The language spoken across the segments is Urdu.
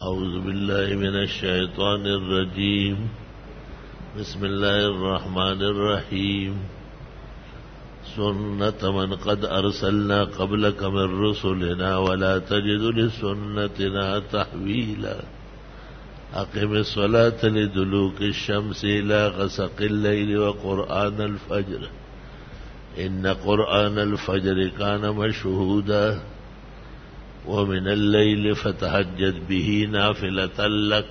أعوذ بالله من الشيطان الرجيم. بسم الله الرحمن الرحيم. سنة من قد أرسلنا قبلك من رسلنا ولا تجد لسنتنا تحويلا. أقم الصلاة لدلوك الشمس إلى غسق الليل وقرآن الفجر إن قرآن الفجر كان مشهودا ومن الليل فتهجد به نافلة لك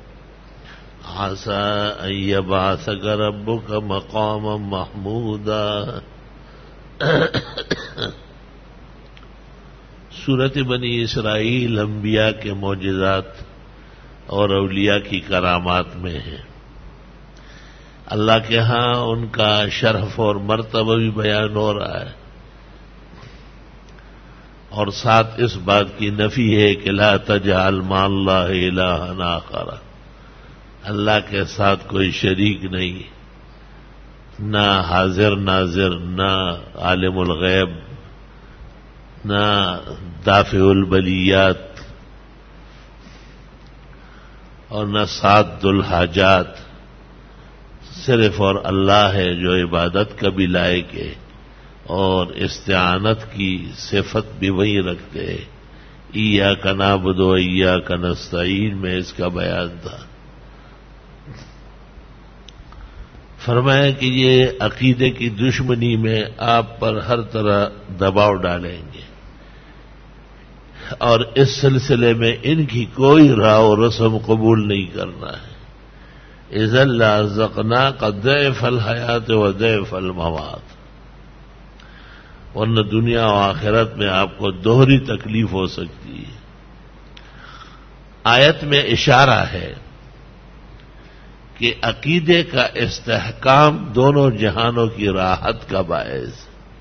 عسى أن يبعثك ربك مقاما محمودا. سورت بنی اسرائیل انبیاء کے معجزات اور اولیاء کی کرامات میں ہے. اللہ کے ہاں ان کا شرف اور مرتبہ بھی بیان ہو رہا ہے، اور ساتھ اس بات کی نفی ہے کہ لا تجعل مع اللہ الہا آخر، اللہ کے ساتھ کوئی شریک نہیں، نہ حاضر ناظر، نہ عالم الغیب، نہ دافع البلیات، اور نہ ساد الحاجات. صرف اور اللہ ہے جو عبادت کا بھی لائق ہے اور استعانت کی صفت بھی وہی رکھتے ہیں. ایاک نعبد و ایاک نستعین میں اس کا بیان تھا. فرمایا کہ یہ عقیدے کی دشمنی میں آپ پر ہر طرح دباؤ ڈالیں گے، اور اس سلسلے میں ان کی کوئی راہ و رسم قبول نہیں کرنا ہے. اذا لازقناک ضعف الحیات و ضعف الممات، ورنہ دنیا و آخرت میں آپ کو دوہری تکلیف ہو سکتی ہے. آیت میں اشارہ ہے کہ عقیدے کا استحکام دونوں جہانوں کی راحت کا باعث،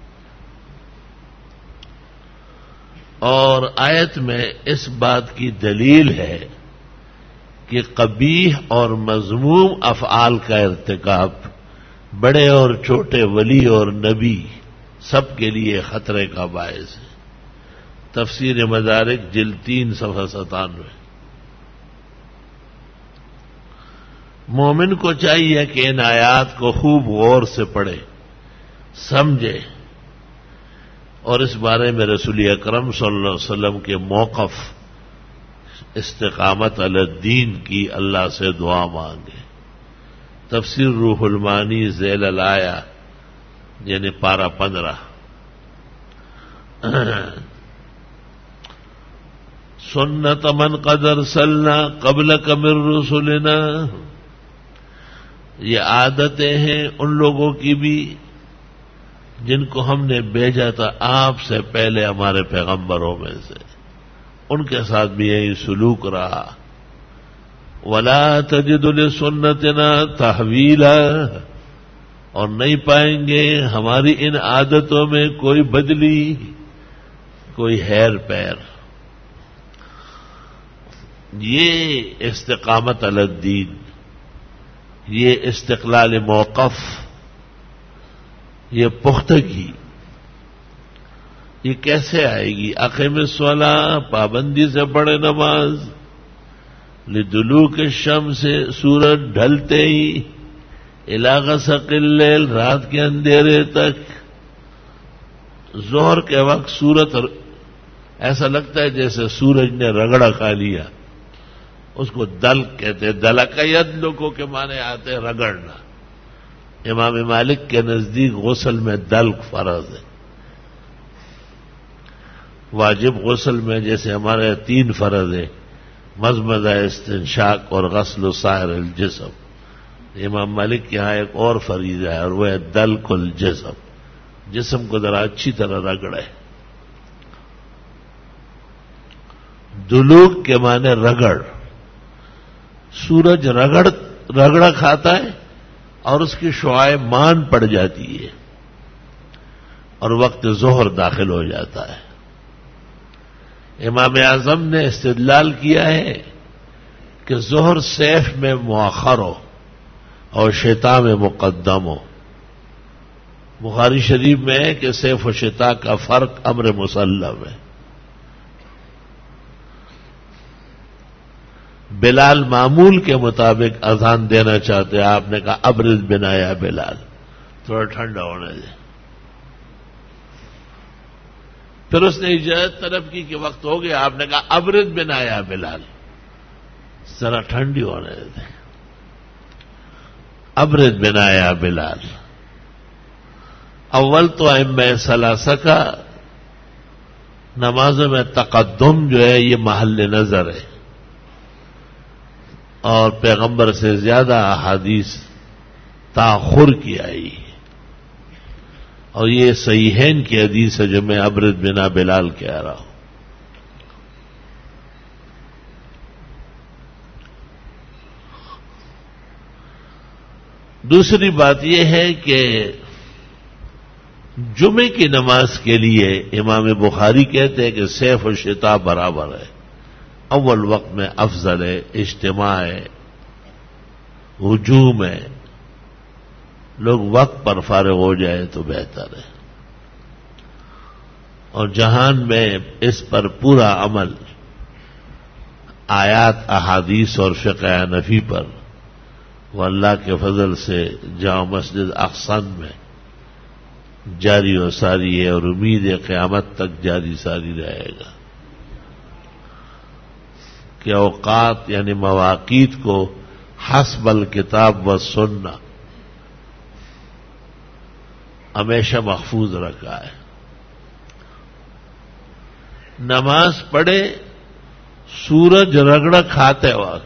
اور آیت میں اس بات کی دلیل ہے کہ قبیح اور مذموم افعال کا ارتکاب بڑے اور چھوٹے ولی اور نبی سب کے لیے خطرے کا باعث ہے. تفسیر مدارک جلد 3 صفحہ 97. مومن کو چاہیے کہ ان آیات کو خوب غور سے پڑھے، سمجھے، اور اس بارے میں رسول اکرم صلی اللہ علیہ وسلم کے موقف استقامت علی الدین کی اللہ سے دعا مانگے. تفسیر روح المانی ذیل الآیہ یعنی پارہ 15. سنت من قد ارسلنا قبلک من رسلنا، یہ عادتیں ہیں ان لوگوں کی بھی جن کو ہم نے بھیجا تھا آپ سے پہلے ہمارے پیغمبروں میں سے، ان کے ساتھ بھی یہی سلوک رہا. ولا تجد لسنتنا تحویلا، اور نہیں پائیں گے ہماری ان عادتوں میں کوئی بدلی، کوئی ہیر پیر. یہ استقامت علی الدین، یہ استقلال موقف، یہ پختگی، یہ کیسے آئے گی؟ اقیم الصلاۃ، پابندی سے پڑھے نماز، لدلوک الشمس، سورج ڈھلتے ہی، الی غسق اللیل، رات کے اندھیرے تک. ظہر کے وقت سورج ایسا لگتا ہے جیسے سورج نے رگڑا کھا لیا، اس کو دلک کہتے ہیں. دلک یدلکو کے معنی آتے ہیں رگڑنا. امام مالک کے نزدیک غسل میں دلک فرض ہے. واجب غسل میں جیسے ہمارے 3 فرض ہیں، مضمضہ، استنشاق اور غسل سائر الجسم. امام مالک کے ہاں ایک اور فریضہ ہے، اور وہ ہے دلک الجسم، جسم کو ذرا اچھی طرح رگڑے. دلوک کے معنی رگڑ. سورج رگڑا کھاتا ہے اور اس کی شعاع مان پڑ جاتی ہے اور وقت ظہر داخل ہو جاتا ہے. امام اعظم نے استدلال کیا ہے کہ ظہر سیف میں مؤخر ہو اور شتا میں مقدم ہو. بخاری شریف میں ہے کہ سیف و شتا کا فرق امر مسلم ہے. بلال معمول کے مطابق اذان دینا چاہتے، آپ نے کہا ابرد بنا یا بلال، تھوڑا ٹھنڈا ہونے دے۔ پھر اس نے اجازت طلب کی کہ وقت ہو گیا، آپ نے کہا ابرد بنا یا بلال، ذرا ٹھنڈی ہونے دے۔ ابرد بنا یا بلال۔ اول تو ائمہ ثلاثہ کا نمازوں میں تقدم جو ہے یہ محل نظر ہے، اور پیغمبر سے زیادہ احادیث تاخر کی آئی، اور یہ صحیحین کی حدیث ہے جو میں ابرد بنا بلال کہہ رہا ہوں۔ دوسری بات یہ ہے کہ جمعے کی نماز کے لیے امام بخاری کہتے ہیں کہ سیف و شتاب برابر ہے، اول وقت میں افضل ہے، اجتماع ہے، ہجوم ہے، لوگ وقت پر فارغ ہو جائے تو بہتر ہے، اور جہان میں اس پر پورا عمل آیات احادیث اور فقہ حنفی پر وہ اللہ کے فضل سے جامع مسجد اقصی میں جاری و ساری ہے، اور امید ہے قیامت تک جاری ساری رہے گا کہ اوقات یعنی مواقیت کو حسب الکتاب و سنہ ہمیشہ محفوظ رکھا ہے۔ نماز پڑھے سورج رگڑ کھاتے وقت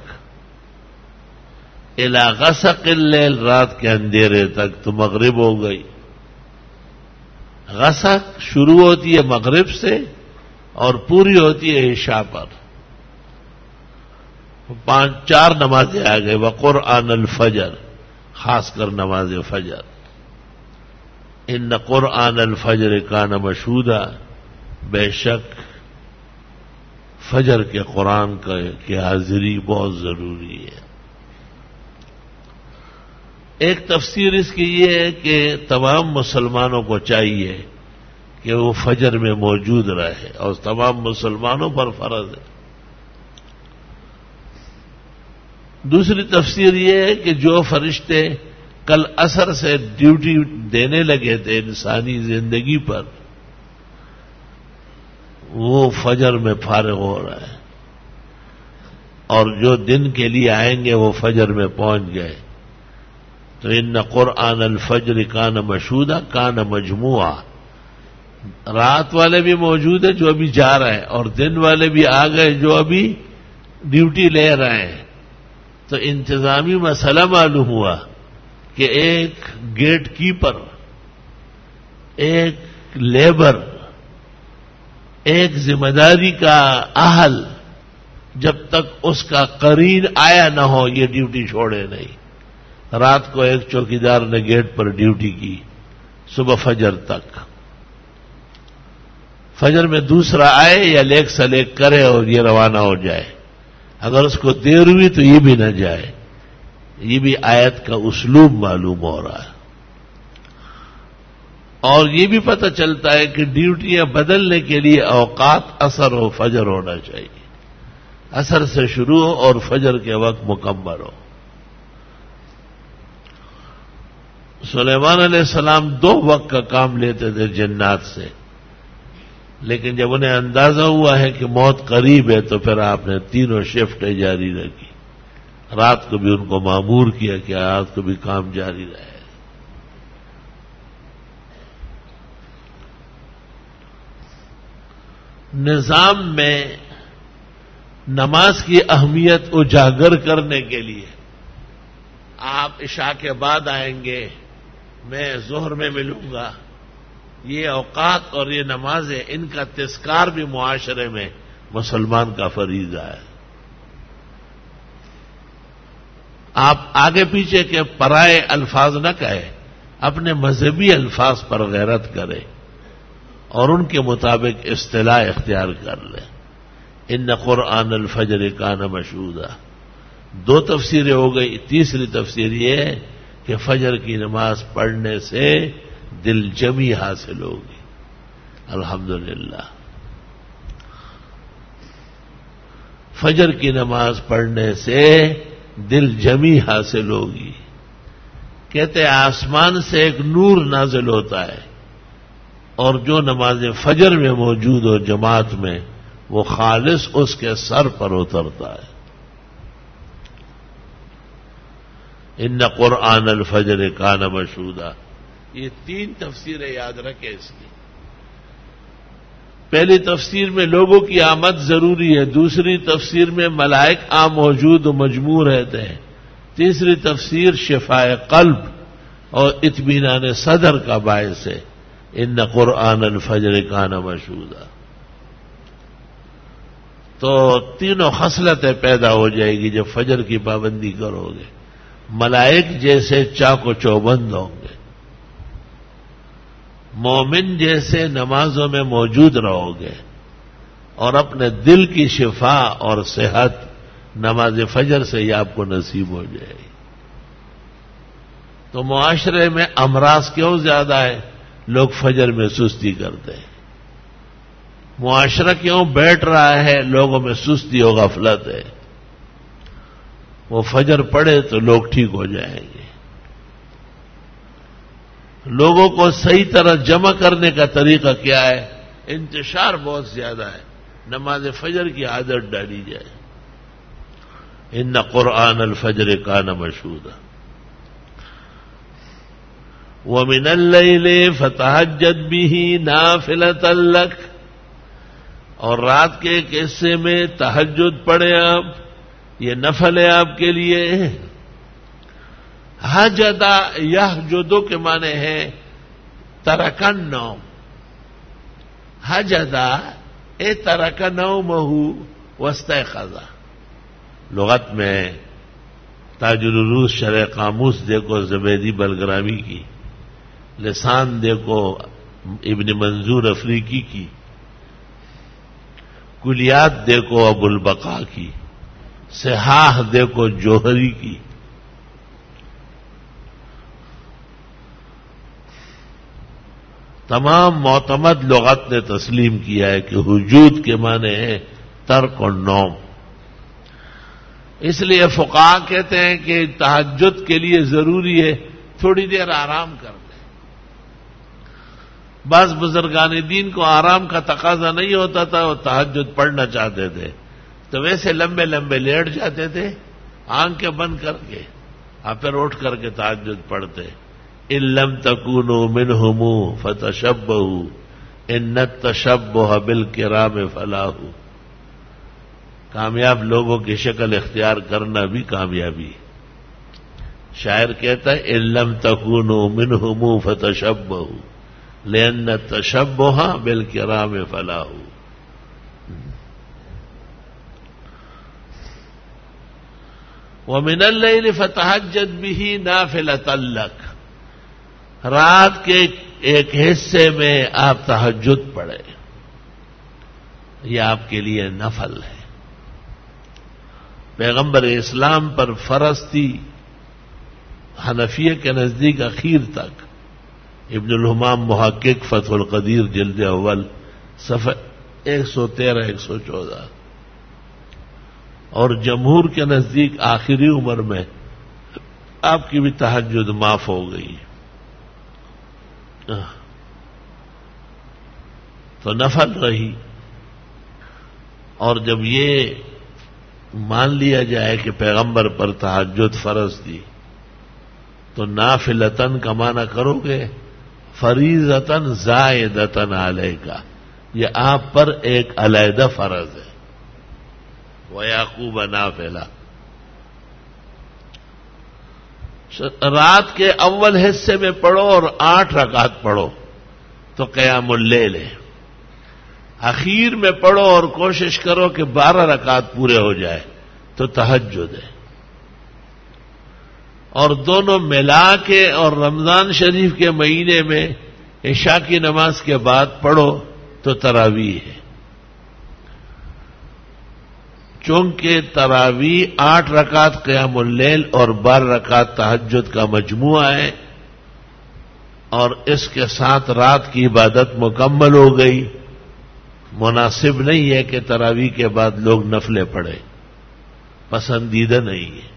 الی غسق اللیل، رات کے اندھیرے تک، تو مغرب ہو گئی۔ غسق شروع ہوتی ہے مغرب سے اور پوری ہوتی ہے عشاء پر، 4 نمازیں آ گئے، وقرآن الفجر، خاص کر نماز فجر، ان قرآن الفجر کان مشہودا، بے شک فجر کے قرآن کی حاضری بہت ضروری ہے۔ ایک تفسیر اس کی یہ ہے کہ تمام مسلمانوں کو چاہیے کہ وہ فجر میں موجود رہے، اور تمام مسلمانوں پر فرض ہے۔ دوسری تفسیر یہ ہے کہ جو فرشتے کل عصر سے ڈیوٹی دینے لگے تھے انسانی زندگی پر، وہ فجر میں فارغ ہو رہا ہے، اور جو دن کے لیے آئیں گے وہ فجر میں پہنچ گئے۔ تو ان قرآن الفجر کان مشہودا کان مجموعہ، رات والے بھی موجود ہیں جو ابھی جا رہے ہیں، اور دن والے بھی آ گئے جو ابھی ڈیوٹی لے رہے ہیں۔ تو انتظامی مسئلہ معلوم ہوا کہ ایک گیٹ کیپر، ایک لیبر، ایک ذمہ داری کا اہل جب تک اس کا قرین آیا نہ ہو یہ ڈیوٹی چھوڑے نہیں۔ رات کو ایک چوکیدار نے گیٹ پر ڈیوٹی کی صبح فجر تک، فجر میں دوسرا آئے یا لیک سلیک کرے اور یہ روانہ ہو جائے، اگر اس کو دیر ہوئی تو یہ بھی نہ جائے۔ یہ بھی آیت کا اسلوب معلوم ہو رہا ہے، اور یہ بھی پتہ چلتا ہے کہ ڈیوٹیاں بدلنے کے لیے اوقات عصر و فجر ہونا چاہیے، عصر سے شروع ہو اور فجر کے وقت مکمل ہو۔ سلیمان علیہ السلام 2 وقت کا کام لیتے تھے جنات سے، لیکن جب انہیں اندازہ ہوا ہے کہ موت قریب ہے تو پھر آپ نے 3 شفٹیں جاری رکھی، رات کو بھی ان کو مامور کیا کہ رات کو بھی کام جاری رہے۔ نظام میں نماز کی اہمیت اجاگر کرنے کے لیے آپ عشاء کے بعد آئیں گے، میں ظہر میں ملوں گا، یہ اوقات اور یہ نمازیں، ان کا تذکار بھی معاشرے میں مسلمان کا فریضہ ہے۔ آپ آگے پیچھے کے پرائے الفاظ نہ کہے، اپنے مذہبی الفاظ پر غیرت کرے اور ان کے مطابق اصطلاح اختیار کر لے۔ ان قرآن الفجر کان مشہودا، 2 تفسیریں ہو گئی۔ تیسری تفسیر یہ ہے کہ فجر کی نماز پڑھنے سے دل جمی حاصل ہوگی۔ الحمدللہ فجر کی نماز پڑھنے سے دل جمی حاصل ہوگی. کہتے ہیں آسمان سے ایک نور نازل ہوتا ہے اور جو نماز فجر میں موجود ہو جماعت میں وہ خالص اس کے سر پر اترتا ہے. ان قرآن الفجر کان مشہودا. یہ 3 تفسیریں یاد رکھیں اس کی. پہلی تفسیر میں لوگوں کی آمد ضروری ہے، دوسری تفسیر میں ملائک موجود و مجموع رہتے ہیں، تیسری تفسیر شفاء قلب اور اطمینان صدر کا باعث ہے. ان قرآن الفجر کان مشہودا. تو تینوں خصلتیں پیدا ہو جائے گی جب فجر کی پابندی کرو گے. ملائک جیسے چاق و چوبند ہوں گے، مومن جیسے نمازوں میں موجود رہو گے، اور اپنے دل کی شفا اور صحت نماز فجر سے ہی آپ کو نصیب ہو جائے گی. تو معاشرے میں امراض کیوں زیادہ ہے؟ لوگ فجر میں سستی کرتے ہیں. معاشرہ کیوں بیٹھ رہا ہے؟ لوگوں میں سستی و غفلت ہے. وہ فجر پڑے تو لوگ ٹھیک ہو جائیں گے. لوگوں کو صحیح طرح جمع کرنے کا طریقہ کیا ہے؟ انتشار بہت زیادہ ہے. نماز فجر کی عادت ڈالی جائے. ان قرآن الفجر کان مشہودا. وَمِنَ اللَّيْلِ فَتَهَجَّدْ بِهِ نَافِلَةً لَكَ. اور رات کے ایک حصے میں تہجد پڑھے آپ، یہ نفل ہے آپ کے لیے. حجدا یحجدو کے معنی ہے ترک النوم. حجدا اے ترک نومہ واستيقظ. لغت میں تاج العروض شرح قاموس دیکھو زبیدی بلگرامی کی، لسان دیکھو ابن منظور افریقی کی، کلیات دیکھو ابو البقاء کی، صحاح دیکھو جوہری کی. تمام معتمد لغت نے تسلیم کیا ہے کہ حجود کے معنی ہے ترک النوم. اس لیے فقہاء کہتے ہیں کہ تہجد کے لیے ضروری ہے تھوڑی دیر آرام کر لیں. بعض بزرگان دین کو آرام کا تقاضا نہیں ہوتا تھا، وہ تہجد پڑھنا چاہتے تھے تو ویسے لمبے لمبے لیٹ جاتے تھے آنکھیں بند کر کے، اور پھر اٹھ کر کے تہجد پڑھتے. ان لم تکونوا منہم فتشبہوا ان التشبہ بالکرام فلاح. کامیاب لوگوں کی شکل اختیار کرنا بھی کامیابی. شاعر کہتا ہے ان لم تکونوا منہم فتشبہوا لأن التشبہ بالکرام فلاح. ومن الليل فتہجد به نافلة لك. رات کے ایک حصے میں آپ تہجد پڑھیں، یہ آپ کے لیے نفل ہے. پیغمبر اسلام پر فرض تھی حنفیہ کے نزدیک اخیر تک. ابن الحمام محقق فتح القدیر جلد اول صفحہ 113-114. اور جمہور کے نزدیک آخری عمر میں آپ کی بھی تہجد معاف ہو گئی. تو نفل رہی. اور جب یہ مان لیا جائے کہ پیغمبر پر تہجد فرض تھی تو نافلتن کا معنی کرو گے فریضتن زائدتن علیکا، یہ آپ پر ایک علیحدہ فرض ہے. وَيَعْقُوبَ نَافِلَةً. رات کے اول حصے میں پڑھو اور 8 رکعت پڑھو تو قیام اللیل ہے. اخیر میں پڑھو اور کوشش کرو کہ 12 رکعت پورے ہو جائے تو تہجد ہے. اور دونوں ملا کے اور رمضان شریف کے مہینے میں عشاء کی نماز کے بعد پڑھو تو تراویح ہے. چونکہ تراویح 8 رکعت قیام اللیل اور 12 رکعت تہجد کا مجموعہ ہے، اور اس کے ساتھ رات کی عبادت مکمل ہو گئی. مناسب نہیں ہے کہ تراویح کے بعد لوگ نفلیں پڑھیں، پسندیدہ نہیں ہے۔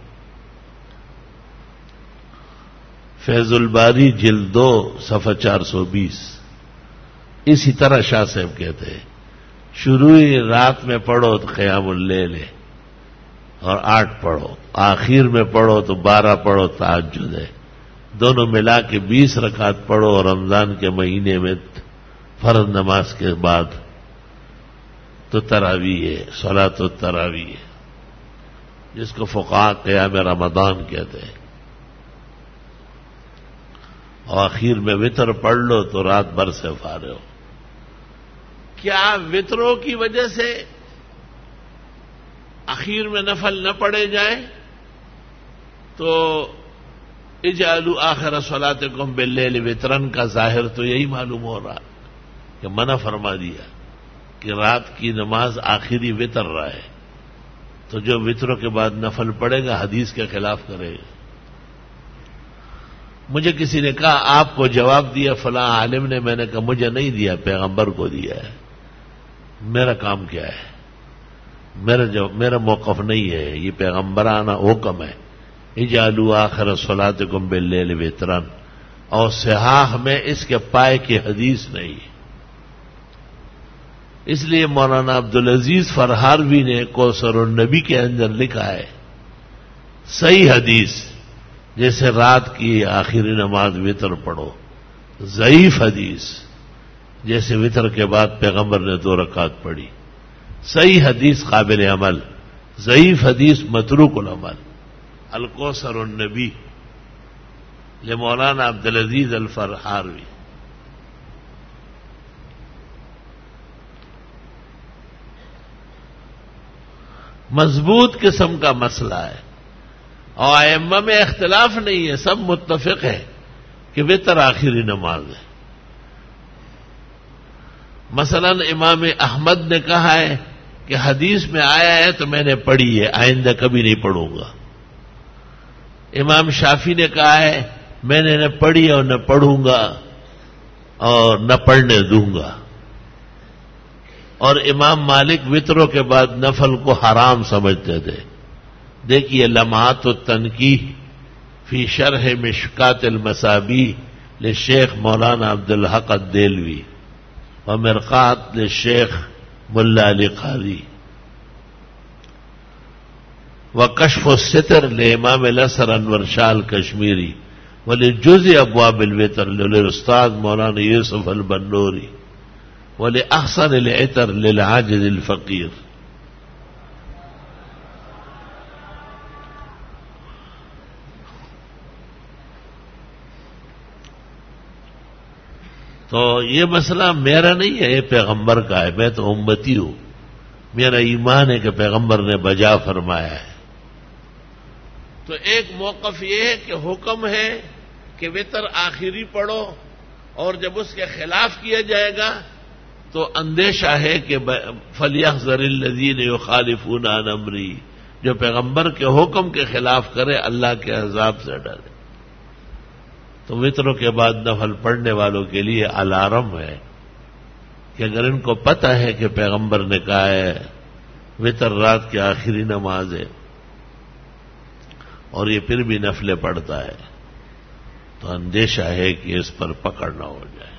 فیض الباری جلد 2 صفحہ 420۔ اسی طرح شاہ صاحب کہتے ہیں شروع رات میں پڑھو تو قیام اللیل ہے اور 8 پڑھو، آخر میں پڑھو تو 12 پڑھو تہجد ہے، دونوں ملا کے 20 رکعت پڑھو، اور رمضان کے مہینے میں فرض نماز کے بعد تو تراویح ہے، صلاۃ التراویح ہے، جس کو فقہاء قیام رمضان کہتے ہیں، اور آخر میں وتر پڑھ لو تو رات بھر سے فارغ ہو۔ کیا وتروں کی وجہ سے اخیر میں نفل نہ پڑے جائیں؟ تو اجعلوا آخر صلاتکم باللیل وطرن کا ظاہر تو یہی معلوم ہو رہا کہ منع فرما دیا کہ رات کی نماز آخری وتر رہا ہے، تو جو وتروں کے بعد نفل پڑے گا حدیث کے خلاف کرے گا۔ مجھے کسی نے کہا آپ کو جواب دیا فلاں عالم نے، میں نے کہا مجھے نہیں دیا، پیغمبر کو دیا ہے، میرا کام کیا ہے؟ میرا موقف نہیں ہے، یہ پیغمبرانہ حکم ہے، اجعلوا آخر صلاتکم باللیل وطرا، اور صحاح میں اس کے پائے کی حدیث نہیں ہے۔ اس لیے مولانا عبدالعزیز فرہاروی نے کوثر النبی کے اندر لکھا ہے صحیح حدیث جیسے رات کی آخری نماز وتر پڑھو، ضعیف حدیث جیسے وتر کے بعد پیغمبر نے 2 رکعت پڑھی، صحیح حدیث قابل عمل، ضعیف حدیث متروک العمل۔ الکوثر النبی لمولانا عبدالعزیز الفرہاروی۔ مضبوط قسم کا مسئلہ ہے، اور ائمہ میں اختلاف نہیں ہے، سب متفق ہے کہ وتر آخری نماز ہے۔ مثلا امام احمد نے کہا ہے کہ حدیث میں آیا ہے تو میں نے پڑھی ہے، آئندہ کبھی نہیں پڑھوں گا۔ امام شافعی نے کہا ہے میں نے نہ پڑھی اور نہ پڑھوں گا اور نہ پڑھنے دوں گا، اور امام مالک وتروں کے بعد نفل کو حرام سمجھتے تھے۔ دیکھیے لمحات التنقیح فی شرح مشکات المصابیح لشیخ مولانا عبدالحق الدیلوی ومرقات للشیخ ملا علی قاری، وکشف الستر لامام الازہر انور شاہ الکشمیری، ولجزء ابواب الوتر للاستاذ مولانا یوسف البنوری، ولاحسن العطر للعاجز الفقیر۔ تو یہ مسئلہ میرا نہیں ہے، یہ پیغمبر کا ہے، میں تو امتی ہوں، میرا ایمان ہے کہ پیغمبر نے بجا فرمایا ہے۔ تو ایک موقف یہ ہے کہ حکم ہے کہ وتر آخری پڑھو، اور جب اس کے خلاف کیا جائے گا تو اندیشہ ہے کہ فَلْيَحْذَرِ الَّذِينَ يُخَالِفُونَ عَنْ أَمْرِهِ، جو پیغمبر کے حکم کے خلاف کرے اللہ کے عذاب سے ڈرے۔ تو وتروں کے بعد نفل پڑھنے والوں کے لیے الارم ہے کہ اگر ان کو پتہ ہے کہ پیغمبر نے کہا ہے وتر رات کی آخری نماز ہے اور یہ پھر بھی نفلیں پڑھتا ہے تو اندیشہ ہے کہ اس پر پکڑ نہ ہو جائے۔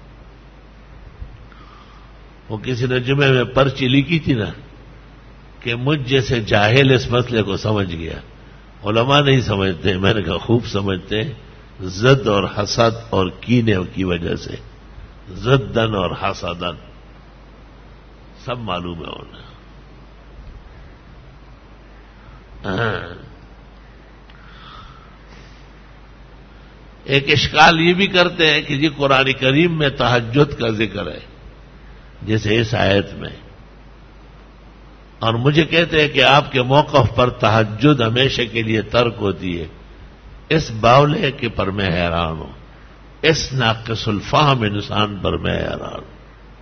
وہ کسی نے جمعے میں پرچی لکھی تھی نا کہ مجھ جیسے جاہل اس مسئلے کو سمجھ گیا، علماء نہیں سمجھتے، میں نے کہا خوب سمجھتے ہیں، زد اور حسد اور کینے کی وجہ سے، زدن اور حسدن سب معلوم ہے انہیں۔ ایک اشکال یہ بھی کرتے ہیں کہ جی قرآن کریم میں تہجد کا ذکر ہے جیسے اس آیت میں، اور مجھے کہتے ہیں کہ آپ کے موقف پر تہجد ہمیشہ کے لیے ترک ہوتی ہے۔ اس باولے کے پر میں حیران ہوں، اس ناقص الفہم انسان پر میں حیران ہوں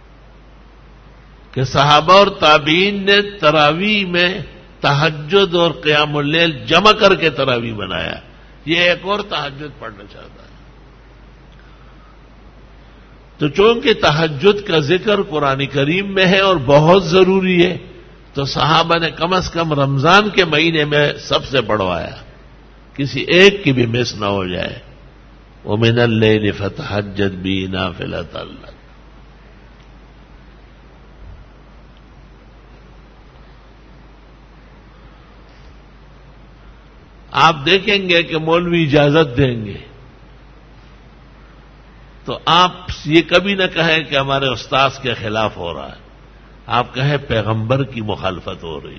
کہ صحابہ اور تابعین نے تراویح میں تہجد اور قیام اللیل جمع کر کے تراویح بنایا، یہ ایک اور تہجد پڑھنا چاہتا ہے۔ تو چونکہ تہجد کا ذکر قرآن کریم میں ہے اور بہت ضروری ہے، تو صحابہ نے کم از کم رمضان کے مہینے میں سب سے بڑھوایا، کسی ایک کی بھی مس نہ ہو جائے۔ وَمِنَ اللَّيْلِ فَتَهَجَّدْ بِهِ نَافِلَةً لَكَ۔ آپ دیکھیں گے کہ مولوی اجازت دیں گے تو آپ یہ کبھی نہ کہیں کہ ہمارے استاذ کے خلاف ہو رہا ہے، آپ کہیں پیغمبر کی مخالفت ہو رہی۔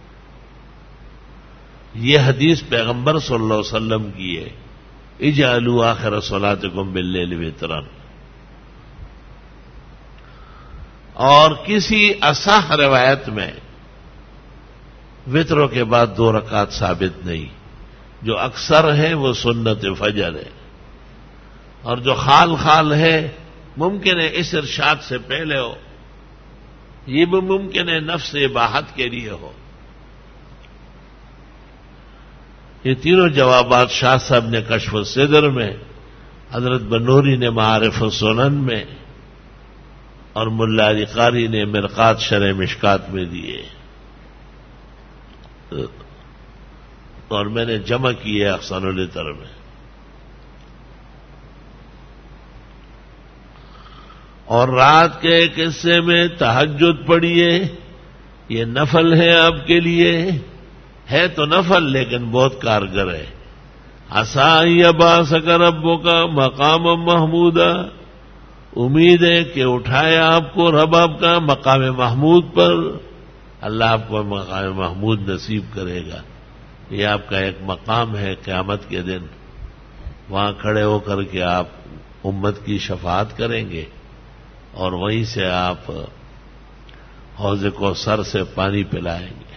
یہ حدیث پیغمبر صلی اللہ علیہ وسلم کی ہے، اجعلوا آخر صلاتکم باللیل وطرا۔ اور کسی اصح روایت میں وطروں کے بعد 2 رکعت ثابت نہیں، جو اکثر ہے وہ سنت فجر ہے، اور جو خال خال ہے ممکن ہے اس ارشاد سے پہلے ہو، یہ بھی ممکن ہے نفس اباحت کے لیے ہو۔ یہ تینوں جوابات شاہ صاحب نے کشف الصدر میں، حضرت بنوری نے معارف السنن میں، اور ملا علی قاری نے مرقات شرح مشکات میں دیے، اور میں نے جمع کیے احسان العطر میں۔ اور رات کے ایک حصے میں تہجد پڑھیے، یہ نفل ہے آپ کے لیے، ہے تو نفل لیکن بہت کارگر ہے۔ عسیٰ یبعثک ربک مقاما محمودا، امید ہے کہ اٹھائے آپ کو رب آپ کا مقام محمود پر، اللہ آپ کو مقام محمود نصیب کرے گا۔ یہ آپ کا ایک مقام ہے قیامت کے دن، وہاں کھڑے ہو کر کے آپ امت کی شفاعت کریں گے، اور وہیں سے آپ حوض کوثر سے پانی پلائیں گے۔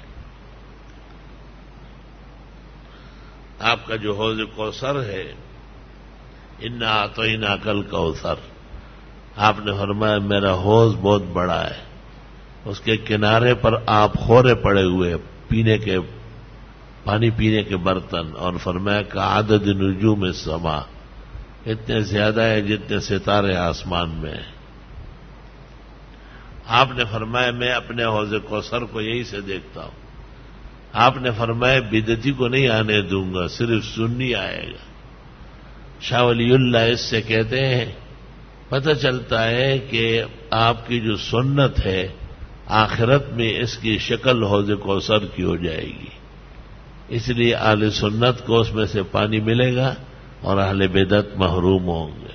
آپ کا جو حوض کوثر ہے، انا اعطیناک الکوثر، آپ نے فرمایا میرا حوض بہت بڑا ہے، اس کے کنارے پر آپ خورے پڑے ہوئے پانی پینے کے برتن، اور فرمایا کہ عدد نجوم السماء، اتنے زیادہ ہے جتنے ستارے آسمان میں ہیں۔ آپ نے فرمایا میں اپنے حوض کوثر کو یہی سے دیکھتا ہوں۔ آپ نے فرمایا بدعتی کو نہیں آنے دوں گا، صرف سنی آئے گا۔ شاہ ولی اللہ اس سے کہتے ہیں پتہ چلتا ہے کہ آپ کی جو سنت ہے آخرت میں اس کی شکل حوض کوثر کی ہو جائے گی، اس لیے اہل سنت کو اس میں سے پانی ملے گا اور اہل بدعت محروم ہوں گے۔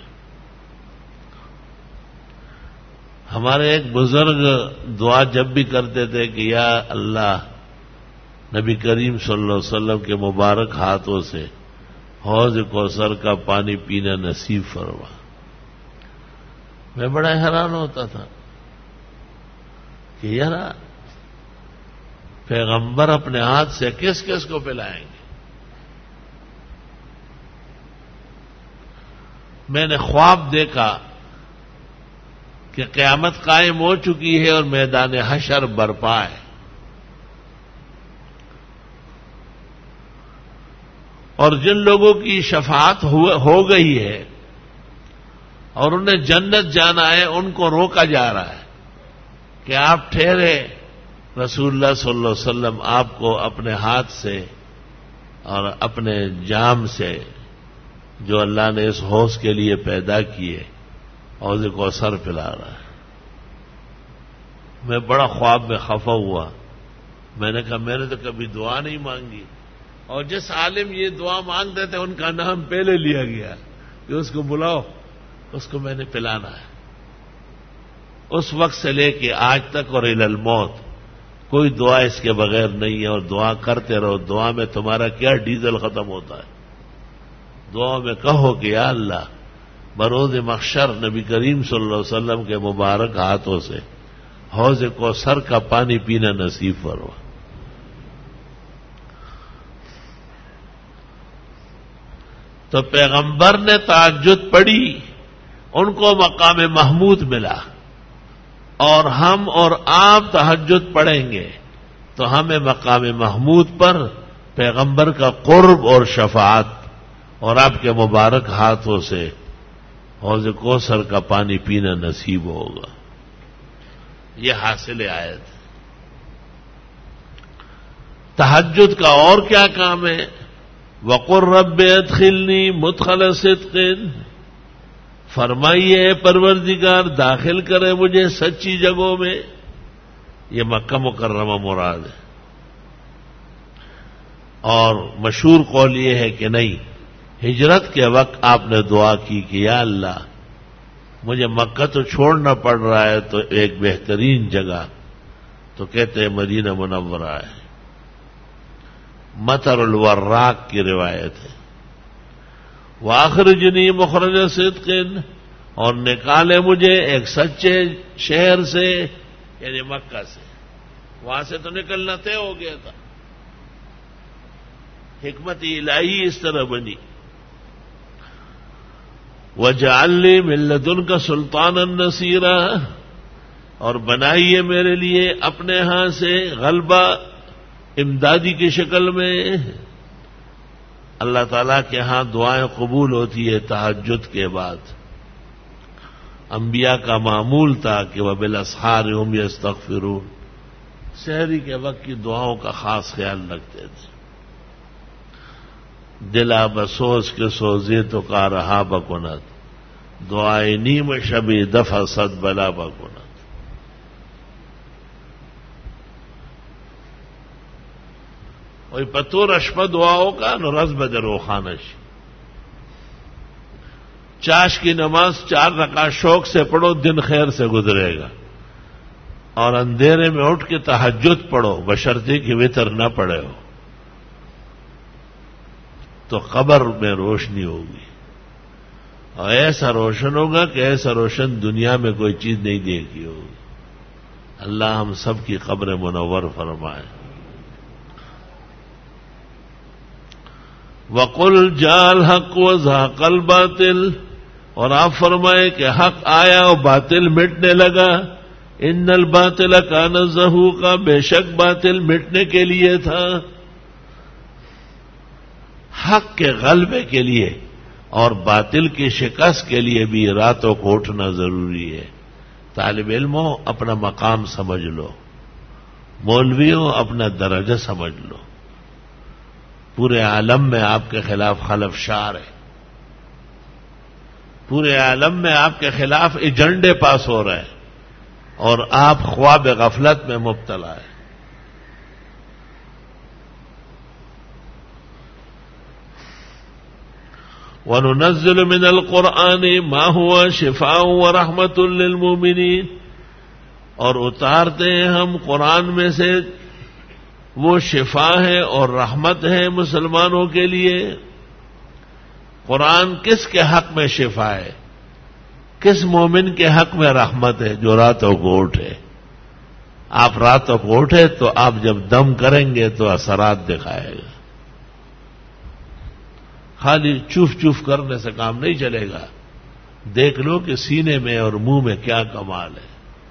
ہمارے ایک بزرگ دعا جب بھی کرتے تھے کہ یا اللہ نبی کریم صلی اللہ علیہ وسلم کے مبارک ہاتھوں سے حوض کوثر کا پانی پینا نصیب فرما۔ میں بڑا حیران ہوتا تھا کہ یار پیغمبر اپنے ہاتھ سے کس کس کو پلائیں گے؟ میں نے خواب دیکھا کہ قیامت قائم ہو چکی ہے اور میدان حشر برپا ہے، اور جن لوگوں کی شفاعت ہو گئی ہے اور انہیں جنت جانا ہے ان کو روکا جا رہا ہے کہ آپ ٹھہرے، رسول اللہ صلی اللہ علیہ وسلم آپ کو اپنے ہاتھ سے اور اپنے جام سے جو اللہ نے اس حوض کے لیے پیدا کیے حوض کوثر پلا رہا ہے۔ میں بڑا خواب میں خفا ہوا، میں نے کہا میں نے تو کبھی دعا نہیں مانگی، اور جس عالم یہ دعا مانگتے تھے ان کا نام پہلے لیا گیا کہ اس کو بلاؤ، اس کو میں نے پلانا ہے۔ اس وقت سے لے کے آج تک اور الی الموت کوئی دعا اس کے بغیر نہیں ہے، اور دعا کرتے رہو۔ دعا میں تمہارا کیا ڈیزل ختم ہوتا ہے؟ دعا میں کہو کہ یا اللہ بروز محشر نبی کریم صلی اللہ علیہ وسلم کے مبارک ہاتھوں سے حوض کوثر کا پانی پینا نصیب فرما۔ تو پیغمبر نے تہجد پڑھی، ان کو مقام محمود ملا، اور ہم اور آپ تہجد پڑھیں گے تو ہمیں مقام محمود پر پیغمبر کا قرب اور شفاعت اور آپ کے مبارک ہاتھوں سے حوض کوثر کا پانی پینا نصیب ہوگا. یہ حاصل آیت ہے. تہجد کا اور کیا کام ہے؟ وَقُلْ رَبِّ ادْخِلْنِي مُدْخَلَ صِدْقٍ، فرمائیے پروردگار داخل کرے مجھے سچی جگہوں میں. یہ مکہ مکرمہ مراد ہے. اور مشہور قول یہ ہے کہ نہیں، ہجرت کے وقت آپ نے دعا کی کہ یا اللہ مجھے مکہ تو چھوڑنا پڑ رہا ہے تو ایک بہترین جگہ، تو کہتے ہیں مدینہ منورہ ہے. مطر الوراق کی روایت ہے. وَأَخْرِجْنِي مُخْرَجَ صِدْقٍ، اور نکالے مجھے ایک سچے شہر سے، یعنی مکہ سے. وہاں سے تو نکلنا طے ہو گیا تھا. حکمت الہی اس طرح بنی. وَجَعَلْ لِي مِن لَّدُنْكَ سُلْطَانًا نَّصِيرًا، اور بنائیے میرے لیے اپنے ہاں سے غلبہ امدادی کی شکل میں. اللہ تعالیٰ کے ہاں دعائیں قبول ہوتی ہے تہجد کے بعد. انبیاء کا معمول تھا کہ وَبِالْأَسْحَارِ هُمْ يَسْتَغْفِرُونَ، سحری کے وقت کی دعاؤں کا خاص خیال رکھتے تھے. دلا بسوز کے سوزے تو کا رہا بکنت، دعائے نیم شبی دفع صد بلا بکنت. وہی پتور اشپا دعاؤں کا نرز بدرو خانش. چاش کی نماز 4 رکعت شوق سے پڑھو، دن خیر سے گزرے گا. اور اندھیرے میں اٹھ کے تہجد پڑھو، بشرطے کی وتر نہ پڑے ہو، تو قبر میں روشنی ہوگی. اور ایسا روشن ہوگا کہ ایسا روشن دنیا میں کوئی چیز نہیں دیکھی ہوگی. اللہ ہم سب کی قبر منور فرمائے. وَقُلْ جَاءَ الْحَقُّ وَزَهَقَ الْبَاطِلُ، اور آپ فرمائے کہ حق آیا اور باطل مٹنے لگا. ان الباطل کان زہوقا، بے شک باطل مٹنے کے لیے تھا. حق کے غلبے کے لیے اور باطل کی شکست کے لیے بھی راتوں کو اٹھنا ضروری ہے. طالب علموں اپنا مقام سمجھ لو، مولویوں اپنا درجہ سمجھ لو. پورے عالم میں آپ کے خلاف خلف شار ہے. پورے عالم میں آپ کے خلاف ایجنڈے پاس ہو رہے ہیں اور آپ خواب غفلت میں مبتلا ہے. وَنُنَزِّلُ مِنَ الْقُرْآنِ مَا هُوَ شِفَاءٌ وَرَحْمَةٌ لِّلْمُؤْمِنِينَ، اور اتارتے ہیں ہم قرآن میں سے وہ شفا ہے اور رحمت ہے مسلمانوں کے لیے. قرآن کس کے حق میں شفا ہے؟ کس مومن کے حق میں رحمت ہے؟ جو راتوں کو اٹھے. آپ راتوں کو اٹھے تو آپ جب دم کریں گے تو اثرات دکھائے گا. خالی چوف چوف کرنے سے کام نہیں چلے گا. دیکھ لو کہ سینے میں اور منہ میں کیا کمال ہے.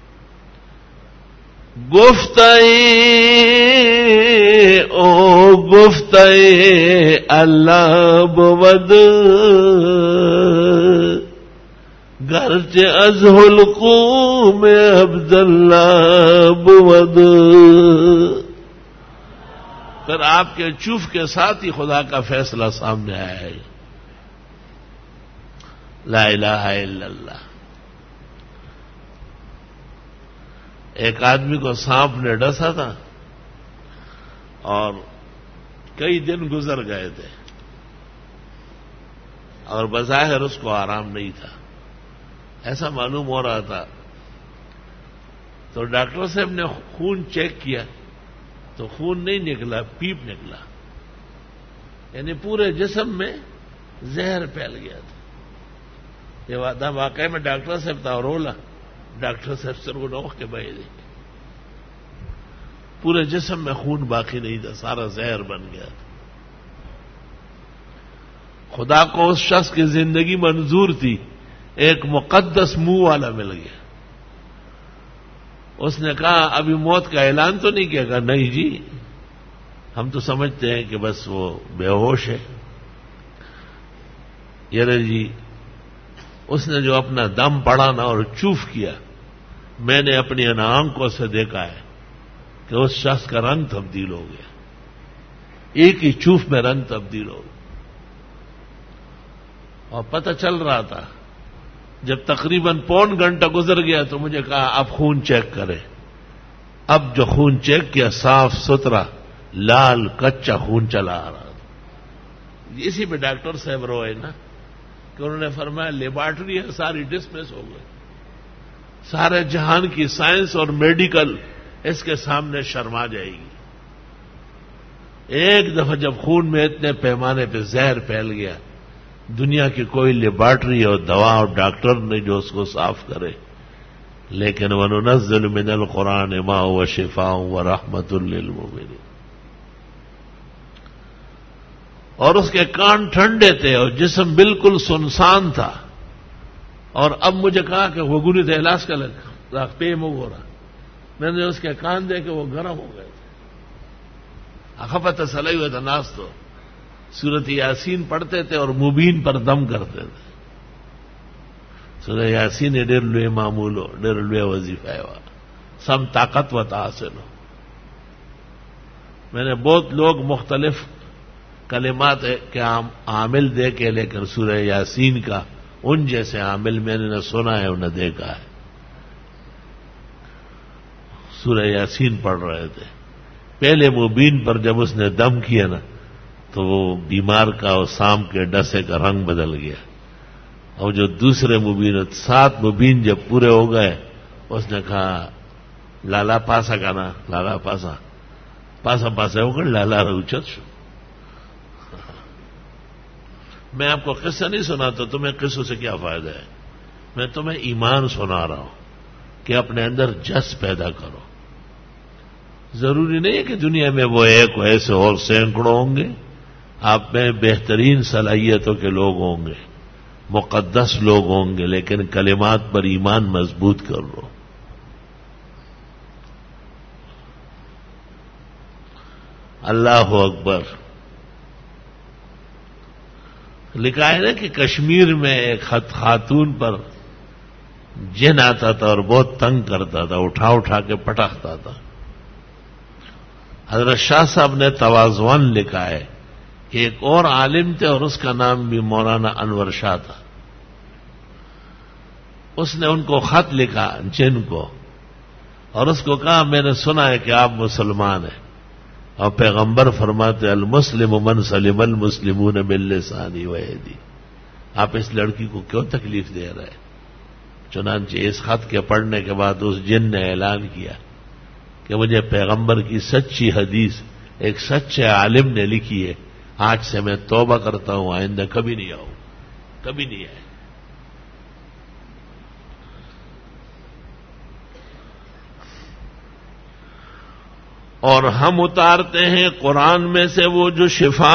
گفتائے او گفتائے اللہ بود، گرچہ از حلقوم عبداللہ بود. پھر آپ کے چوف کے ساتھ ہی خدا کا فیصلہ سامنے آیا ہے. لا الہ الا اللہ. ایک آدمی کو سانپ نے ڈسا تھا اور کئی دن گزر گئے تھے اور بظاہر اس کو آرام نہیں تھا، ایسا معلوم ہو رہا تھا. تو ڈاکٹر صاحب نے خون چیک کیا تو خون نہیں نکلا، پیپ نکلا، یعنی پورے جسم میں زہر پھیل گیا تھا. یہ وعدہ واقعی میں ڈاکٹر صاحب تھا اور رولا. ڈاکٹر صاحب سر کو نوخ کے بہے دیں، پورے جسم میں خون باقی نہیں تھا، سارا زہر بن گیا تھا. خدا کو اس شخص کی زندگی منظور تھی، ایک مقدس منہ والا مل گیا. اس نے کہا ابھی موت کا اعلان تو نہیں کیا؟ کہا نہیں جی، ہم تو سمجھتے ہیں کہ بس وہ بے ہوش ہے. یار جی اس نے جو اپنا دم پڑا نا اور چوف کیا، میں نے اپنی ان آنکھوں سے دیکھا ہے کہ اس شخص کا رنگ تبدیل ہو گیا، ایک ہی چوف میں رنگ تبدیل ہو گیا۔ اور پتہ چل رہا تھا، جب تقریباً پون گھنٹہ گزر گیا تو مجھے کہا اب خون چیک کرے۔ اب جو خون چیک کیا، صاف ستھرا لال کچا خون چلا آ رہا تھا۔ اسی پہ ڈاکٹر صاحب روئے نا کہ انہوں نے فرمایا لیبارٹری ہے ساری ڈسمس ہو گئی، سارے جہان کی سائنس اور میڈیکل اس کے سامنے شرما جائے گی۔ ایک دفعہ جب خون میں اتنے پیمانے پہ زہر پھیل گیا، دنیا کی کوئی لیبارٹری اور دوا اور ڈاکٹر نہیں جو اس کو صاف کرے۔ لیکن وَنُنَزِّلُ مِنَ الْقُرْآنِ مَا هُوَ شِفَاءٌ وَرَحْمَةٌ لِّلْمُؤْمِنِينَ۔ اور اس کے کان ٹھنڈے تھے اور جسم بالکل سنسان تھا، اور اب مجھے کہا کہ وہ گنی تحلاس کا لگا پے مو رہا، میں نے اس کے کان دیکھے وہ گرم ہو گئے تھے۔ اخفت صلی ہوئے تھا ناس تو سورت یاسین پڑھتے تھے اور مبین پر دم کرتے تھے۔ سورہ یاسین ډېر لوی معمول ہو، ډېر لوی وظیفہ ہوا، سم طاقت و حاصل ہو۔ میں نے بہت لوگ مختلف کلمات کے عامل دیکھے، لیکن سورہ یاسین کا ان جیسے عامل میں نے نہ سنا ہے اور نہ دیکھا ہے۔ سورہ یاسین پڑھ رہے تھے، پہلے مبین پر جب اس نے دم کیا نا تو وہ بیمار کا اور سام کے ڈسے کا رنگ بدل گیا، اور جو دوسرے مبین 7 مبین جب پورے ہو گئے، اس نے کہا لالا پاسا کا نا، لالا پاسا پاسا پاسا ہو گئے، لالا روچت شو۔ میں آپ کو قصہ نہیں سناتا، تمہیں قصوں سے کیا فائدہ ہے؟ میں تمہیں ایمان سنا رہا ہوں کہ اپنے اندر جس پیدا کرو۔ ضروری نہیں ہے کہ دنیا میں وہ ایک ایسے اور سینکڑوں ہوں گے، آپ میں بہترین صلاحیتوں کے لوگ ہوں گے، مقدس لوگ ہوں گے، لیکن کلمات پر ایمان مضبوط کر لو۔ اللہ اکبر۔ لکھا ہے نا کہ کشمیر میں ایک خاتون پر جن آتا تھا اور بہت تنگ کرتا تھا، اٹھا اٹھا کے پٹکتا تھا۔ حضرت شاہ صاحب نے تواضعاً لکھا ہے کہ ایک اور عالم تھے اور اس کا نام بھی مولانا انور شاہ تھا، اس نے ان کو خط لکھا جن کو، اور اس کو کہا میں نے سنا ہے کہ آپ مسلمان ہیں، اور پیغمبر فرماتے المسلم من سلم المسلمون من لسانی و یدی۔ آپ اس لڑکی کو کیوں تکلیف دے رہے ہیں؟ چنانچہ اس خط کے پڑھنے کے بعد اس جن نے اعلان کیا کہ مجھے پیغمبر کی سچی حدیث ایک سچے عالم نے لکھی ہے، آج سے میں توبہ کرتا ہوں، آئندہ کبھی نہیں آؤں، کبھی نہیں آئے۔ اور ہم اتارتے ہیں قرآن میں سے وہ جو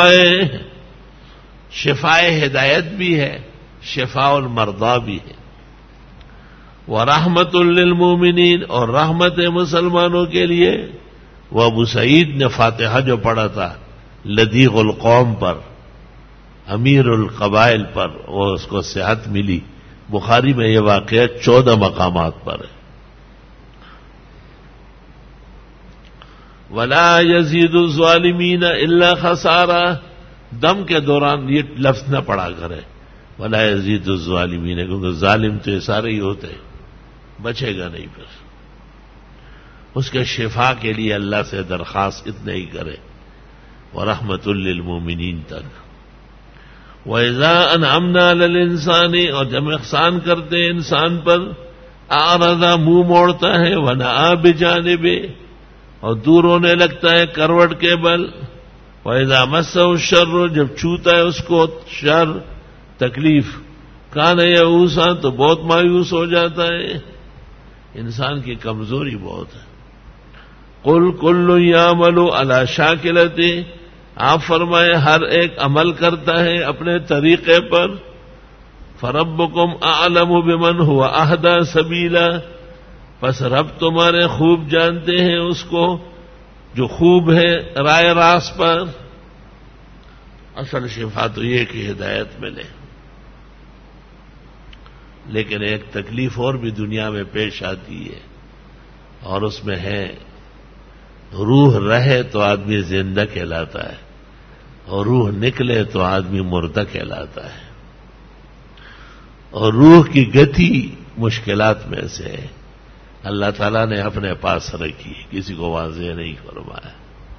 شفائے ہدایت بھی ہے، شفاء المرضی بھی ہے، وَرَحْمَةٌ لِّلْمُؤْمِنِينَ، اور رحمت مسلمانوں کے لیے۔ وہ ابو سعید نے فاتحہ جو پڑھا تھا لدیغ القوم پر، امیر القبائل پر، وہ اس کو صحت ملی۔ بخاری میں یہ واقعہ 14 مقامات پر ہے۔ وَلَا يَزِيدُ الظَّالِمِينَ إِلَّا خَسَارًا، دم کے دوران یہ لفظ نہ پڑھا کرے وَلَا يَزِيدُ الظَّالِمِينَ، کیونکہ ظالم تو یہ سارے ہی ہوتے ہیں، بچے گا نہیں۔ پھر اس کے شفا کے لیے اللہ سے درخواست اتنے ہی کرے، وَرَحْمَةٌ لِّلْمُؤْمِنِينَ تک۔ وَإِذَا أَنْعَمْنَا عَلَى الْإِنسَانِ، اور جب احسان کرتے ہیں انسان پر، أَعْرَضَ، منہ موڑتا ہے، وَنَأَىٰ بِجَانِبِهِ، اور دور ہونے لگتا ہے کروٹ کے بل۔ وَإِذَا مَسَّهُ الشَّرُّ، جب چھوتا ہے اس کو شر، تکلیف، كَانَ يَئُوسًا، تو بہت مایوس ہو جاتا ہے۔ انسان کی کمزوری بہت ہے۔ قُلْ كُلٌّ يَعْمَلُ عَلَىٰ شَاكِلَتِهِ، آپ فرمائے ہر ایک عمل کرتا ہے اپنے طریقے پر۔ فَرَبُّكُمْ أَعْلَمُ بِمَنْ هُوَ أَهْدَىٰ سَبِيلًا، پس رب تمہارے خوب جانتے ہیں اس کو جو خوب ہے رائے راست پر۔ اصل شفا تو یہ کہ ہدایت ملے۔ لیکن ایک تکلیف اور بھی دنیا میں پیش آتی ہے، اور اس میں ہے روح رہے تو آدمی زندہ کہلاتا ہے، اور روح نکلے تو آدمی مردہ کہلاتا ہے، اور روح کی گتی مشکلات میں سے ہے۔ اللہ تعالیٰ نے اپنے پاس رکھی، کسی کو واضح نہیں فرمایا۔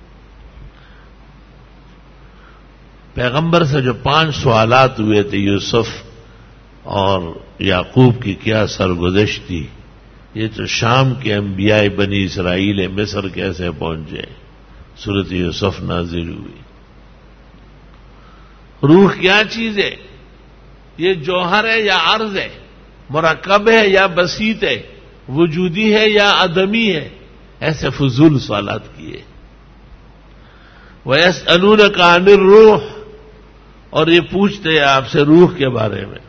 پیغمبر سے جو 5 سوالات ہوئے تھے، یوسف اور یعقوب کی کیا سرگزشت تھی، یہ تو شام کے انبیاء بنی اسرائیل مصر کیسے پہنچے، سورۃ یوسف نازل ہوئی۔ روح کیا چیز ہے؟ یہ جوہر ہے یا عرض ہے، مرکب ہے یا بسیط ہے، وجودی ہے یا عدمی ہے؟ ایسے فضول سوالات کیے۔ وَيَسْأَلُونَكَ عَنِ الرُّوحِ، اور یہ پوچھتے ہیں آپ سے روح کے بارے میں۔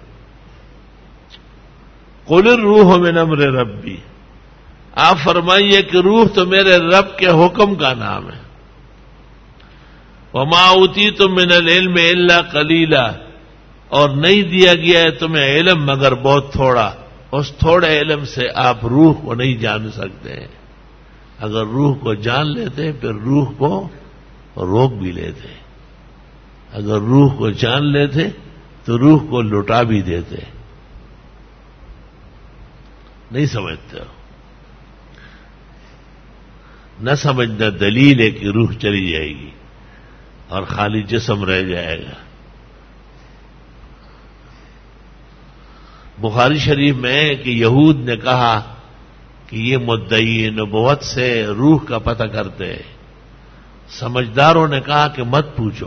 قُلِ الرُّوحُ مِنْ أَمْرِ رَبِّي، آپ فرمائیے کہ روح تو میرے رب کے حکم کا نام ہے۔ وَمَا أُوتِيتُم مِّنَ الْعِلْمِ إِلَّا قَلِيلًا، اور نہیں دیا گیا ہے تمہیں علم مگر بہت تھوڑا، اس تھوڑے علم سے آپ روح کو نہیں جان سکتے ہیں۔ اگر روح کو جان لیتے پھر روح کو روک بھی لیتے، اگر روح کو جان لیتے تو روح کو لٹا بھی دیتے۔ نہیں سمجھتے ہو، نہ سمجھنا دلیل ہے کہ روح چلی جائے گی اور خالی جسم رہ جائے گا۔ بخاری شریف میں ہے کہ یہود نے کہا کہ یہ مدعی نبوت سے روح کا پتہ کرتے ہیں۔ سمجھداروں نے کہا کہ مت پوچھو،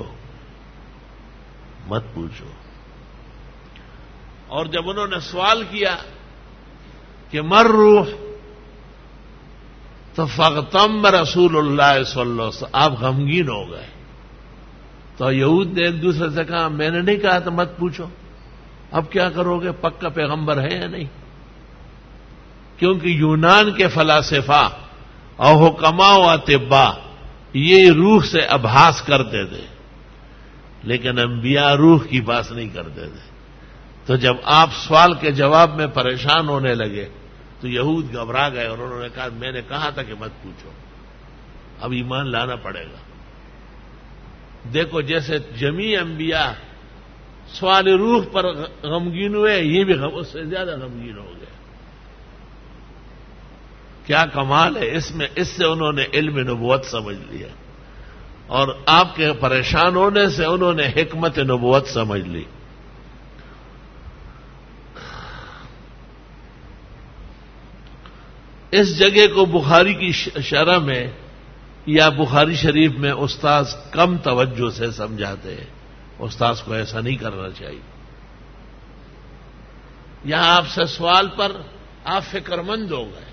مت پوچھو۔ اور جب انہوں نے سوال کیا کہ مر روح، تو فاغتم رسول اللہ صلی اللہ علیہ وسلم، آپ غمگین ہو گئے۔ تو یہود نے ایک دوسرے سے کہا میں نے نہیں کہا تو مت پوچھو، اب کیا کرو گے، پکا پیغمبر ہے یا نہیں؟ کیونکہ یونان کے فلاسفہ اور حکماء و اطباء یہ روح سے ابحاث کرتے تھے، لیکن انبیاء روح کی بات نہیں کرتے تھے۔ تو جب آپ سوال کے جواب میں پریشان ہونے لگے تو یہود گھبرا گئے اور انہوں نے کہا میں نے کہا تھا کہ مت پوچھو، اب ایمان لانا پڑے گا۔ دیکھو جیسے جمیع انبیاء سوال روح پر غمگین ہوئے، یہ بھی اس سے زیادہ غمگین ہو گئے۔ کیا کمال ہے اس میں، اس سے انہوں نے علم نبوت سمجھ لیا، اور آپ کے پریشان ہونے سے انہوں نے حکمت نبوت سمجھ لی۔ اس جگہ کو بخاری کی شرح میں یا بخاری شریف میں استاذ کم توجہ سے سمجھاتے ہیں، استاذ کو ایسا نہیں کرنا چاہیے۔ یہاں آپ سے سوال پر آپ فکر مند ہو گئے،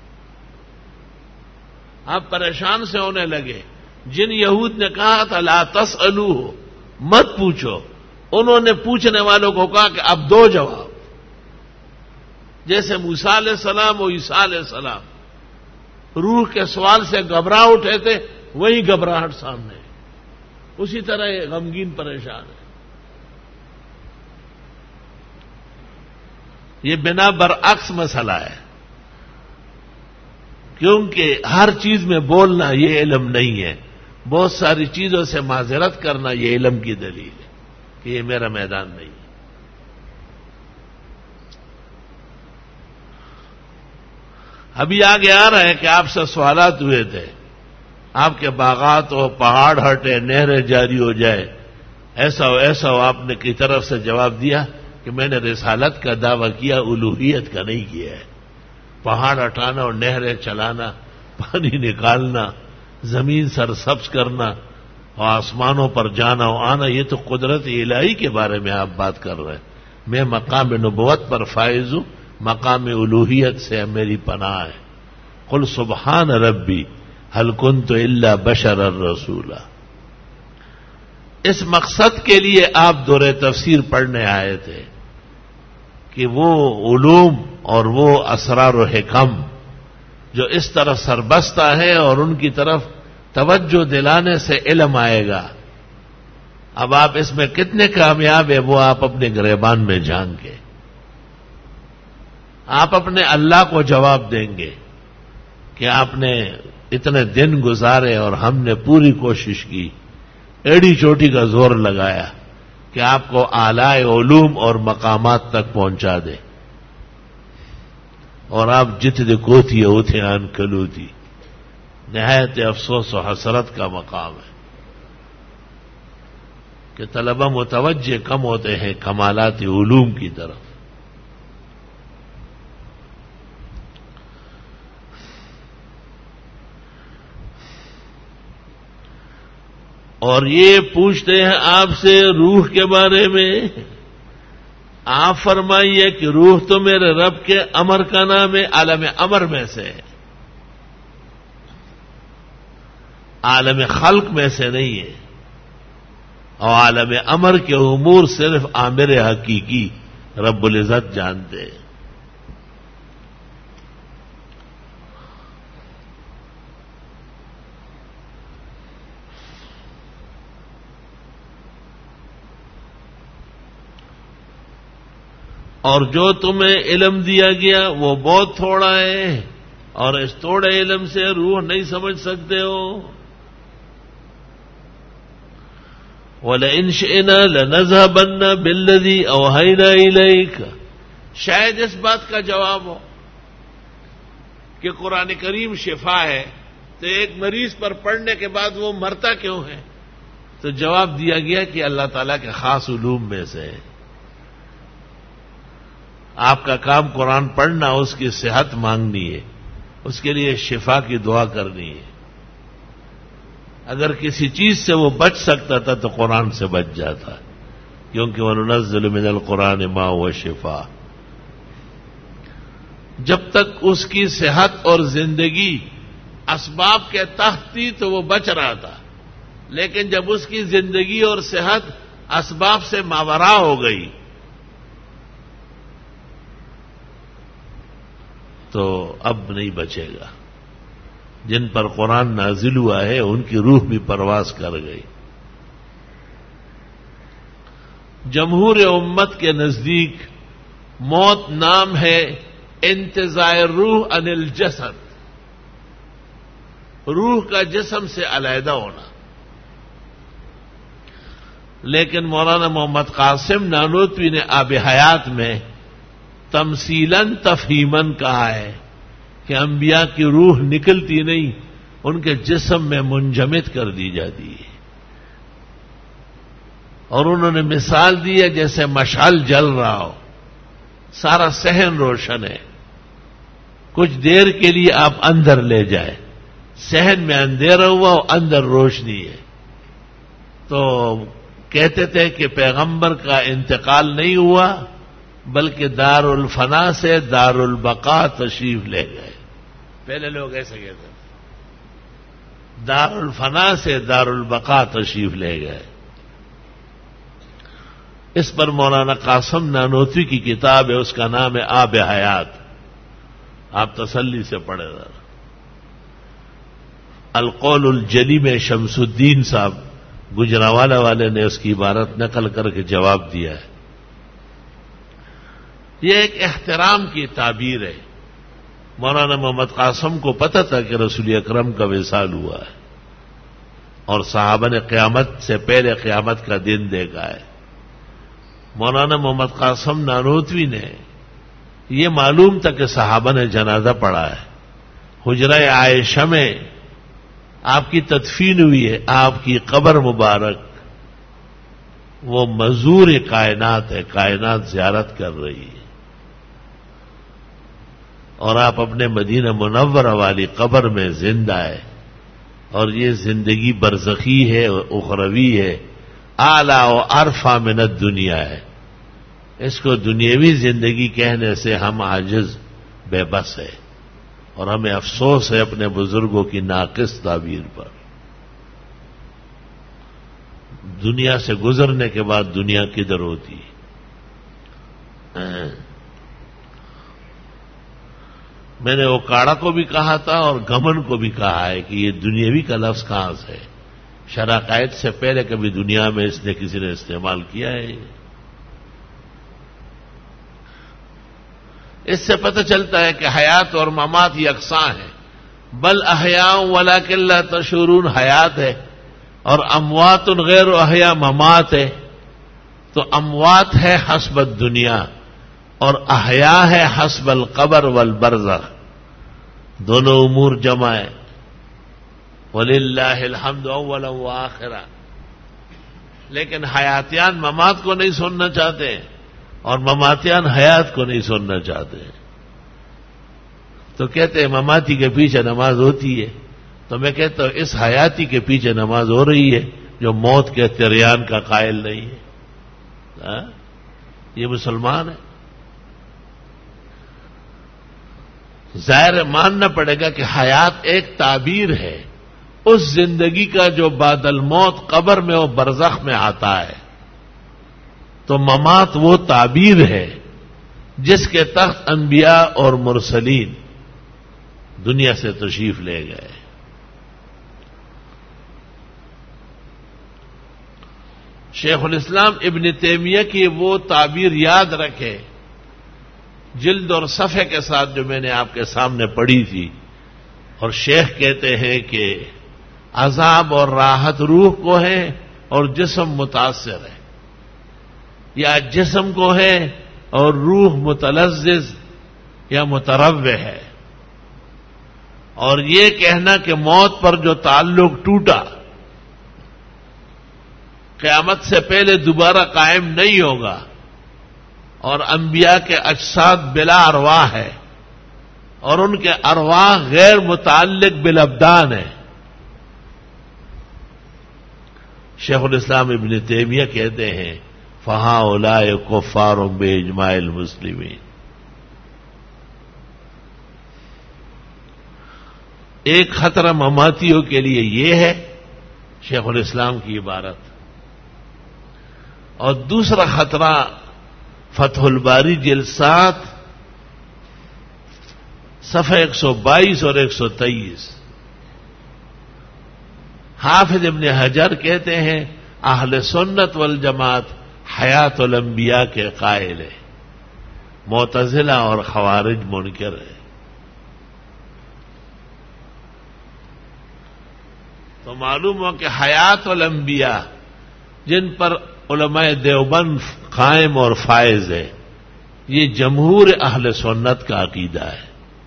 آپ پریشان سے ہونے لگے۔ جن یہود نے کہا تھا لا تسألوہ، مت پوچھو، انہوں نے پوچھنے والوں کو کہا کہ اب دو جواب، جیسے موسیٰ علیہ السلام اور عیسیٰ علیہ السلام روح کے سوال سے گھبرا اٹھے تھے، وہی گھبراہٹ سامنے، اسی طرح یہ غمگین پریشان ہے۔ یہ بنا برعکس مسئلہ ہے، کیونکہ ہر چیز میں بولنا یہ علم نہیں ہے، بہت ساری چیزوں سے معذرت کرنا یہ علم کی دلیل ہے کہ یہ میرا میدان نہیں ہے۔ ابھی آگے آ رہا ہے کہ آپ سے سوالات ہوئے تھے، آپ کے باغات ہو، پہاڑ ہٹے، نہریں جاری ہو جائے، ایسا ہو ایسا ہو، آپ نے کی طرف سے جواب دیا کہ میں نے رسالت کا دعویٰ کیا، الوہیت کا نہیں کیا ہے۔ پہاڑ ہٹانا اور نہریں چلانا، پانی نکالنا، زمین سرسبز کرنا اور آسمانوں پر جانا و آنا، یہ تو قدرت الہی کے بارے میں آپ بات کر رہے ہیں۔ میں مقام نبوت پر فائز ہوں، مقام الوہیت سے میری پناہ ہے۔ قل سبحان ربی هل كنت الا بشرا رسولا۔ اس مقصد کے لیے آپ دورہ تفسیر پڑھنے آئے تھے کہ وہ علوم اور وہ اسرار و حکم جو اس طرح سربستہ ہے اور ان کی طرف توجہ دلانے سے علم آئے گا۔ اب آپ اس میں کتنے کامیاب ہیں وہ آپ اپنے گریبان میں جان کے، آپ اپنے اللہ کو جواب دیں گے کہ آپ نے اتنے دن گزارے اور ہم نے پوری کوشش کی، ایڑی چوٹی کا زور لگایا کہ آپ کو اعلی علوم اور مقامات تک پہنچا دیں، اور آپ جتنے کوتھی اوتھے آن کلوتی۔ نہایت افسوس و حسرت کا مقام ہے کہ طلبہ متوجہ کم ہوتے ہیں کمالات علوم کی طرف۔ اور یہ پوچھتے ہیں آپ سے روح کے بارے میں، آپ فرمائیے کہ روح تو میرے رب کے امر کا نام ہے، عالم امر میں سے، عالم خلق میں سے نہیں ہے، اور عالم امر کے امور صرف عامر حقیقی رب العزت جانتے ہیں۔ اور جو تمہیں علم دیا گیا وہ بہت تھوڑا ہے، اور اس تھوڑے علم سے روح نہیں سمجھ سکتے ہو۔ وَلَئِنْ شِئْنَا لَنَذْهَبَنَّ بِالَّذِي أَوْحَيْنَا إِلَيْكَ، شاید اس بات کا جواب ہو کہ قرآن کریم شفا ہے، تو ایک مریض پر پڑھنے کے بعد وہ مرتا کیوں ہے؟ تو جواب دیا گیا کہ اللہ تعالیٰ کے خاص علوم میں سے ہے۔ آپ کا کام قرآن پڑھنا، اس کی صحت مانگنی ہے، اس کے لیے شفا کی دعا کرنی ہے۔ اگر کسی چیز سے وہ بچ سکتا تھا تو قرآن سے بچ جاتا، کیونکہ وَنُنَزِّلُ مِنَ الْقُرْآنِ مَا هُوَ شِفَاءٌ۔ جب تک اس کی صحت اور زندگی اسباب کے تحت تھی تو وہ بچ رہا تھا، لیکن جب اس کی زندگی اور صحت اسباب سے ماوراء ہو گئی تو اب نہیں بچے گا۔ جن پر قرآن نازل ہوا ہے ان کی روح بھی پرواز کر گئی۔ جمہور امت کے نزدیک موت نام ہے انتزاع روح عن الجسد، روح کا جسم سے علیحدہ ہونا۔ لیکن مولانا محمد قاسم نانوتوی نے آب حیات میں تمثیلاً تفہیماً کہا ہے کہ انبیاء کی روح نکلتی نہیں، ان کے جسم میں منجمد کر دی جاتی ہے۔ اور انہوں نے مثال دی ہے جیسے مشعل جل رہا ہو، سارا صحن روشن ہے، کچھ دیر کے لیے آپ اندر لے جائیں، صحن میں اندھیرا ہوا اور اندر روشنی ہے۔ تو کہتے تھے کہ پیغمبر کا انتقال نہیں ہوا بلکہ دار الفنا سے دار البقاء تشریف لے گئے۔ پہلے لوگ ایسے کہتے تھے، دار الفنا سے دار البقاء تشریف لے گئے۔ اس پر مولانا قاسم نانوتوی کی کتاب ہے، اس کا نام ہے آب حیات، آپ تسلی سے پڑھے گا۔ القول الجلی میں شمس الدین صاحب گجرانوالہ والے نے اس کی عبارت نقل کر کے جواب دیا ہے۔ یہ ایک احترام کی تعبیر ہے۔ مولانا محمد قاسم کو پتہ تھا کہ رسول اکرم کا وصال ہوا ہے اور صحابہ نے قیامت سے پہلے قیامت کا دن دیکھا ہے۔ مولانا محمد قاسم نانوتوی نے یہ معلوم تھا کہ صحابہ نے جنازہ پڑھا ہے، حجرہ عائشہ میں آپ کی تدفین ہوئی ہے، آپ کی قبر مبارک وہ مزور کائنات ہے، کائنات زیارت کر رہی ہے، اور آپ اپنے مدینہ منورہ والی قبر میں زندہ ہے، اور یہ زندگی برزخی ہے، اخروی ہے، اعلیٰ و ارفع من الدنیا ہے۔ اس کو دنیاوی زندگی کہنے سے ہم عاجز بے بس ہے، اور ہمیں افسوس ہے اپنے بزرگوں کی ناقص تعبیر پر۔ دنیا سے گزرنے کے بعد دنیا کدھر ہوتی ہے؟ میں نے اوکاڑا کو بھی کہا تھا اور گمن کو بھی کہا ہے کہ یہ دنیاوی کا لفظ کہاں سے ہے؟ شرع قائد سے پہلے کبھی دنیا میں اس نے کسی نے استعمال کیا ہے؟ اس سے پتہ چلتا ہے کہ حیات اور ممات یکساں ہیں. بل احیاء ولکن لا تشعرون حیات ہے اور اموات غیر احیاء ممات ہے. تو اموات ہے حسب الدنیا اور احیاء ہے حسب القبر والبرزخ. دونوں امور جمع ہے. وَلِلَّهِ الْحَمْدُ أَوَّلًا وَآخِرًا. لیکن حیاتیان ممات کو نہیں سننا چاہتے اور مماتیان حیات کو نہیں سننا چاہتے. تو کہتے ہیں مماتی کے پیچھے نماز ہوتی ہے. تو میں کہتا ہوں اس حیاتی کے پیچھے نماز ہو رہی ہے جو موت کے تریان کا قائل نہیں ہے. یہ مسلمان ہے. ظاہر ماننا پڑے گا کہ حیات ایک تعبیر ہے اس زندگی کا جو بعد الموت قبر میں اور برزخ میں آتا ہے. تو ممات وہ تعبیر ہے جس کے تحت انبیاء اور مرسلین دنیا سے تشریف لے گئے. شیخ الاسلام ابن تیمیہ کی وہ تعبیر یاد رکھے جلد اور صفحے کے ساتھ جو میں نے آپ کے سامنے پڑھی تھی. اور شیخ کہتے ہیں کہ عذاب اور راحت روح کو ہے اور جسم متاثر ہے، یا جسم کو ہے اور روح متلذذ یا متروع ہے. اور یہ کہنا کہ موت پر جو تعلق ٹوٹا قیامت سے پہلے دوبارہ قائم نہیں ہوگا اور انبیاء کے اجساد بلا ارواح ہے اور ان کے ارواح غیر متعلق بالابدان ہے. شیخ الاسلام ابن تیمیہ کہتے ہیں فہؤلاء کفار باجماع المسلمین. ایک خطرہ مماتیوں کے لیے یہ ہے شیخ الاسلام کی عبارت، اور دوسرا خطرہ فتح الباری جلد 7 صفحہ 122 اور 123. حافظ ابن حجر کہتے ہیں اہل سنت والجماعت حیات الانبیاء کے قائل ہے، معتزلہ اور خوارج منکر ہے. تو معلوم ہو کہ حیات الانبیاء جن پر علماء دیوبند قائم اور فائز ہے یہ جمہور اہل سنت کا عقیدہ ہے.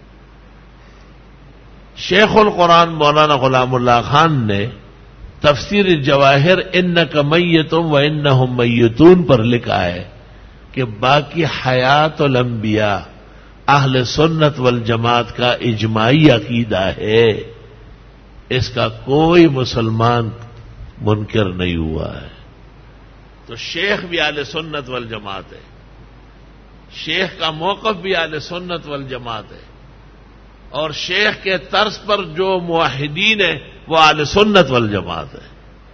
شیخ القرآن مولانا غلام اللہ خان نے تفسیر جواہر انک میتم و انہم میتون پر لکھا ہے کہ باقی حیات الانبیاء اہل سنت والجماعت کا اجماعی عقیدہ ہے، اس کا کوئی مسلمان منکر نہیں ہوا ہے. تو شیخ بھی اہل سنت والجماعت ہے، شیخ کا موقف بھی اہل سنت والجماعت ہے، اور شیخ کے طرز پر جو موحدین ہیں وہ اہل سنت والجماعت ہے.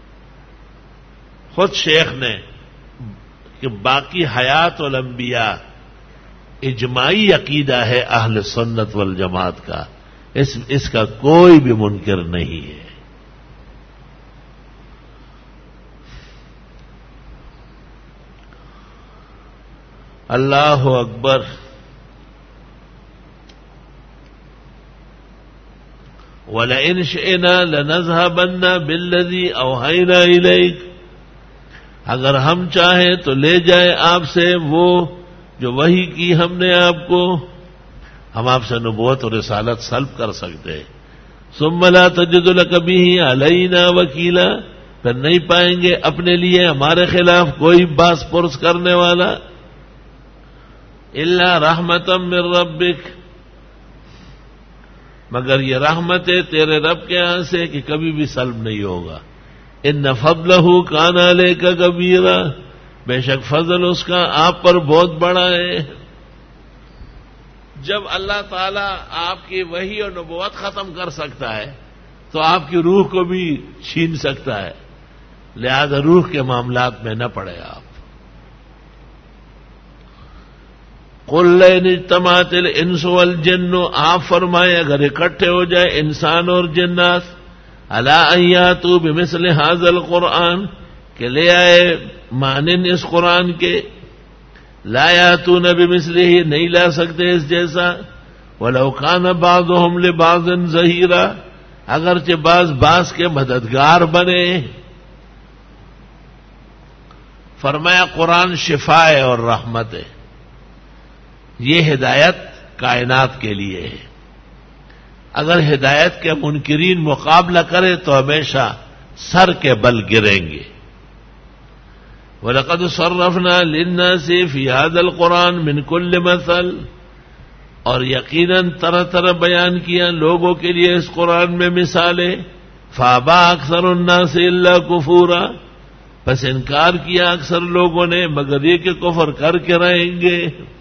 خود شیخ نے کہ باقی حیات الانبیاء اجماعی عقیدہ ہے اہل سنت والجماعت کا، اس کا کوئی بھی منکر نہیں ہے. اللہ اکبر. وَلَئِنْ شِئْنَا لَنَذْهَبَنَّ بِالَّذِي أَوْحَيْنَا إِلَيْكَ. اگر ہم چاہیں تو لے جائیں آپ سے وہ جو وحی کی ہم نے آپ کو. ہم آپ سے نبوت اور رسالت سلب کر سکتے ہیں. ثُمَّ لَا تَجِدُ لَكَ بِهِ عَلَيْنَا وَكِيلًا. پھر نہیں پائیں گے اپنے لیے ہمارے خلاف کوئی باس پرس کرنے والا. إِلَّا رَحْمَةً مِّن رَّبِّكَ. مگر یہ رحمت ہے تیرے رب کے ہاں سے کہ کبھی بھی سلب نہیں ہوگا. ان فضلہ کان علیک کبیرا. بے شک فضل اس کا آپ پر بہت بڑا ہے. جب اللہ تعالیٰ آپ کی وحی اور نبوت ختم کر سکتا ہے تو آپ کی روح کو بھی چھین سکتا ہے. لہذا روح کے معاملات میں نہ پڑے آپ. قل لئن اجتمعت الانس والجن. آپ فرمائے اگر اکٹھے ہو جائے انسان اور جنات الا ان یاتوا بمثل هذا القرآن کہ لے آئے مانند اس قرآن کے لا یاتون بمثلہ نہیں لا سکتے اس جیسا، ولو کان بعضهم لبعض ظہیرا اگرچہ بعض کے مددگار بنے۔ فرمایا قرآن شفا ہے اور رحمت ہے، یہ ہدایت کائنات کے لیے ہے۔ اگر ہدایت کے منکرین مقابلہ کرے تو ہمیشہ سر کے بل گریں گے۔ وَلَقَدْ صَرَّفْنَا لِلنَّاسِ فِي هَذَا الْقُرْآنِ مِنْ كُلِّ مَثَلٍ، اور یقیناً طرح طرح بیان کیا لوگوں کے لیے اس قرآن میں مثالیں، فَأَبَىٰ أَكْثَرُ النَّاسِ إِلَّا كُفُورًا، بس انکار کیا اکثر لوگوں نے مگر یہ کہ کفر کر کے رہیں گے۔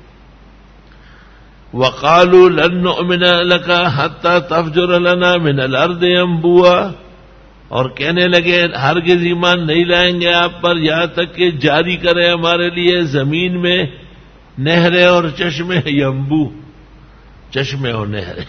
وَقَالُوا لَن نُّؤْمِنَ لَكَ حَتَّىٰ تَفْجُرَ لَنَا مِنَ الْأَرْضِ يَنبُوعًا، اور کہنے لگے ہرگز ایمان نہیں لائیں گے آپ پر یہاں تک کہ جاری کرے ہمارے لیے زمین میں نہریں اور چشمے، ینبوع چشمے اور نہریں۔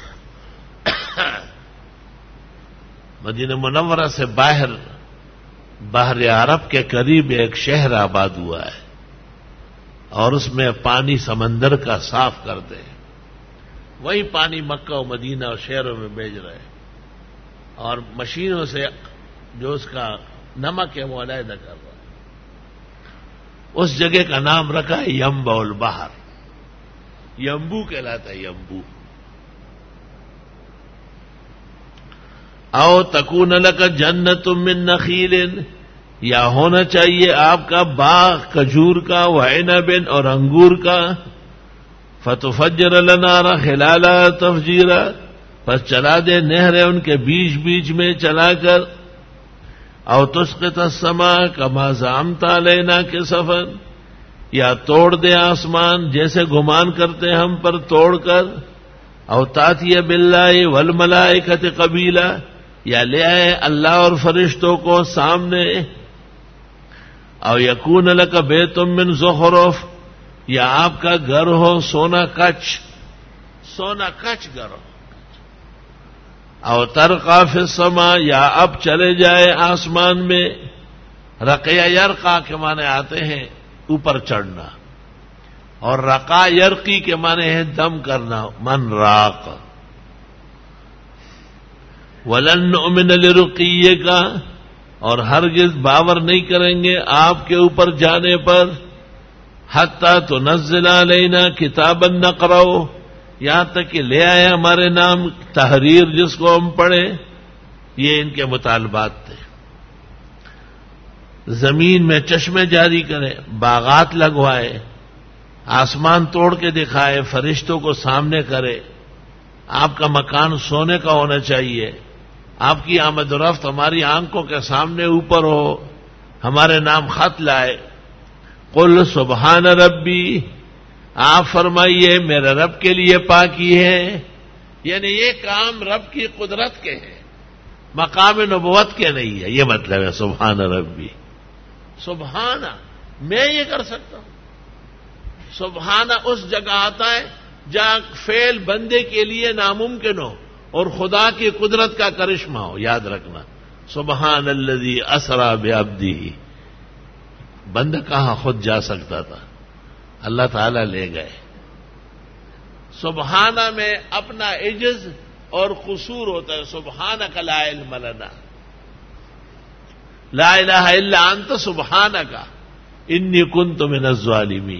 مدینہ منورہ سے باہر بحر عرب کے قریب ایک شہر آباد ہوا ہے، اور اس میں پانی سمندر کا صاف کرتے ہیں، وہی پانی مکہ و مدینہ اور شہروں میں بھیج رہے ہیں، اور مشینوں سے جو اس کا نمک ہے وہ علیحدہ کر رہا ہے۔ اس جگہ کا نام رکھا ہے ینبع البحر، ینبوع کہلاتا ہے، ینبوع۔ او تکون لک جنت من نخیل، یا ہونا چاہیے آپ کا باغ کھجور کا، وعنب اور انگور کا، فتفجر الانہار خلالها تفجیرا، پس چلا دے نہریں ان کے بیچ بیچ میں چلا کر، او تسقط السماء کما زعمت علینا کسفا، یا توڑ دے آسمان جیسے گمان کرتے ہم پر توڑ کر، او تاتی باللہ والملائکۃ قبیلا، یا لے آئے اللہ اور فرشتوں کو سامنے، او یکون لک بیت من زخرف، یا آپ کا گھر ہو سونا کچ گھر ہو، او ترقا فی السماء، یا اب چلے جائے آسمان میں، رقیہ یرقا کے معنی آتے ہیں اوپر چڑھنا، اور رقا یرقی کے معنی ہے دم کرنا، من راق۔ وَلَن نُّؤْمِنَ لِرُقِيِّكَ، اور ہرگز باور نہیں کریں گے آپ کے اوپر جانے پر، حَتَّىٰ تُنَزِّلَ عَلَيْنَا كِتَابًا نَقْرَؤُهُ، یہاں تک کہ لے آئے ہمارے نام تحریر جس کو ہم پڑھیں۔ یہ ان کے مطالبات تھے۔ زمین میں چشمے جاری کرے، باغات لگوائے، آسمان توڑ کے دکھائے، فرشتوں کو سامنے کرے، آپ کا مکان سونے کا ہونا چاہیے، آپ کی آمد و رفت ہماری آنکھوں کے سامنے اوپر ہو، ہمارے نام خط لائے۔ قل سبحان ربی، آپ فرمائیے میرے رب کے لیے پاکی ہے، یعنی یہ کام رب کی قدرت کے ہیں، مقام نبوت کے نہیں ہے، یہ مطلب ہے سبحان ربی۔ سبحان، میں یہ کر سکتا ہوں۔ سبحان اس جگہ آتا ہے جہاں فعل بندے کے لیے ناممکن ہو اور خدا کی قدرت کا کرشمہ ہو، یاد رکھنا۔ سبحان الذی اسری بعبدہ، بندہ کہاں خود جا سکتا تھا، اللہ تعالیٰ لے گئے۔ سبحانہ میں اپنا عجز اور قصور ہوتا ہے، سبحانک لا علم لنا، لا الہ الا انت سبحانک انی کنت من الظالمین۔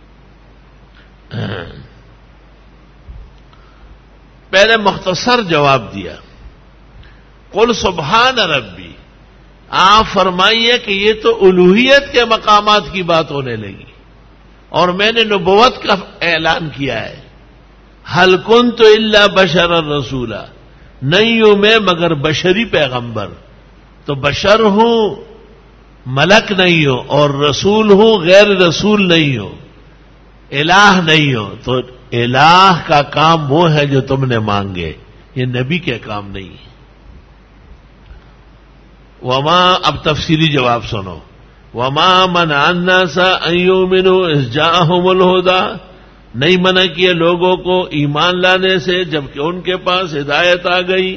پہلے مختصر جواب دیا، قل سبحان ربی، آپ فرمائیے کہ یہ تو الوہیت کے مقامات کی بات ہونے لگی، اور میں نے نبوت کا اعلان کیا ہے۔ حل کنت الا بشرا رسولا، نہیں ہوں میں مگر بشری پیغمبر، تو بشر ہوں ملک نہیں ہو، اور رسول ہوں غیر رسول نہیں ہو، الہ نہیں ہو، تو الہ کا کام وہ ہے جو تم نے مانگے، یہ نبی کے کام نہیں ہے۔ وما، اب تفصیلی جواب سنو، وما منع الناس ان یؤمنوا اذ جاءهم الہدی، نہیں منع کیے لوگوں کو ایمان لانے سے جبکہ ان کے پاس ہدایت آ گئی،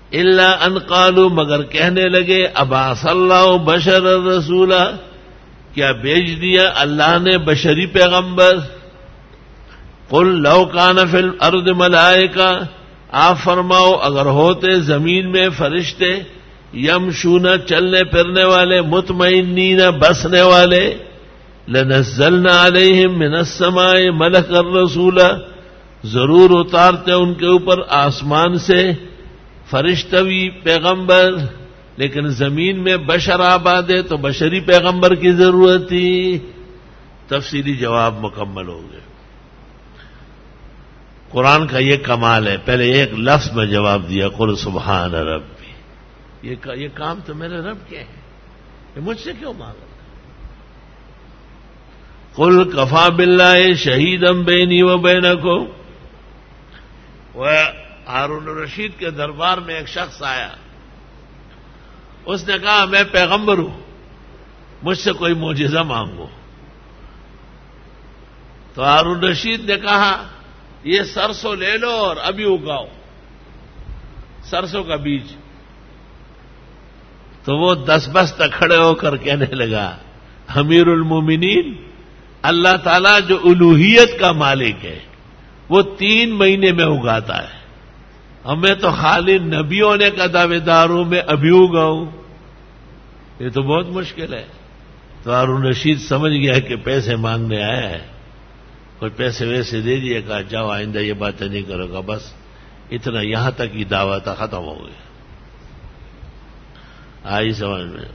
الا ان قالوا، مگر کہنے لگے ابعث اللہ بشر الرسولا، کیا بھیج دیا اللہ نے بشری پیغمبر؟ قل لو کان فی الارض ملائکہ، آپ فرماؤ اگر ہوتے زمین میں فرشتے، یمشون چلنے پھرنے والے، مطمئنین بسنے والے، لنزلنا علیہم من السماء ملکا رسولا، ضرور اتارتے ان کے اوپر آسمان سے فرشتوی پیغمبر، لیکن زمین میں بشر آباد ہے تو بشری پیغمبر کی ضرورت تھی۔ تفصیلی جواب مکمل ہو گئے۔ قرآن کا یہ کمال ہے، پہلے ایک لفظ میں جواب دیا، قل سبحان ربی، یہ کام تو میرے رب کے ہیں، یہ مجھ سے کیوں مانگ رہا؟ قل کفا باللہ شہیدا بینی و بینکم۔ وہ ہارون الرشید کے دربار میں ایک شخص آیا، اس نے کہا میں پیغمبر ہوں، مجھ سے کوئی معجزہ مانگو۔ تو ہارون الرشید نے کہا یہ سرسوں لے لو اور ابھی اگاؤ، سرسوں کا بیج۔ تو وہ دس بستہ کھڑے ہو کر کہنے لگا امیر المومنین، اللہ تعالیٰ جو الوہیت کا مالک ہے وہ 3 مہینے میں اگاتا ہے، ہمیں تو خالی نبی ہونے کا دعوے دار ہوں، میں ابھی اگاؤں، یہ تو بہت مشکل ہے۔ تو ہارون رشید سمجھ گیا کہ پیسے مانگنے آیا ہے، کوئی پیسے ویسے دے دیے، کہا جاؤ آئندہ یہ باتیں نہیں کرو گا، بس اتنا، یہاں تک ہی دعوت ختم ہو گئی۔ آئی سمجھ میں؟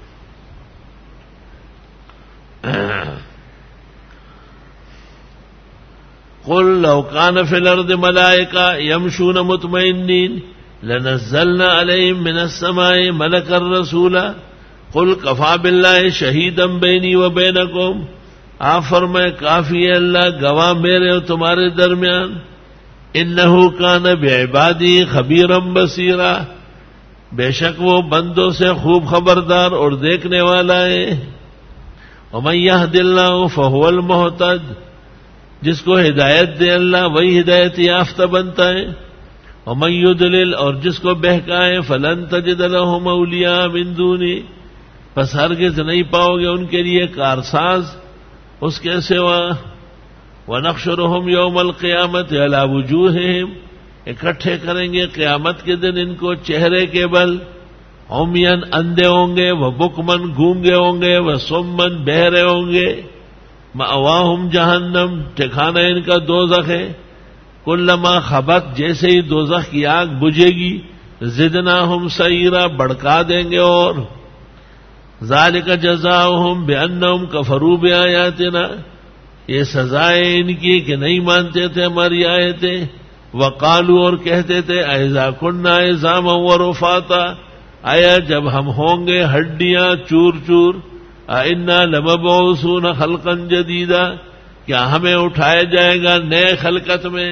قل لو کان فی الارض ملائکہ یمشون مطمئنین لنزلنا علیہم من السماء ملکا رسولا قل کفا باللہ شہیدا بینی و بینکم۔ آپ فرمائے کافی ہے اللہ گواہ میرے اور تمہارے درمیان، انہ کان بعبادی خبیرا بصیرا، بے شک وہ بندوں سے خوب خبردار اور دیکھنے والا ہے۔ ومن یہد اللہ فہو المہتد، جس کو ہدایت دے اللہ وہی ہدایت یافتہ بنتا ہے۔ ومن یضلل، اور جس کو بہکائے، فلن تجد لہم اولیاء من دونی، پس ہرگز نہیں پاؤ گے ان کے لیے کارساز اس کے سوا۔ وَنَحْشُرُهُمْ يَوْمَ الْقِيَامَةِ عَلَى وُجُوهِهِمْ، اکٹھے کریں گے قیامت کے دن ان کو چہرے کے بل، عُمْيًا اندھے ہوں گے، وَبُكْمًا گونگے ہوں گے، وَصُمًّا بہرے ہوں گے۔ مَأْوَاهُمْ جَهَنَّمْ، ٹھکانہ ان کا دوزخ ہے۔ كُلَّمَا خَبَتْ، جیسے ہی دوزخ کی آگ بجھے گی، زِدْنَاهُمْ سَعِيرًا، بڑھکا دیں گے اور۔ ذالک جزاؤہم بانہم کفروا بآیاتنا، یہ سزائے ان کی کہ نہیں مانتے تھے ہماری آیتیں۔ وقالوا، اور کہتے تھے، اذا کنا عظاما ورفاتا، آیا جب ہم ہوں گے ہڈیاں چور چور، انا لمبعوثون خلقا جدیدا، کیا ہمیں اٹھایا جائے گا نئے خلقت میں۔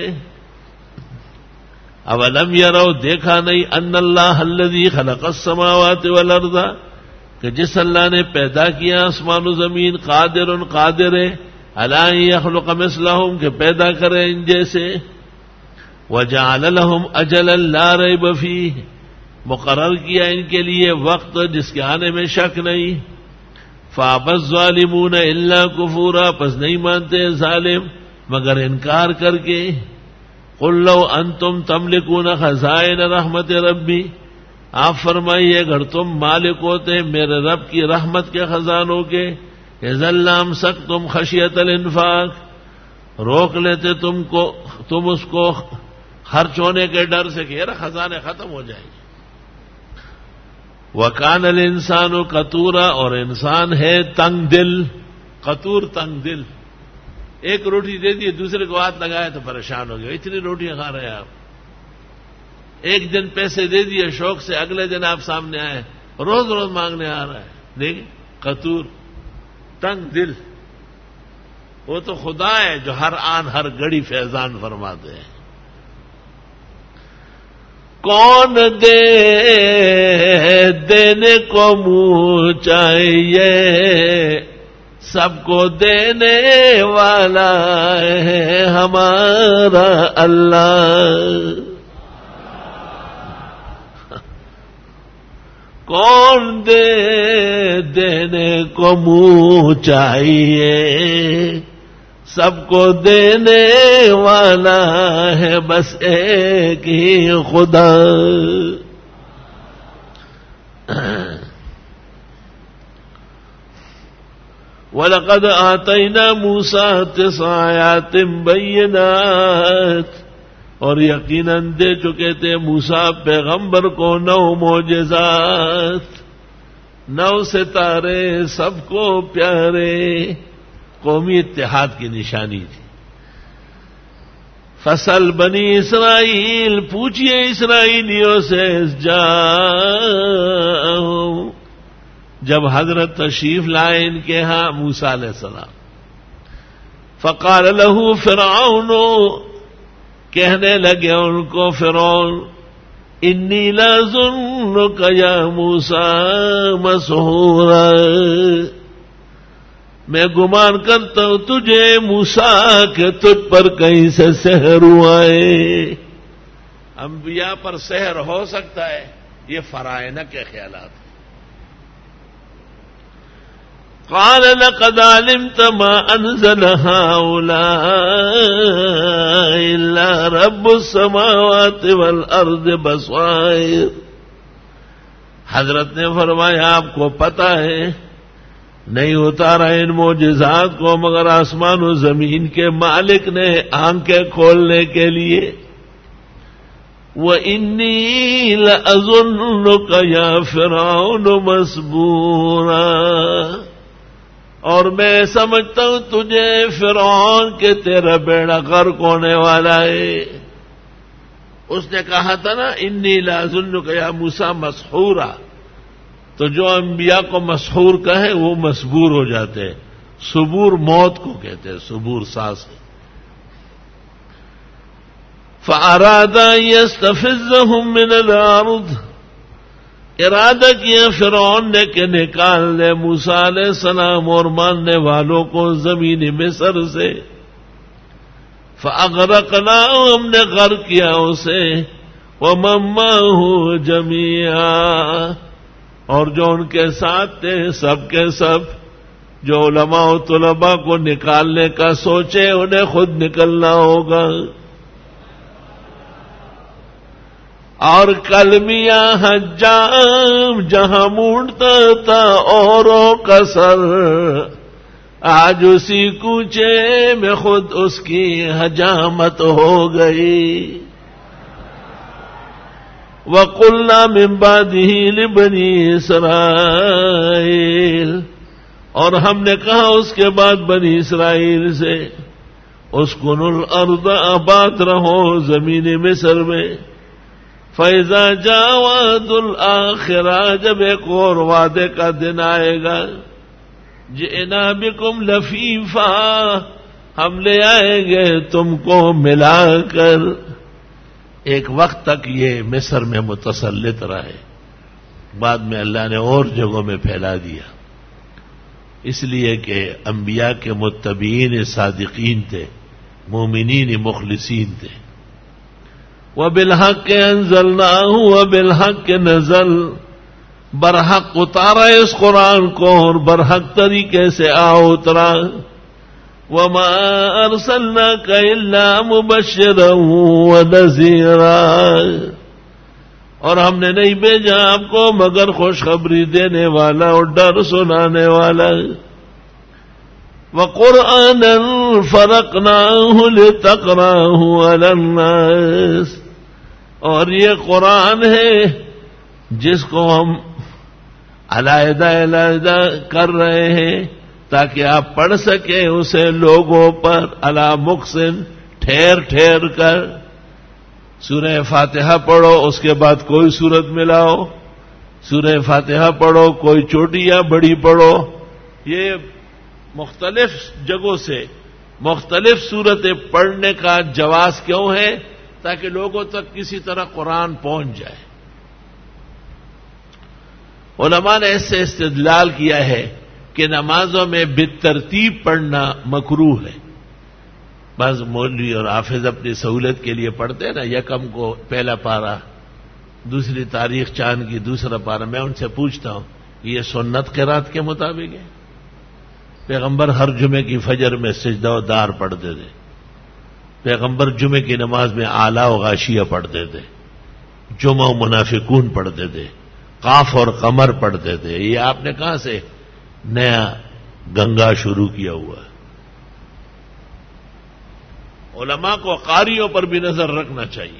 اولم یروا، دیکھا نہیں، ان اللہ الذی خلق السماوات والارض، کہ جس اللہ نے پیدا کیا آسمان و زمین، قادر ہے علی ان یخلق مثلہم، کہ پیدا کرے ان جیسے۔ وجعل لہم اجلا لا ریب فیہ، مقرر کیا ان کے لیے وقت جس کے آنے میں شک نہیں۔ فابى الظالمون الا کفورا، پس نہیں مانتے ظالم مگر انکار کر کے۔ قل لو انتم تملکون خزائن رحمت ربی، آپ فرمائیے اگر تم مالک ہوتے میرے رب کی رحمت کے خزانوں کے، اذا لامسکتم خشیۃ الانفاق، روک لیتے تم اس کو خرچ ہونے کے ڈر سے کہ یار خزانے ختم ہو جائیں گے۔ وکان الانسان قتورا، اور انسان ہے تنگ دل، قتور تنگ دل، ایک روٹی دے دی دوسرے کو ہاتھ لگایا تو پریشان ہو گیا، اتنی روٹیاں کھا رہے ہیں آپ، ایک دن پیسے دے دیے شوق سے، اگلے دن آپ سامنے آئے روز روز مانگنے آ رہا ہے، دیکھیں قتور تنگ دل۔ وہ تو خدا ہے جو ہر آن ہر گھڑی فیضان فرماتے ہیں۔ کون دے دینے کو منہ چاہیے، سب کو دینے والا ہے ہمارا اللہ۔ کون دے دینے کو منہ چاہیے، سب کو دینے والا ہے بس ایک ہی خدا۔ وَلَقَدْ آتَيْنَا مُوسَىٰ 9 آیَاتٍ بَيِّنَاتٍ، اور یقیناً دے چکے تھے موسیٰ پیغمبر کو 9 معجزات، 9 ستارے سب کو پیارے، قومی اتحاد کی نشانی تھی۔ فصل بنی اسرائیل، پوچھئے اسرائیلیوں سے، جاؤ، جب حضرت تشریف لائے ان کے ہاں موسیٰ علیہ السلام، فقال له فرعون، کہنے لگے ان کو فرعون، انی لاظنک یا موسیٰ مسحورا، میں گمان کرتا ہوں تجھے موسیٰ کہ تجھ پر کہیں سے سحر ہوا ہے۔ انبیاء پر سحر ہو سکتا ہے، یہ فرائض کے خیالات ہیں۔ قال لقد علمت ما انزل هؤلاء الا رب السماوات والارض بصائر، حضرت نے فرمایا آپ کو پتہ ہے نہیں اتارا ان معجزات کو مگر آسمان و زمین کے مالک نے آنکھیں کھولنے کے لیے۔ وَإِنِّي لَأَظُنُّكَ يَا فِرْعَوْنُ مَسْبُورًا، اور میں سمجھتا ہوں تجھے فرعون کہ تیرا بیڑا غرق ہونے والا ہے۔ اس نے کہا تھا نا انی لاظنک یا موسیٰ مسحورا، تو جو انبیاء کو مسحور کہے وہ مسبور ہو جاتے ہیں۔ صبور موت کو کہتے ہیں، صبور سانس۔ فَأَرَادَ أَن يَسْتَفِزَّهُم مِّنَ الْأَرْضِ، ارادہ کیا فرعون نے کہ نکال دے موسیٰ علیہ السلام اور ماننے والوں کو زمین مصر سے۔ فَأَغْرَقْنَاهُ، ہم نے غرق کیا اسے، وَمَن مَّعَهُ جَمِيعًا، اور جو ان کے ساتھ تھے سب کے سب۔ جو علماء و طلباء کو نکالنے کا سوچے انہیں خود نکلنا ہوگا۔ اور کلمیہ حجام جہاں مونڈتا تھا اوروں کا سر، آج اسی کوچے میں خود اس کی حجامت ہو گئی۔ وَقُلْنَا مِن بَعْدِهِ لِبَنِي إِسْرَائِيلَ، اور ہم نے کہا اس کے بعد بنی اسرائیل سے، اسْكُنُوا الْأَرْضَ، آباد رہو زمین مصر میں۔ فَإِذَا جَاءَ وَعْدُ الْآخِرَةِ، جب ایک اور وعدے کا دن آئے گا، جِئْنَا بِكُمْ لَفِيفًا، ہم لے آئیں گے تم کو ملا کر۔ ایک وقت تک یہ مصر میں متسلط رہے، بعد میں اللہ نے اور جگہوں میں پھیلا دیا، اس لیے کہ انبیاء کے متبعین صادقین تھے، مومنین مخلصین تھے۔ وَبِالْحَقِّ أَنزَلْنَاهُ وَبِالْحَقِّ نَزَلَ، برحق اتارا اس قرآن کو اور برحق طریقے سے اترا۔ وَمَا أَرْسَلْنَاكَ إِلَّا مُبَشِّرًا وَنَذِيرًا، اور ہم نے نہیں بھیجا آپ کو مگر خوشخبری دینے والا اور ڈر سنانے والا۔ وَقُرْآنًا فَرَقْنَاهُ لِتَقْرَأَهُ عَلَى النَّاسِ، اور یہ قرآن ہے جس کو ہم علیحدہ علیحدہ کر رہے ہیں تاکہ آپ پڑھ سکیں اسے لوگوں پر علی مقسن، ٹھہر ٹھہر کر۔ سورہ فاتحہ پڑھو، اس کے بعد کوئی سورت ملاؤ، سورہ فاتحہ پڑھو، کوئی چھوٹی یا بڑی پڑھو، یہ مختلف جگہوں سے مختلف صورتیں پڑھنے کا جواز کیوں ہے؟ تاکہ لوگوں تک کسی طرح قرآن پہنچ جائے۔ علماء نے اس سے استدلال کیا ہے کہ نمازوں میں بالترتیب پڑھنا مکروہ ہے۔ بعض مولوی اور حافظ اپنی سہولت کے لیے پڑھتے ہیں نا، یکم کو پہلا پارہ، دوسری تاریخ چاند کی دوسرا پارہ، میں ان سے پوچھتا ہوں یہ سنت قرات کے مطابق ہے؟ پیغمبر ہر جمعے کی فجر میں سجدہ و دار پڑھتے تھے، پیغمبر جمعے کی نماز میں اعلی و غاشیہ پڑھتے تھے، جمعہ و منافقون پڑھتے تھے، قاف اور قمر پڑھتے تھے، یہ آپ نے کہاں سے نیا گنگا شروع کیا ہوا ہے؟ علماء کو قاریوں پر بھی نظر رکھنا چاہیے،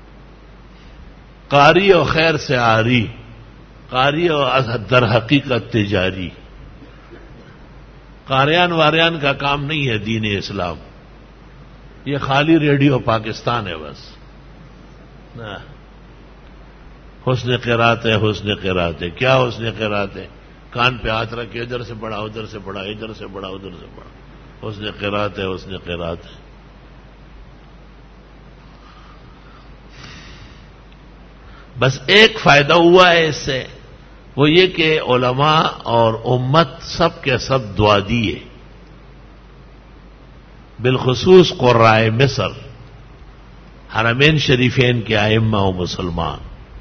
قاری و خیر سے عاری، قاری و در حقیقت تجاری، قاریان واریان کا کام نہیں ہے دین اسلام، یہ خالی ریڈیو پاکستان ہے بس. حسن قرات ہے، حسن قرات ہے، کیا حسن قرات ہے؟ کان پہ ہاتھ رکھ کے ادھر سے پڑھا، ادھر سے پڑھا، ادھر سے پڑھا، ادھر سے پڑھا، حسن قرات ہے، حسن قرات ہے. بس ایک فائدہ ہوا ہے اس سے، وہ یہ کہ علماء اور امت سب کے سب دعا دیے، بالخصوص قرائے مصر، حرمین شریفین کے ائمہ و مسلمان.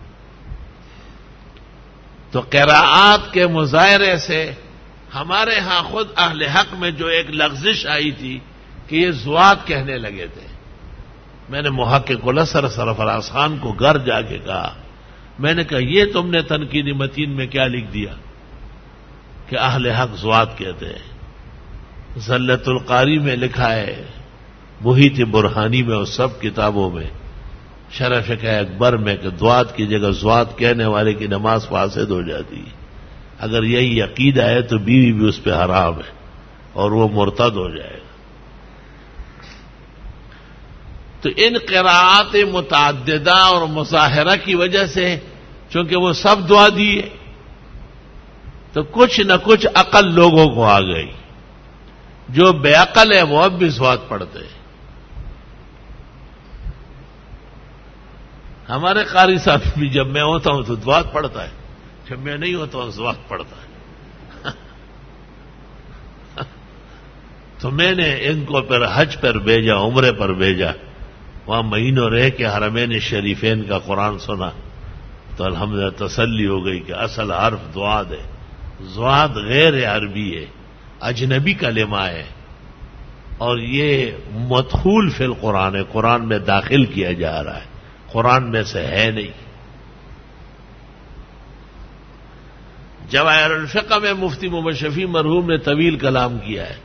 تو قراءات کے مظاہرے سے ہمارے ہاں خود اہل حق میں جو ایک لغزش آئی تھی کہ یہ زوات کہنے لگے تھے. میں نے محقق الاسر سرفراز خان کو گھر جا کے کہا، میں نے کہا یہ تم نے تنقیدی متین میں کیا لکھ دیا کہ اہل حق زوات کہتے ہیں؟ زلت القاری میں لکھا ہے، محیط برہانی میں اور سب کتابوں میں، شرح فقہ اکبر میں، کہ دعات کی جگہ زوات کہنے والے کی نماز فاسد ہو جاتی ہے. اگر یہی عقیدہ ہے تو بیوی بھی اس پہ حرام ہے اور وہ مرتد ہو جائے گا. تو ان قراءات متعددہ اور مظاہرہ کی وجہ سے چونکہ وہ سب دعا دیے تو کچھ نہ کچھ عقل لوگوں کو آ گئی. جو بے عقل ہے وہ اب بھی زوات پڑھتے ہیں. ہمارے قاری صاحب بھی جب میں ہوتا ہوں تو دعات پڑھتا ہے، جب میں نہیں ہوتا ہوں زوات پڑھتا ہے. تو میں نے ان کو پھر حج پر بھیجا، عمرے پر بھیجا، وہاں مہینوں رہ کے حرمین شریفین کا قرآن سنا تو الحمدللہ تسلی ہو گئی کہ اصل حرف دعات ہے. زوات غیر عربی ہے، اجنبی کلمہ ہے، اور یہ مدخول فی القرآن ہے، قرآن میں داخل کیا جا رہا ہے، قرآن میں سے ہے نہیں. جواہر الفقہ میں مفتی محمد شفیع مرحوم نے طویل کلام کیا ہے،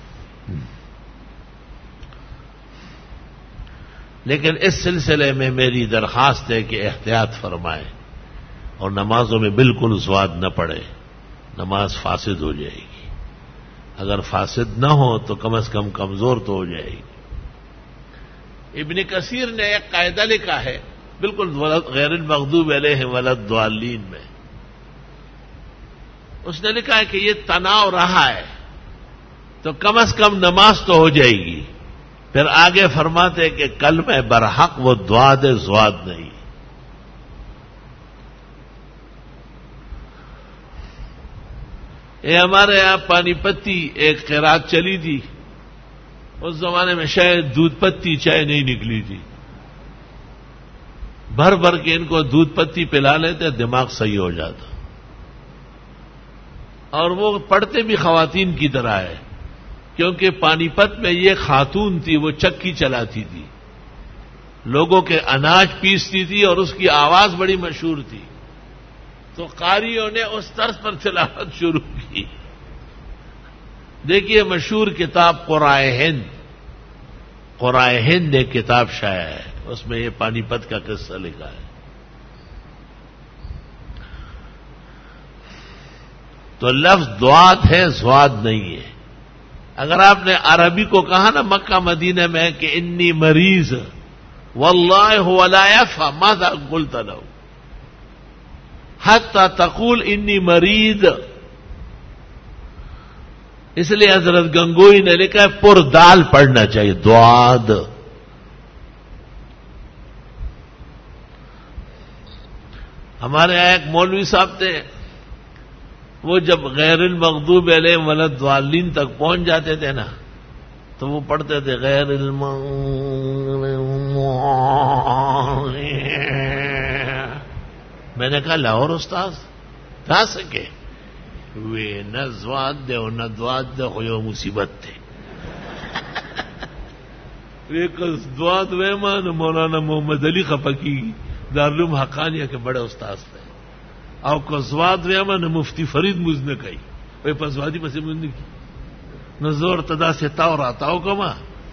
لیکن اس سلسلے میں میری درخواست ہے کہ احتیاط فرمائیں اور نمازوں میں بالکل زوات نہ پڑے، نماز فاسد ہو جائے گی. اگر فاسد نہ ہو تو کم از کم کمزور تو ہو جائے گی. ابن کثیر نے ایک قاعدہ لکھا ہے بالکل غیر المغضوب علیہم ولا الضالین میں، اس نے لکھا ہے کہ یہ تناؤ رہا ہے تو کم از کم نماز تو ہو جائے گی. پھر آگے فرماتے کہ کلمہ برحق وہ دعا دے زواد نہیں. یہ ہمارے یہاں پانی پتی ایک قرات چلی تھی، اس زمانے میں شاید دودھ پتی چائے نہیں نکلی تھی، بھر بھر کے ان کو دودھ پتی پلا لیتے، دماغ صحیح ہو جاتا. اور وہ پڑھتے بھی خواتین کی طرح ہے، کیونکہ پانی پت میں یہ خاتون تھی، وہ چکی چلاتی تھی، لوگوں کے اناج پیستی تھی اور اس کی آواز بڑی مشہور تھی. تو قاریوں نے اس طرز پر تلاوت شروع کی. دیکھیے مشہور کتاب قرائے ہند، قرائے ہند ایک کتاب شائع ہے، اس میں یہ پانی پت کا قصہ لکھا ہے. تو لفظ دعات ہے، زواد نہیں ہے. اگر آپ نے عربی کو کہا نا مکہ مدینہ میں کہ انی مریض واللہ ولا یفهم ماذا قلت له حتی تقول انی مریض، اس لیے حضرت گنگوئی نے لکھا ہے پر دال پڑھنا چاہیے، دعاد. ہمارے یہاں ایک مولوی صاحب تھے، وہ جب غیر المغضوب علیہم ولا الضالین تک پہنچ جاتے تھے نا تو وہ پڑھتے تھے غیر المغضوب. میں نے کہا لاہور استاد تھا سکے وے نہ زواد دے نہ دواد دے خو یو مصیبت تھے ایک دواد ویما نہ مولانا محمد علی خفقی دارالعلوم حقانیہ کے بڑے استاد تھے او کو زواد ویما نہ مفتی فرید مز نہ کئی وے پسوادی پس مز نہ کی نہ زور تدا سے تاو راتاو کما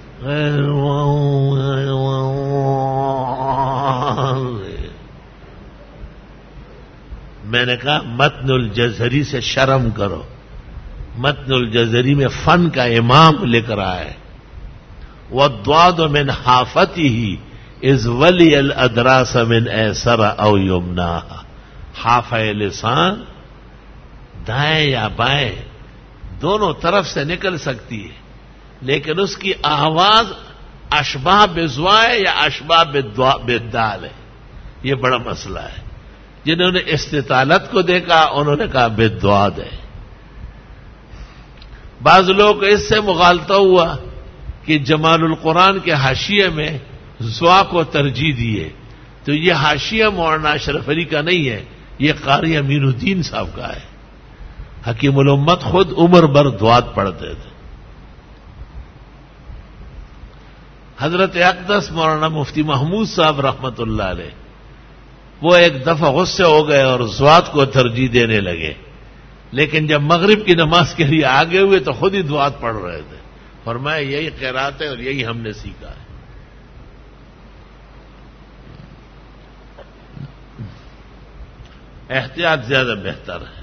میں نے کہا متن الجزری سے شرم کرو. متن الجزری میں فن کا امام لکھ رہا ہے والضاد من حافته اذ ولی الادراس من ایسر او یمنا. حافہ لسان دائیں یا بائیں دونوں طرف سے نکل سکتی ہے لیکن اس کی آواز اشباہ بزوائے یا اشباہ بالدال ہے. یہ بڑا مسئلہ ہے. جنہوں نے استطالت کو دیکھا انہوں نے کہا بالدواد ہے. بعض لوگ اس سے مغالطہ ہوا کہ جمال القرآن کے حاشیے میں زوا کو ترجیح دیے تو یہ حاشیہ مولانا اشرف علی کا نہیں ہے, یہ قاری امین الدین صاحب کا ہے. حکیم الامت خود عمر بھر دواد پڑھتے تھے. حضرت اقدس مولانا مفتی محمود صاحب رحمت اللہ علیہ وہ ایک دفعہ غصے ہو گئے اور زواد کو ترجیح دینے لگے, لیکن جب مغرب کی نماز کے لیے آگے ہوئے تو خود ہی دواد پڑھ رہے تھے. فرمایا یہی قرات ہے اور یہی ہم نے سیکھا ہے. احتیاط زیادہ بہتر ہے.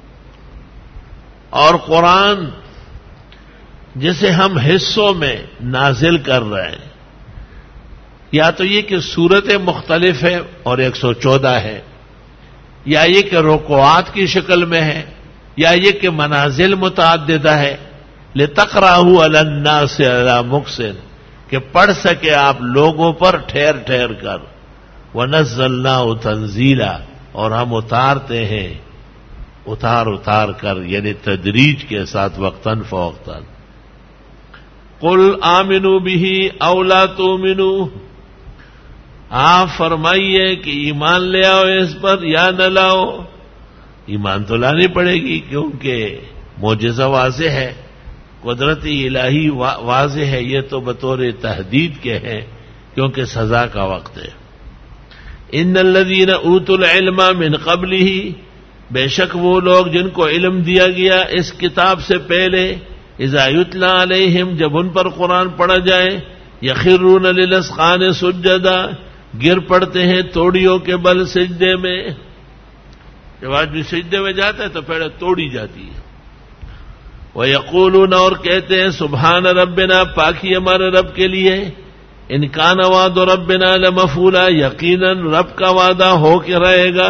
اور قرآن جسے ہم حصوں میں نازل کر رہے ہیں, یا تو یہ کہ صورتیں مختلف ہیں اور 114 ہے, یا یہ کہ رکوعات کی شکل میں ہے, یا یہ کہ منازل متعددہ ہے. لتقرأہ علی الناس علی مکثن کہ پڑھ سکے آپ لوگوں پر ٹھہر ٹھہر کر. ونزلناہ تنزیلا اور ہم اتارتے ہیں اتار اتار کر, یعنی تدریج کے ساتھ وقتاً فوقتاً. قل آمنوا بہ او لا تؤمنوا, آپ فرمائیے کہ ایمان لے آؤ اس پر یا نہ لاؤ. ایمان تو لانی پڑے گی کیونکہ معجزہ واضح ہے, قدرتی الہی واضح ہے. یہ تو بطور تحدید کے ہیں کیونکہ سزا کا وقت ہے. ان الذین اوتوا العلم من قبلہ, بے شک وہ لوگ جن کو علم دیا گیا اس کتاب سے پہلے, اذا یتلی علیہم جب ان پر قرآن پڑھا جائے, یخرون للاذقان سجدا گر پڑتے ہیں توڑیوں کے بل سجدے میں. جب آدمی سجدے میں جاتا ہے تو پہلے توڑی جاتی ہے. وَيَقُولُونَ اور کہتے ہیں سبحان ربنا پاکی ہمارے رب کے لیے, ان کان وعد ربنا لمفعولا یقیناً رب کا وعدہ ہو کے رہے گا.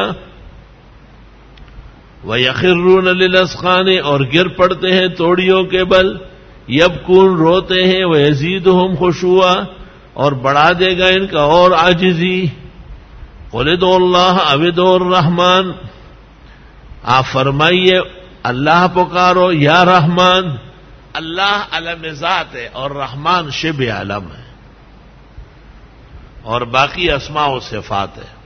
وَيَخِرُّونَ لِلْأَذْقَانِ اور گر پڑتے ہیں توڑیوں کے بل, یبکون روتے ہیں, وَيَزِيدُهُمْ خُشُوعًا اور بڑھا دے گا ان کا اور عاجزی. قُلِ ادْعُوا اللَّهَ أَوِ ادْعُوا الرَّحْمَٰنَ آپ فرمائیے اللہ پکارو یا رحمان. اللہ علم ذات ہے اور رحمان شبہ علم ہے, اور باقی اسماء و صفات ہے.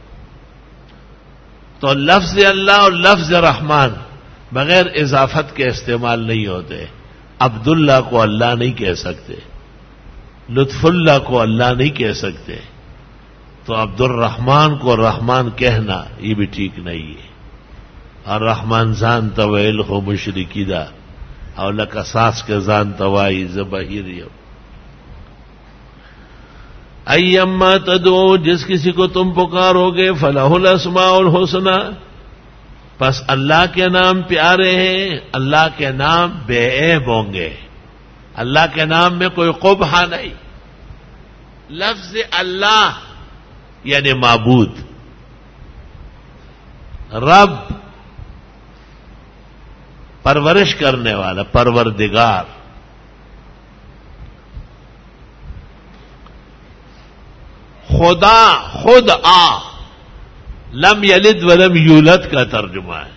تو لفظ اللہ اور لفظ رحمان بغیر اضافت کے استعمال نہیں ہوتے. عبداللہ کو اللہ نہیں کہہ سکتے, لطف اللہ کو اللہ نہیں کہہ سکتے, تو عبد الرحمان کو رحمان کہنا یہ بھی ٹھیک نہیں ہے. اور رحمان زان طویل ہو مشرکی دا اور لکا ساس کے زان طوائی زبہیری. ایما تدعو جس کسی کو تم پکارو گے فلہ الاسماء الحسنی پس اللہ کے نام پیارے ہیں, اللہ کے نام بے عیب ہوں گے, اللہ کے نام میں کوئی قبح نہیں. لفظ اللہ یعنی معبود, رب پرورش کرنے والا, پروردگار. خدا خود لم یلد ولم یولد کا ترجمہ ہے.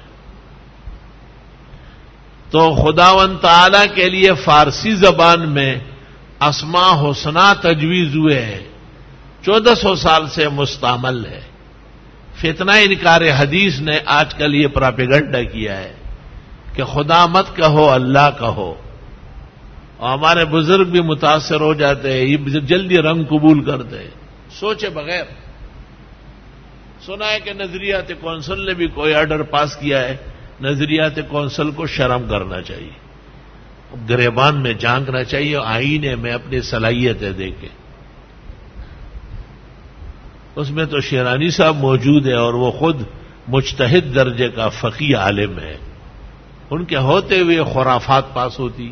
تو خداوند تعالی کے لیے فارسی زبان میں اسماء حسنہ تجویز ہوئے ہیں, 1400 سال سے مستعمل ہے. فتنہ انکار حدیث نے آج کل یہ پراپیگنڈا کیا ہے کہ خدا مت کہو اللہ کہو، اور ہمارے بزرگ بھی متاثر ہو جاتے ہیں، یہ جلدی رنگ قبول کرتے ہیں سوچے بغیر۔ سنا ہے کہ نظریات کونسل نے بھی کوئی آرڈر پاس کیا ہے، نظریات کونسل کو شرم کرنا چاہیے، گریبان میں جھانکنا چاہیے، آئینے میں اپنی صلاحیتیں دیکھیں۔ اس میں تو شیرانی صاحب موجود ہے اور وہ خود مجتہد درجے کا فقیہ عالم ہے، ان کے ہوتے ہوئے خرافات پاس ہوتی،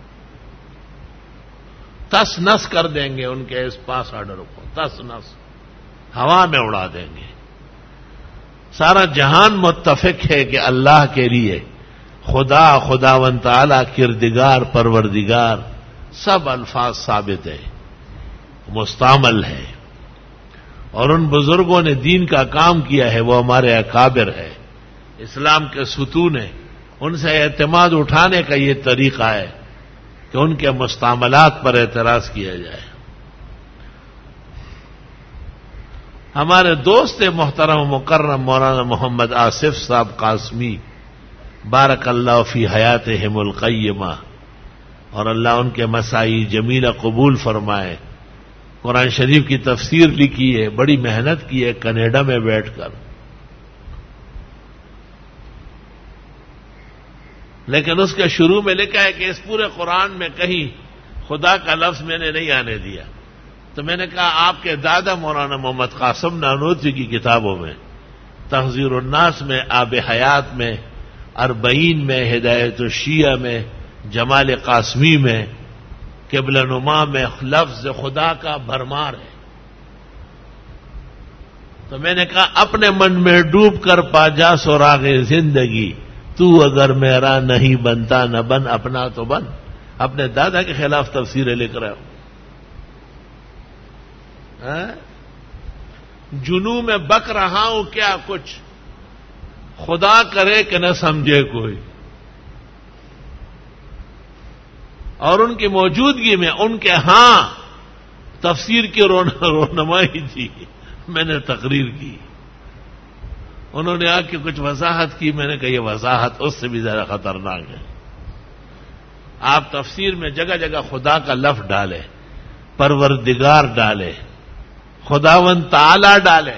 تس نس کر دیں گے ان کے اس پاس آرڈر کو، تس نس ہوا میں اڑا دیں گے۔ سارا جہان متفق ہے کہ اللہ کے لیے خداوند تعالی، کردگار، پروردگار، سب الفاظ ثابت ہیں، مستعمل ہے، اور ان بزرگوں نے دین کا کام کیا ہے، وہ ہمارے اکابر ہے، اسلام کے ستون ہیں، ان سے اعتماد اٹھانے کا یہ طریقہ ہے کہ ان کے مستعملات پر اعتراض کیا جائے۔ ہمارے دوست محترم و مکرم مولانا محمد آصف صاحب قاسمی، بارک اللہ فی حیاتہم القیمہ، اور اللہ ان کے مساعی جمیلہ قبول فرمائے، قرآن شریف کی تفسیر لکھی ہے، بڑی محنت کی ہے کینیڈا میں بیٹھ کر، لیکن اس کے شروع میں لکھا ہے کہ اس پورے قرآن میں کہیں خدا کا لفظ میں نے نہیں آنے دیا۔ تو میں نے کہا آپ کے دادا مولانا محمد قاسم نانوتوی کی کتابوں میں، تحذیر الناس میں، آب حیات میں، اربعین میں، ہدایت الشیعہ میں، جمال قاسمی میں، قبلہ نما میں لفظ خدا کا بھرمار ہے۔ تو میں نے کہا اپنے من میں ڈوب کر پا جا سراغ زندگی، تو اگر میرا نہیں بنتا نہ بن، اپنا تو بن۔ اپنے دادا کے خلاف تفسیریں لکھ رہے ہو، جنوں میں بک رہا ہوں کیا کچھ، خدا کرے کہ نہ سمجھے کوئی۔ اور ان کی موجودگی میں ان کے ہاں تفسیر کی رونمائی تھی، میں نے تقریر کی، انہوں نے آ کے کچھ وضاحت کی، میں نے کہا یہ وضاحت اس سے بھی زیادہ خطرناک ہے۔ آپ تفسیر میں جگہ جگہ خدا کا لفظ ڈالے، پروردگار ڈالے، خداوند تعالی ڈالے۔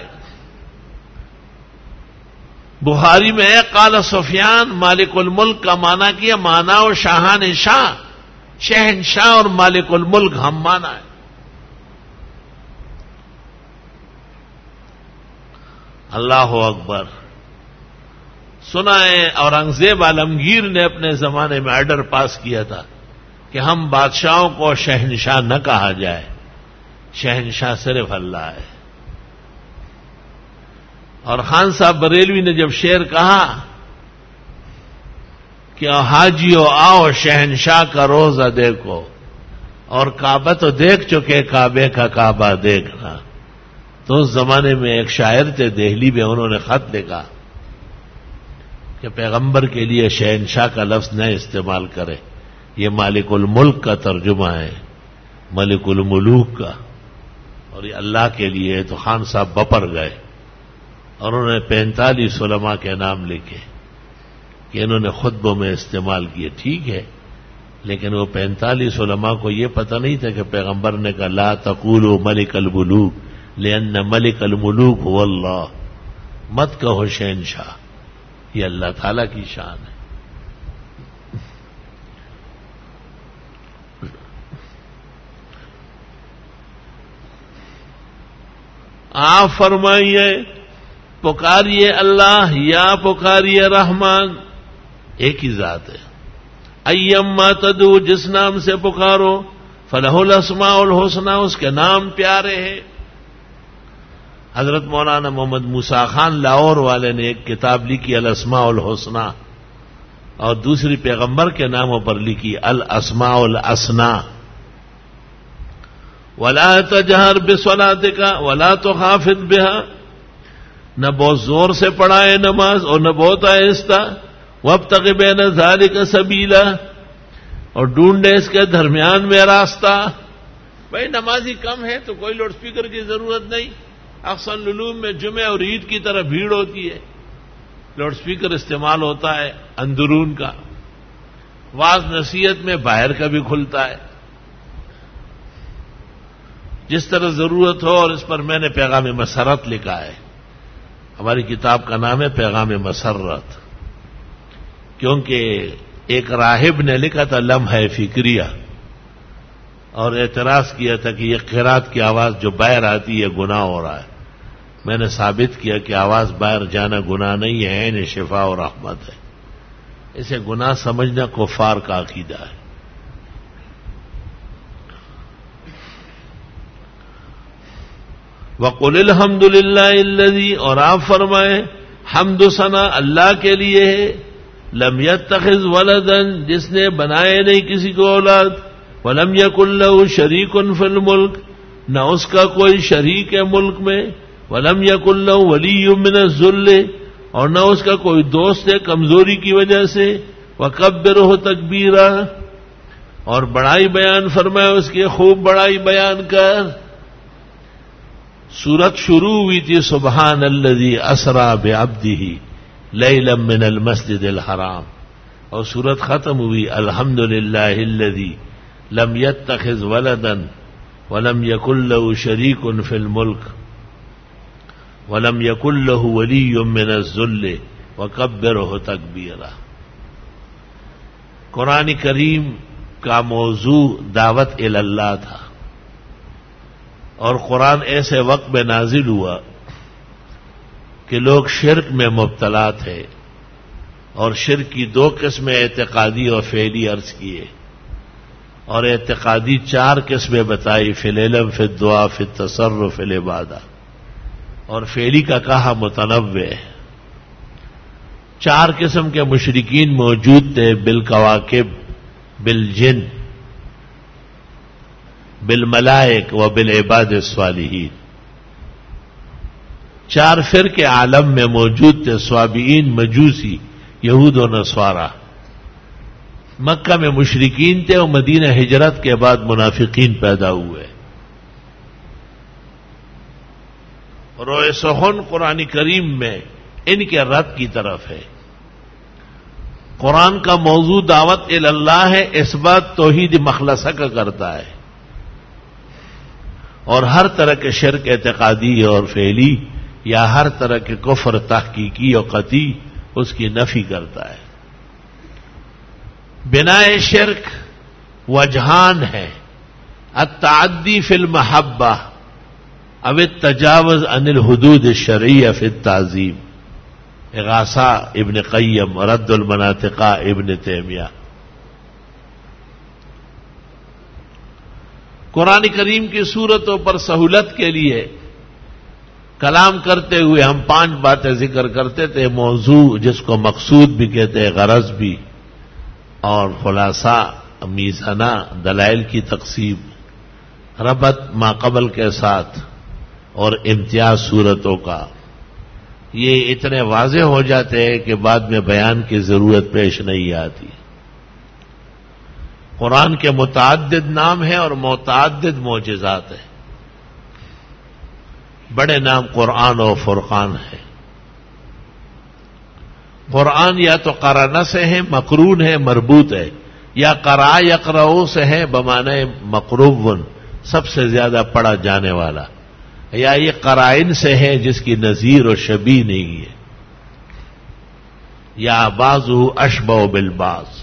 بخاری میں قال سفیان مالک الملک کا معنی کیا، معنی و شاہان شاہ، شہنشاہ اور مالک الملک ہم معنی ہے۔ اللہ اکبر۔ سنا ہے اورنگزیب عالمگیر نے اپنے زمانے میں آرڈر پاس کیا تھا کہ ہم بادشاہوں کو شہنشاہ نہ کہا جائے، شہنشاہ صرف اللہ ہے۔ اور خان صاحب بریلوی نے جب شعر کہا کہ حاجیو آؤ شہنشاہ کا روزہ دیکھو، اور کعبہ تو دیکھ چکے، کعبے کا کعبہ دیکھنا، تو اس زمانے میں ایک شاعر تھے دہلی میں، انہوں نے خط لکھا کہ پیغمبر کے لیے شہنشاہ کا لفظ نہ استعمال کرے، یہ مالک الملک کا ترجمہ ہے، ملک الملوک کا، اور یہ اللہ کے لیے۔ تو خان صاحب بپر گئے اور انہوں نے 45 علماء کے نام لکھے کہ انہوں نے خطبوں میں استعمال کیے، ٹھیک ہے، لیکن وہ 45 علماء کو یہ پتہ نہیں تھا کہ پیغمبر نے کہا لا تقولوا ملک الملوک لأن ملک الملوک هو اللہ، مت کہو شہنشاہ، یہ اللہ تعالی کی شان ہے۔ آپ فرمائیے پکاریے اللہ یا پکاریے رحمان، ایک ہی ذات ہے۔ ایما تدعو، جس نام سے پکارو، فلہ الاسماء الحسنی، اس کے نام پیارے ہیں۔ حضرت مولانا محمد موسیٰ خان لاہور والے نے ایک کتاب لکھی الاسماء الحسنی، اور دوسری پیغمبر کے ناموں پر لکھی الاسماء الحسنی۔ ولا تجہر بصلاتک ولا تخافت بها، نہ بہت زور سے پڑھائے نماز اور نہ بہت آہستہ، وابتغ بین ذلک سبیلا، اور ڈھونڈے اس کے درمیان میں راستہ۔ بھائی نمازی کم ہے تو کوئی لاؤڈ سپیکر کی ضرورت نہیں، اکثر علوم میں جمعہ اور عید کی طرح بھیڑ ہوتی ہے، لاؤڈ سپیکر استعمال ہوتا ہے اندرون کا، واعظ نصیحت میں باہر کا بھی کھلتا ہے، جس طرح ضرورت ہو. اور اس پر میں نے پیغام مسرت لکھا ہے. ہماری کتاب کا نام ہے پیغام مسرت، کیونکہ ایک راہب نے لکھا تھا لمحہ فکریہ، اور اعتراض کیا تھا کہ یہ قرات کی آواز جو باہر آتی ہے گناہ ہو رہا ہے. میں نے ثابت کیا کہ آواز باہر جانا گناہ نہیں ہے، عین شفا اور رحمت ہے. اسے گناہ سمجھنا کفار کا عقیدہ ہے. وَقُلِ الْحَمْدُ لِلَّهِ الَّذِي، اور آپ فرمائیں حمد و ثنا اللہ کے لیے ہے، لم يتخذ ولدا، جس نے بنائے نہیں کسی کو اولاد، وَلَمْ يَكُنْ لَهُ شَرِيكٌ فِي الْمُلْكِ، نہ اس کا کوئی شریک ہے ملک میں، وَلَمْ يَكُنْ لَهُ وَلِيٌّ مِّنَ الذُّلِّ، اور نہ اس کا کوئی دوست ہے کمزوری کی وجہ سے، وَكَبِّرْهُ تَكْبِيرًا، اور بڑائی بیان فرمائے اس کی، خوب بڑائی بیان کر. سورت شروع ہوئی تھی سبحان الذی اسرا بعبدہ لیلا من المسجد الحرام، اور سورت ختم ہوئی الحمد للہ الذی لم يتخذ ولدا ولم يكن له شریک فی الملک ولم يكن له ولی من الذل وکبرہ تکبیرا. قرآن کریم کا موضوع دعوت الی اللہ تھا، اور قرآن ایسے وقت میں نازل ہوا کہ لوگ شرک میں مبتلا تھے، اور شرک کی دو قسمیں اعتقادی اور فعلی عرض کیے، اور اعتقادی 4 قسمیں بتائی، فی العلم، فی الدعا، فی التصرف، فی العبادہ، اور فعلی کا کہا متنوع. 4 قسم کے مشرکین موجود تھے، بالکواکب، بالجن، بالملائک و بالعباد الصالحین. 4 فرقے عالم میں موجود تھے، صابئین، مجوسی، یہود و نصارا. مکہ میں مشرکین تھے، اور مدینہ ہجرت کے بعد منافقین پیدا ہوئے. روئے سخن قرآن کریم میں ان کے رد کی طرف ہے. قرآن کا موضوع دعوت الی اللہ ہے، اس بات توحید مخلصہ کا کرتا ہے، اور ہر طرح کے شرک اعتقادی اور فعلی یا ہر طرح کے کفر تحقیقی اور قطعی اس کی نفی کرتا ہے. بنا شرک وجہان ہے، التعدی فی المحبہ او التجاوز عن الحدود الشرعیہ فی التعظیم. اغاثہ ابن قیم، رد المناطقہ ابن تیمیہ. قرآن کریم کی صورتوں پر سہولت کے لیے کلام کرتے ہوئے ہم 5 باتیں ذکر کرتے تھے، موضوع جس کو مقصود بھی کہتے ہیں، غرض بھی، اور خلاصہ، میزانہ، دلائل کی تقسیم، ربط ماقبل کے ساتھ، اور امتیاز صورتوں کا. یہ اتنے واضح ہو جاتے ہیں کہ بعد میں بیان کی ضرورت پیش نہیں آتی. قرآن کے متعدد نام ہیں اور متعدد معجزات ہیں. بڑے نام قرآن و فرقان ہے. قرآن یا تو قرآن سے ہے، مقرون ہے، مربوط ہے، یا قرآ یقرؤ سے ہے بمعنی مقروب، سب سے زیادہ پڑھا جانے والا، یا یہ قرائن سے ہے جس کی نظیر و شبیہ نہیں ہے، یا بعضہ اشبہ بالبعض.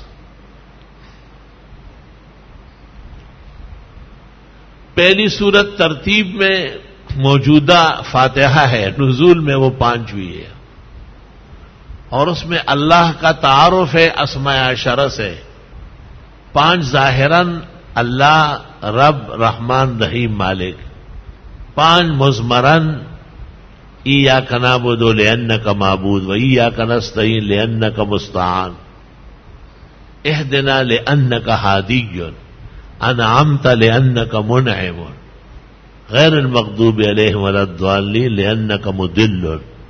پہلی صورت ترتیب میں موجودہ فاتحہ ہے، نزول میں وہ 5ویں ہے، اور اس میں اللہ کا تعارف ہے اسماء عشرہ سے. 5 ظاہراً اللہ، رب، رحمان، رحیم، مالک. 5 مضمراً ایاک نعبد لأنک معبود و ایاک نستعین لأنک مستعان، اہدنا لأنک ہادی، انعمت لأنک منعم، غیر المغضوب علیہم ولا الضالین لأنک مضل.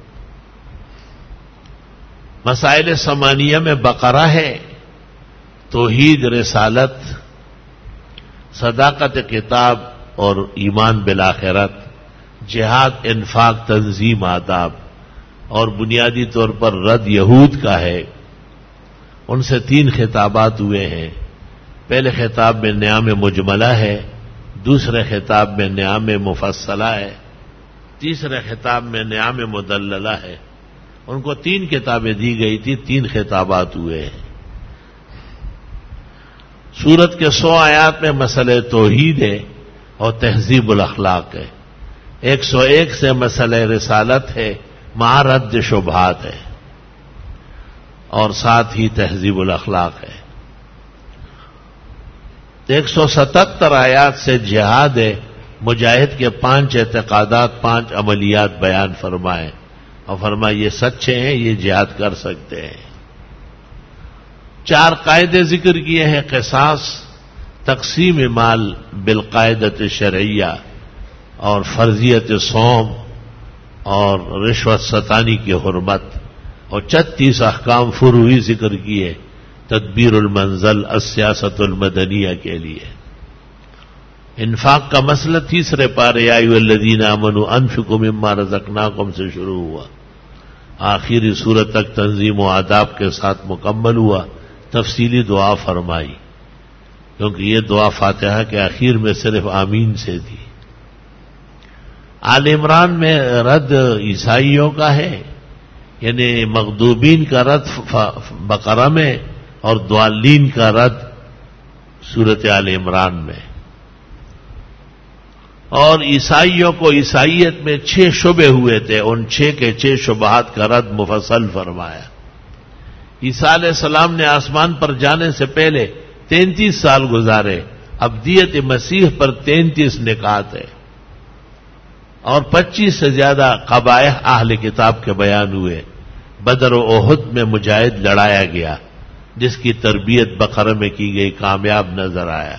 مسائل ثمانیہ میں بقرہ ہے، توحید، رسالت، صداقت کتاب اور ایمان بالآخرت، جہاد، انفاق، تنظیم، آداب، اور بنیادی طور پر رد یہود کا ہے۔ ان سے 3 خطابات ہوئے ہیں۔ پہلے خطاب میں نعم مجملہ ہے، دوسرے خطاب میں نعم مفصلہ ہے، تیسرے خطاب میں نعم مدللہ ہے۔ ان کو 3 کتابیں دی گئی تھی، 3 خطابات ہوئے ہیں۔ سورت کے 100 آیات میں مسئلہ توحید ہے اور تہذیب الاخلاق ہے۔ 101 سے مسئلہ رسالت ہے، مع رد شبہات ہے، اور ساتھ ہی تہذیب الاخلاق ہے۔ 177 آیات سے جہاد ہے، مجاہد کے 5 اعتقادات، 5 عملیات بیان فرمائے اور فرمائے یہ سچے ہیں، یہ جہاد کر سکتے ہیں۔ 4 قاعدے ذکر کیے ہیں، قصاص، تقسیم مال بالقاعدۃ شرعیہ، اور فرضیت صوم، اور رشوت ستانی کی حرمت، اور 36 احکام فروعی ذکر کیے تدبیر المنزل السیاست المدنیہ کے لیے۔ انفاق کا مسئلہ تیسرے پارے یا ایھا الذین آمنوا انفقوا مما رزقناکم سے شروع ہوا، آخری سورت تک تنظیم و آداب کے ساتھ مکمل ہوا، تفصیلی دعا فرمائی، کیونکہ یہ دعا فاتحہ کے آخر میں صرف آمین سے تھی۔ آل عمران میں رد عیسائیوں کا ہے، یعنی مغضوبین کا رد بقرہ میں، اور ضالین کا رد سورت آل عمران میں۔ اور عیسائیوں کو عیسائیت میں 6 شبے ہوئے تھے، ان 6 کے 6 شبہات کا رد مفصل فرمایا۔ عیسیٰ علیہ السلام نے آسمان پر جانے سے پہلے 33 سال گزارے، ابدیت مسیح پر 33 نکات ہے، اور 25 سے زیادہ قبائح اہل کتاب کے بیان ہوئے۔ بدر و احد میں مجاہد لڑایا گیا، جس کی تربیت بقرہ میں کی گئی، کامیاب نظر آیا۔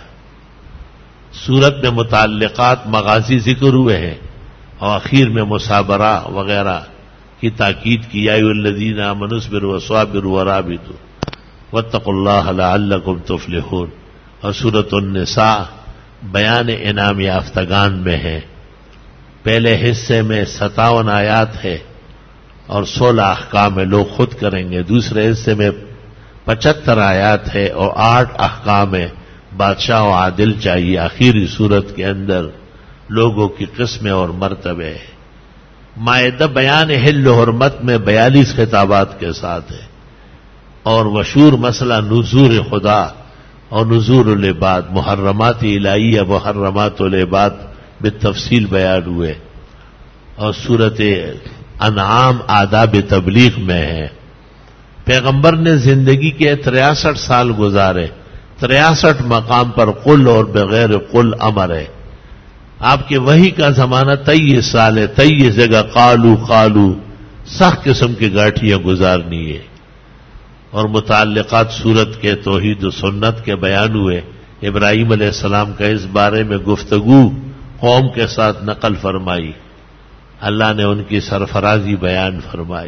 سورت میں متعلقات مغازی ذکر ہوئے ہیں، اور اخیر میں مصابرہ وغیرہ کی تاکید کی، یا ایھا الذین آمنوا اصبروا وصابروا ورابطوا واتقوا اللہ لعلکم تفلحون۔ اور سورۃ النساء بیان انعام یافتگان میں ہے۔ پہلے حصے میں 57 آیات ہے اور 16 احکام ہے، لوگ خود کریں گے۔ دوسرے حصے میں 75 آیات ہے اور 8 احکام ہے، بادشاہ و عادل چاہیے۔ آخری صورت کے اندر لوگوں کی قسمیں اور مرتبے ہے۔ مائدہ بیان حل و حرمت میں 42 خطابات کے ساتھ ہے، اور مشہور مسئلہ نذور خدا اور نذور العباد، محرمات الہیہ، محرمات العباد بالتفصیل بیان ہوئے۔ اور سورت انعام آداب تبلیغ میں ہے۔ پیغمبر نے زندگی کے 63 سال گزارے، 63 مقام پر قل اور بغیر قل امر ہے۔ آپ کے وحی کا زمانہ 23 سال ہے، 23 جگہ قالو سخت قسم کی گاٹھیاں گزارنی ہے۔ اور متعلقات صورت کے توحید و سنت کے بیان ہوئے۔ ابراہیم علیہ السلام کا اس بارے میں گفتگو قوم کے ساتھ نقل فرمائی، اللہ نے ان کی سرفرازی بیان فرمائی۔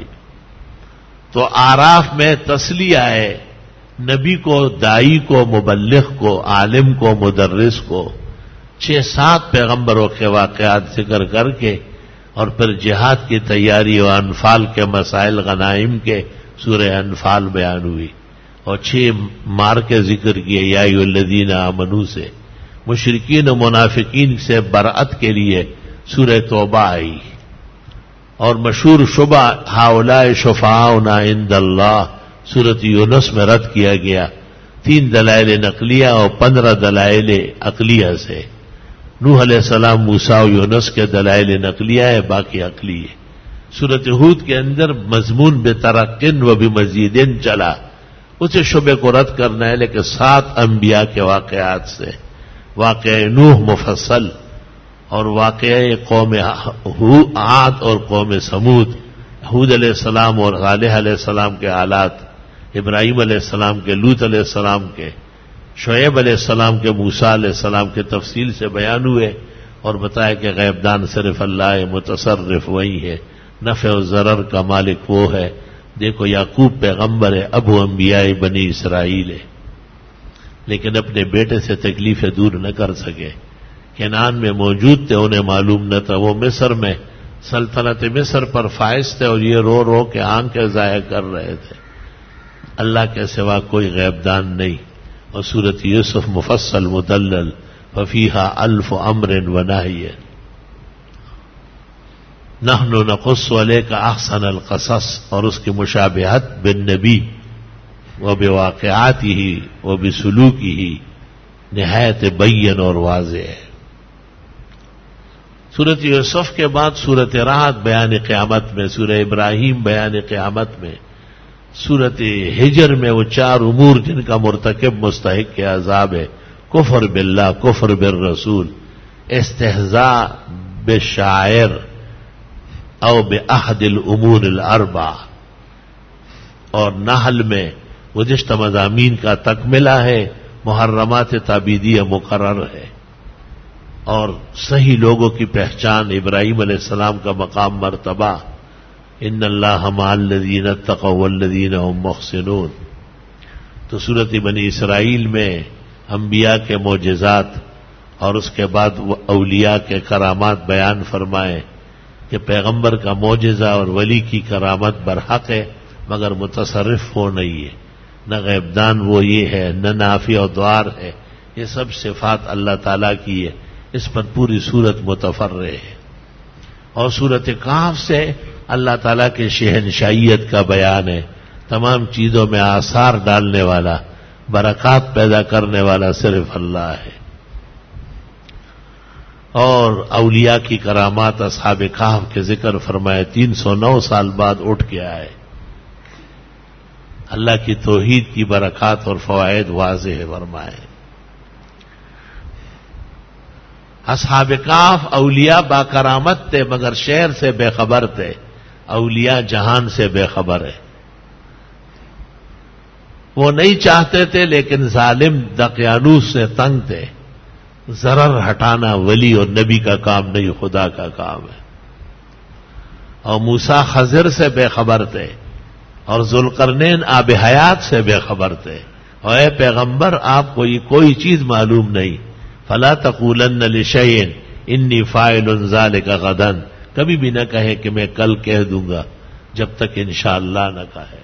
تو آراف میں تسلیہ ہے، نبی کو، دائی کو، مبلغ کو، عالم کو، مدرس کو، 6-7 پیغمبروں کے واقعات ذکر کر کے، اور پھر جہاد کی تیاری اور انفال کے مسائل، غنائم کے سورہ انفال بیان ہوئی، اور 6 مار کے ذکر کیے، یا ایھا الذین آمنوا سے۔ مشرکین و منافقین سے برأت کے لیے سورہ توبہ آئی، اور مشہور شبہ ہؤلاء شفعاؤنا عند اللہ سورۃ یونس میں رد کیا گیا، 3 دلائل نقلیہ اور 15 دلائل عقلیہ سے۔ نوح علیہ السلام، موسیٰ و یونس کے دلائل نقلیہ ہے، باقی عقلی ہے۔ سورۃ ہود کے اندر مضمون بترقن و بمزیدن چلا، اسے شبے کو رد کرنا ہے، لیکن 7 انبیاء کے واقعات سے، واقعہ نوح مفصل، اور واقعہ قوم عاد اور قوم سمود، ہود علیہ السلام اور صالح علیہ السلام کے حالات، ابراہیم علیہ السلام کے، لوط علیہ السلام کے، شعیب علیہ السلام کے، موسیٰ علیہ السلام کے تفصیل سے بیان ہوئے، اور بتایا کہ غیب دان صرف اللہ ہے، متصرف وہی ہے، نفع و ضرر کا مالک وہ ہے۔ دیکھو یعقوب پیغمبر ہے، ابو انبیاء بنی اسرائیل ہے، لیکن اپنے بیٹے سے تکلیفیں دور نہ کر سکے، کنعان میں موجود تھے، انہیں معلوم نہ تھا. وہ مصر میں سلطنت مصر پر فائز تھے اور یہ رو رو کے آنکھیں ضائع کر رہے تھے. اللہ کے سوا کوئی غیب دان نہیں. اور سورۃ یوسف مفصل مدلل ففیہا الف امر و نہی. نحن نقص علیک احسن القصص، اور اس کی مشابہت بالنبی وبواقعاتہ وبسلوکہ نہایت بین اور واضح ہے. سورۃ یوسف کے بعد سورۃ رعد بیان قیامت میں، سورہ ابراہیم بیان قیامت میں، سورۃ ہجر میں وہ 4 امور جن کا مرتکب مستحق کے عذاب ہے: کفر باللہ، کفر بالرسول، استہزاء بالشاعر او بعہد الامور الاربع. اور نحل میں گزشتہ مضامین کا تکملہ ہے، محرمات تعبیدیہ مقرر ہے، اور صحیح لوگوں کی پہچان، ابراہیم علیہ السلام کا مقام مرتبہ، ان اللہ مع الذین اتقوا والذین هم محسنون. تو سورۃ بنی اسرائیل میں انبیاء کے معجزات اور اس کے بعد وہ اولیاء کے کرامات بیان فرمائے کہ پیغمبر کا معجزہ اور ولی کی کرامت برحق ہے، مگر متصرف وہ نہیں ہے، نہ غیب دان وہ یہ ہے، نہ نافع و ضار ہے. یہ سب صفات اللہ تعالیٰ کی ہے. اس پر پوری سورت متفرع ہے. اور سورۃ کہف سے اللہ تعالیٰ کے شہنشاہیت کا بیان ہے. تمام چیزوں میں آثار ڈالنے والا، برکات پیدا کرنے والا صرف اللہ ہے. اور اولیاء کی کرامات اصحاب کہف کے ذکر فرمائے. 309 سال بعد اٹھ کے آئے. اللہ کی توحید کی برکات اور فوائد واضح فرمائے. اصحاب کہف اولیاء با کرامت تھے، مگر شہر سے بے خبر تھے. اولیاء جہان سے بے خبر ہے. وہ نہیں چاہتے تھے، لیکن ظالم دقیانوس سے تنگ تھے. ضرر ہٹانا ولی اور نبی کا کام نہیں، خدا کا کام ہے. اور موسیٰ خضر سے بے خبر تھے، اور ذوالقرنین آب حیات سے بے خبر تھے. اور اے پیغمبر، آپ کو یہ کوئی چیز معلوم نہیں. فلا تقولن لشیء انی فاعل ذلک غدا، کبھی بھی نہ کہے کہ میں کل کہہ دوں گا، جب تک انشاءاللہ نہ کہے.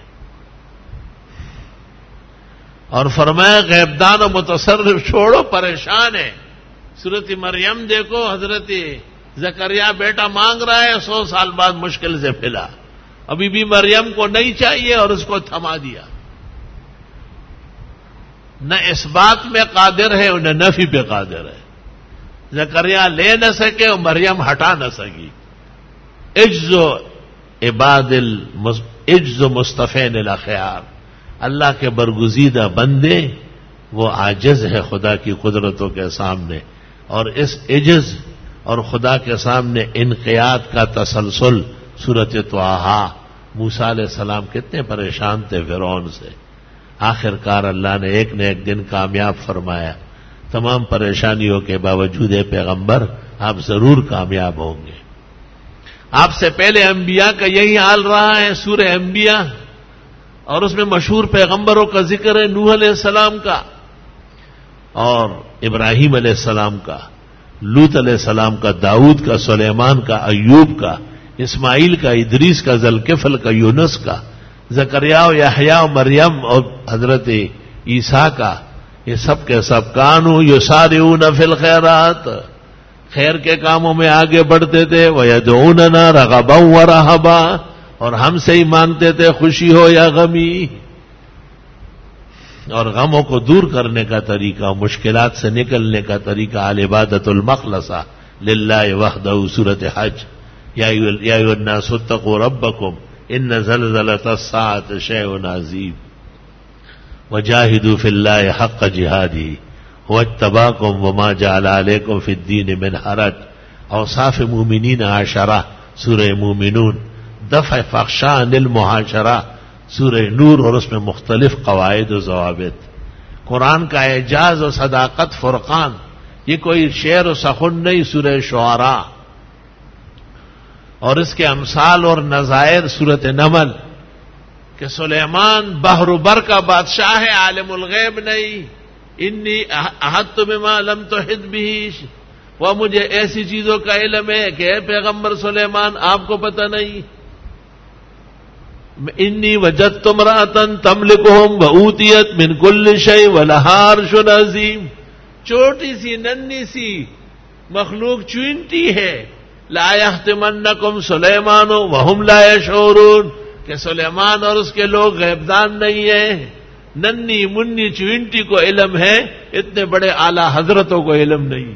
اور فرمایا غیب دان و متصرف چھوڑو، پریشان ہے. سورۃ مریم دیکھو، حضرت زکریا بیٹا مانگ رہا ہے، 100 سال بعد مشکل سے پھلا. ابھی بھی مریم کو نہیں چاہیے اور اس کو تھما دیا. نہ اس بات میں قادر ہے اور نہ نفی پہ قادر ہے. زکریا لے نہ سکے اور مریم ہٹا نہ سکی. عجز مصطفین الاخیار، اللہ کے برگزیدہ بندے وہ عاجز ہے خدا کی قدرتوں کے سامنے. اور اس عجز اور خدا کے سامنے انقیاد کا تسلسل. سورۃ طٰہٰ، موسیٰ علیہ السلام کتنے پریشان تھے فرعون سے، آخر کار اللہ نے ایک نہ ایک دن کامیاب فرمایا. تمام پریشانیوں کے باوجود پیغمبر آپ ضرور کامیاب ہوں گے. آپ سے پہلے انبیاء کا یہی حال رہا ہے. سورہ انبیاء، اور اس میں مشہور پیغمبروں کا ذکر ہے، نوح علیہ السلام کا اور ابراہیم علیہ السلام کا، لوط علیہ السلام کا، داؤد کا، سلیمان کا، ایوب کا، اسماعیل کا، ادریس کا، ذوالکفل کا، یونس کا، زکریا و یحییٰ و مریم اور حضرت عیسیٰ کا. یہ سب کے سب کانوا یسارعون فی الخیرات، خیر کے کاموں میں آگے بڑھتے تھے. ویدعوننا رغبا ورہبا، اور ہم سے ہی مانگتے تھے خوشی ہو یا غمی. اور غموں کو دور کرنے کا طریقہ، مشکلات سے نکلنے کا طریقہ العبادۃ المخلصہ للہ وحدہ. سورۃ حج، یا ایھا الناس اتقوا ربکم ان زلزلۃ الساعۃ شیء عظیم وجاہدوا فی اللہ حق جہادہ هو اجتباکم وما جعل علیکم فی الدین من حرج. اوصاف مومنین عشرہ، سورہ مومنون. دفع فحشاء عن المعاشرہ، سورہ نور، اور اس میں مختلف قواعد و ضوابط. قرآن کا اعجاز و صداقت فرقان، یہ کوئی شعر و سخن نہیں. سورہ شعراء، اور اس کے امثال اور نظائر سورۃ نمل، کہ سلیمان بحر و بر کا بادشاہ ہے، عالم الغیب نہیں. انی احطت بما لم تحط به، وہ مجھے ایسی چیزوں کا علم ہے کہ اے پیغمبر سلیمان آپ کو پتہ نہیں. انی وجدت امرأۃ تملکہم وأوتیت من کل شیء ولہا عرش عظیم. چھوٹی سی ننھی سی مخلوق چونٹی ہے. لا یحتمنکم سلیمان وہم لا یشعرون کہ سلیمان اور اس کے لوگ غیبدان نہیں ہیں. ننھی منی چونٹی کو علم ہے, اتنے بڑے اعلی حضرتوں کو علم نہیں.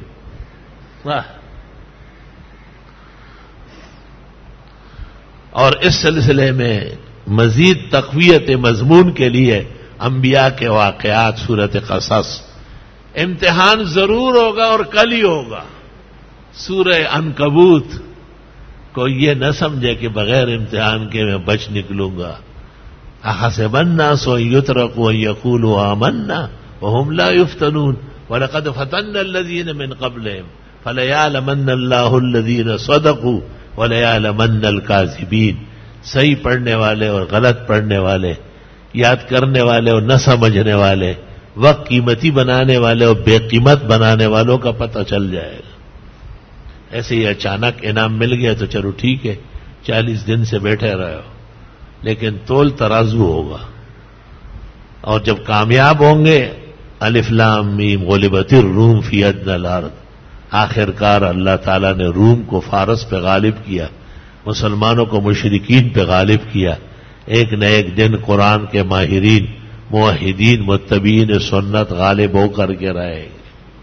اور اس سلسلے میں مزید تقویت مضمون کے لیے انبیاء کے واقعات سورۃ قصص. امتحان ضرور ہوگا اور کل ہی ہوگا. سورہ عنکبوت کو یہ نہ سمجھے کہ بغیر امتحان کے میں بچ نکلوں گا. احسب الناس ان یترکوا ان یقولوا آمنا وهم لا یفتنون ولقد فتنا الذین من قبلهم فلیعلمن اللہ الذین صدقوا ولیعلمن الکاذبین. صحیح پڑھنے والے اور غلط پڑھنے والے, یاد کرنے والے اور نہ سمجھنے والے, وقت قیمتی بنانے والے اور بے قیمت بنانے والوں کا پتہ چل جائے گا. ایسے ہی اچانک انعام مل گیا تو چلو ٹھیک ہے 40 دن سے بیٹھے رہے ہو, لیکن تول ترازو ہوگا. اور جب کامیاب ہوں گے الف لام میم غلبت الروم فی ادنی الارض, آخر کار اللہ تعالیٰ نے روم کو فارس پہ غالب کیا, مسلمانوں کو مشرکین پہ غالب کیا. ایک نہ ایک دن قرآن کے ماہرین موحدین متبعین سنت غالب ہو کر کے رہے گے.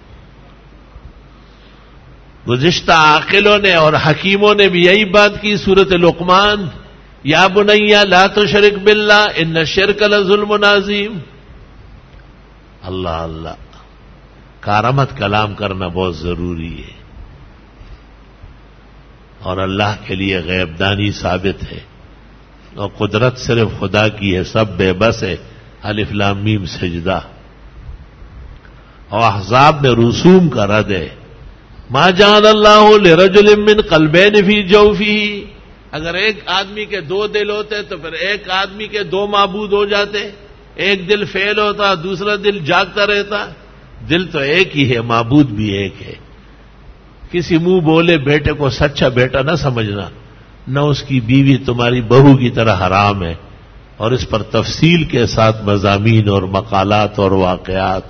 گزشتہ عاقلوں نے اور حکیموں نے بھی یہی بات کی. سورۃ لقمان, یا بنی لا تشرک باللہ ان الشرک لظلم عظیم. اللہ اللہ, کارآمد کلام کرنا بہت ضروری ہے. اور اللہ کے لیے غیب دانی ثابت ہے اور قدرت صرف خدا کی ہے, سب بے بس ہے. الف لام میم سجدہ. اور احزاب میں رسوم کا رد ہے. ما جعل اللہ لرجل من قلبین فی جوفہ. اگر ایک آدمی کے 2 دل ہوتے تو پھر ایک آدمی کے 2 معبود ہو جاتے. ایک دل فیل ہوتا, دوسرا دل جاگتا رہتا. دل تو ایک ہی ہے, معبود بھی ایک ہے. کسی منہ بولے بیٹے کو سچا بیٹا نہ سمجھنا, نہ اس کی بیوی تمہاری بہو کی طرح حرام ہے. اور اس پر تفصیل کے ساتھ مضامین اور مقالات اور واقعات.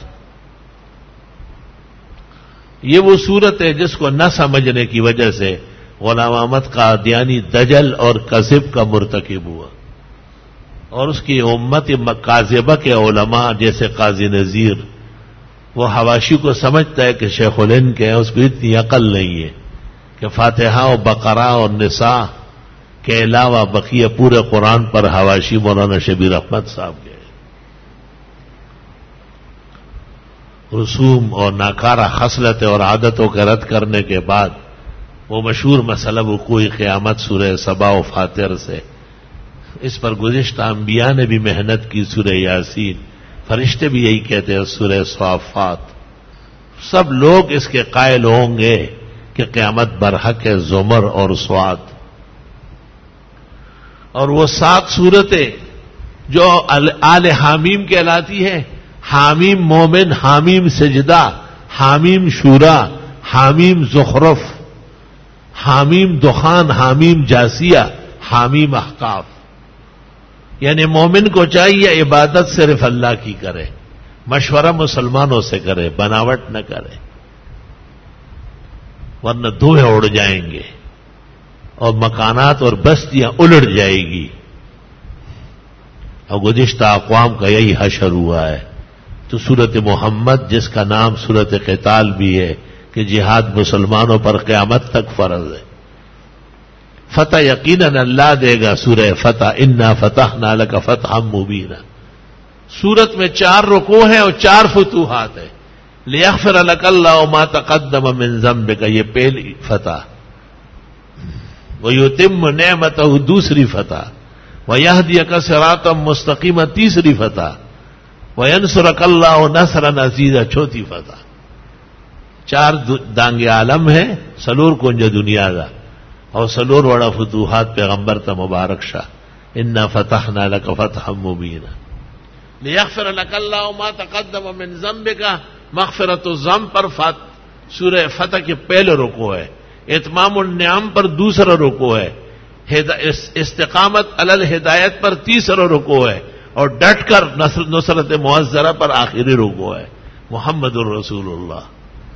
یہ وہ صورت ہے جس کو نہ سمجھنے کی وجہ سے غلام احمد قادیانی دجل اور کذب کا مرتکب ہوا. اور اس کی امت کاذبہ کے علماء جیسے قاضی نذیر, وہ حواشی کو سمجھتا ہے کہ شیخ الہند کے ہیں, اس کو اتنی عقل نہیں ہے کہ فاتحہ و بقرہ اور نساء کے علاوہ بقیہ پورے قرآن پر حواشی مولانا شبیر احمد صاحب کے. رسوم اور ناکارہ خصلتیں اور عادتوں کے رد کرنے کے بعد وہ مشہور مسئلہ وقوع قیامت سورہ سبا و فاطر سے. اس پر گزشتہ انبیاء نے بھی محنت کی. سورہ یاسین, فرشتے بھی یہی کہتے ہیں. سورہ صافات, سب لوگ اس کے قائل ہوں گے کہ قیامت برحق ہے. زمر اور سواد. اور وہ 7 صورتیں جو آل حامیم کہلاتی ہیں, حامیم مومن, حامیم سجدہ, حامیم شورا, حامیم زخرف, حامیم دخان, حامیم جاسیہ, حامیم احقاف. یعنی مومن کو چاہیے عبادت صرف اللہ کی کرے, مشورہ مسلمانوں سے کرے, بناوٹ نہ کرے, ورنہ دھوئے اڑ جائیں گے اور مکانات اور بستیاں الٹ جائے گی. اور گزشتہ اقوام کا یہی حشر ہوا ہے. تو سورت محمد جس کا نام سورت قتال بھی ہے کہ جہاد مسلمانوں پر قیامت تک فرض ہے. فتح یقیناً اللہ دے گا. سورہ فتح, انا فتحنا لک فتحا مبینا. سورت میں 4 رکوع ہیں اور 4 فتوحات ہیں. لیغفر لک اللہ ما تقدم من ذنبک, یہ پہلی فتح. ویتم نعمتہ, دوسری فتح. ویہدیک صراطا مستقیما, تیسری فتح. وینصرک اللہ نصرا عزیزا, چوتھی فتح. 4 دانگ عالم ہے, سلور کنج دنیا دا, اور سلور وڑا فتوحات پیغمبر تا مبارک شاہ. انا فتحنا لک فتحا مبینا لیغفر لک اللہ ما تقدم من ذنبک, مغفرت الذنب پر سورہ فتح کے پہلے رکوع ہے، اتمام النعم پر دوسرا رکوع ہے، استقامت علی الہدایت پر تیسرا رکوع ہے، اور ڈٹ کر نصرت معذرہ پر آخری رکوع ہے۔ محمد الرسول اللہ۔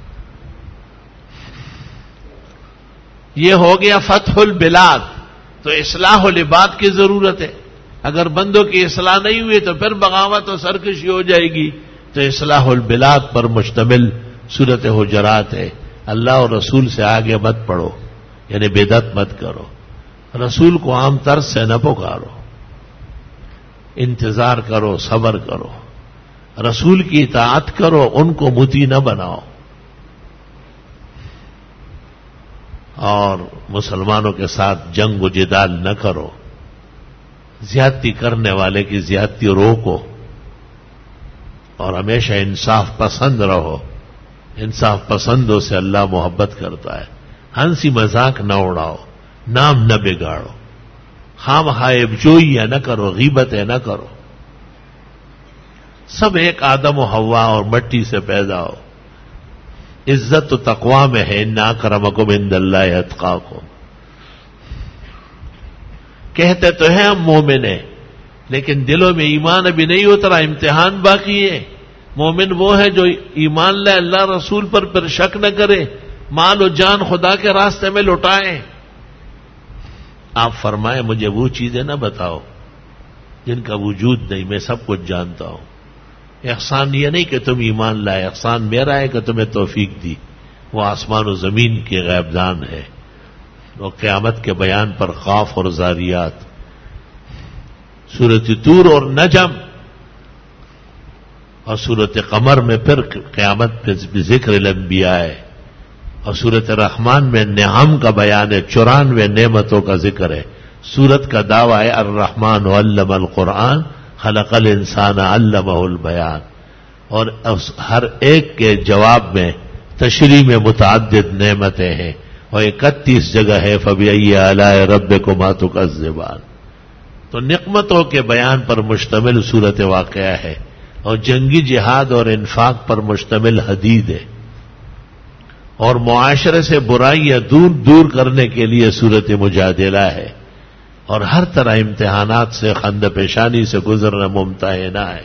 یہ ہو گیا فتح البلاد، تو اصلاح العباد کی ضرورت ہے۔ اگر بندوں کی اصلاح نہیں ہوئی تو پھر بغاوت اور سرکشی ہو جائے گی، تو اصلاح البلاد پر مشتمل سورت حجرات ہے۔ اللہ اور رسول سے آگے مت پڑھو، یعنی بدعت مت کرو، رسول کو عام طرز سے نہ پکارو، انتظار کرو، صبر کرو، رسول کی اطاعت کرو، ان کو مطیع نہ بناؤ، اور مسلمانوں کے ساتھ جنگ و جدال نہ کرو، زیادتی کرنے والے کی زیادتی روکو، اور ہمیشہ انصاف پسند رہو۔ انصاف پسندوں سے اللہ محبت کرتا ہے۔ ہنسی مذاق نہ اڑاؤ، نام نہ بگاڑو، خام خائب جوئیاں نہ کرو، غیبتیں نہ کرو۔ سب ایک آدم و حوا اور مٹی سے پیدا ہو۔ عزت و تقوی میں ہے، ان اکرمکم عند اللہ اتقاکم۔ کہتے تو ہیں ہم مومن ہیں، لیکن دلوں میں ایمان ابھی نہیں اترا، امتحان باقی ہے۔ مومن وہ ہے جو ایمان لے اللہ رسول پر پھر شک نہ کرے، مال و جان خدا کے راستے میں لوٹائے۔ آپ فرمائیں مجھے وہ چیزیں نہ بتاؤ جن کا وجود نہیں، میں سب کچھ جانتا ہوں۔ احسان یہ نہیں کہ تم ایمان لائے، احسان میرا ہے کہ تمہیں توفیق دی، وہ آسمان و زمین کے غیب دان ہے۔ اور قیامت کے بیان پر قاف اور ذاریات، سورۃ طور اور نجم، اور سورۃ قمر میں پھر قیامت پہ ذکر الانبیاء ہے، اور سورۃ رحمان میں نعم کا بیان ہے، 94 نعمتوں کا ذکر ہے۔ سورت کا دعویٰ ہے الرحمن علم القرآن خلق الانسان علمہ البیان، اور ہر ایک کے جواب میں تشریح میں متعدد نعمتیں ہیں، اور 31 جگہ ہے فبأي آلاء ربكما تكذبان۔ تو نعمتوں کے بیان پر مشتمل صورت واقعہ ہے، اور جنگی جہاد اور انفاق پر مشتمل حدید ہے، اور معاشرے سے برائیاں دور دور کرنے کے لیے صورت مجادلہ ہے، اور ہر طرح امتحانات سے خند پیشانی سے گزرنا ممتحنہ ہے۔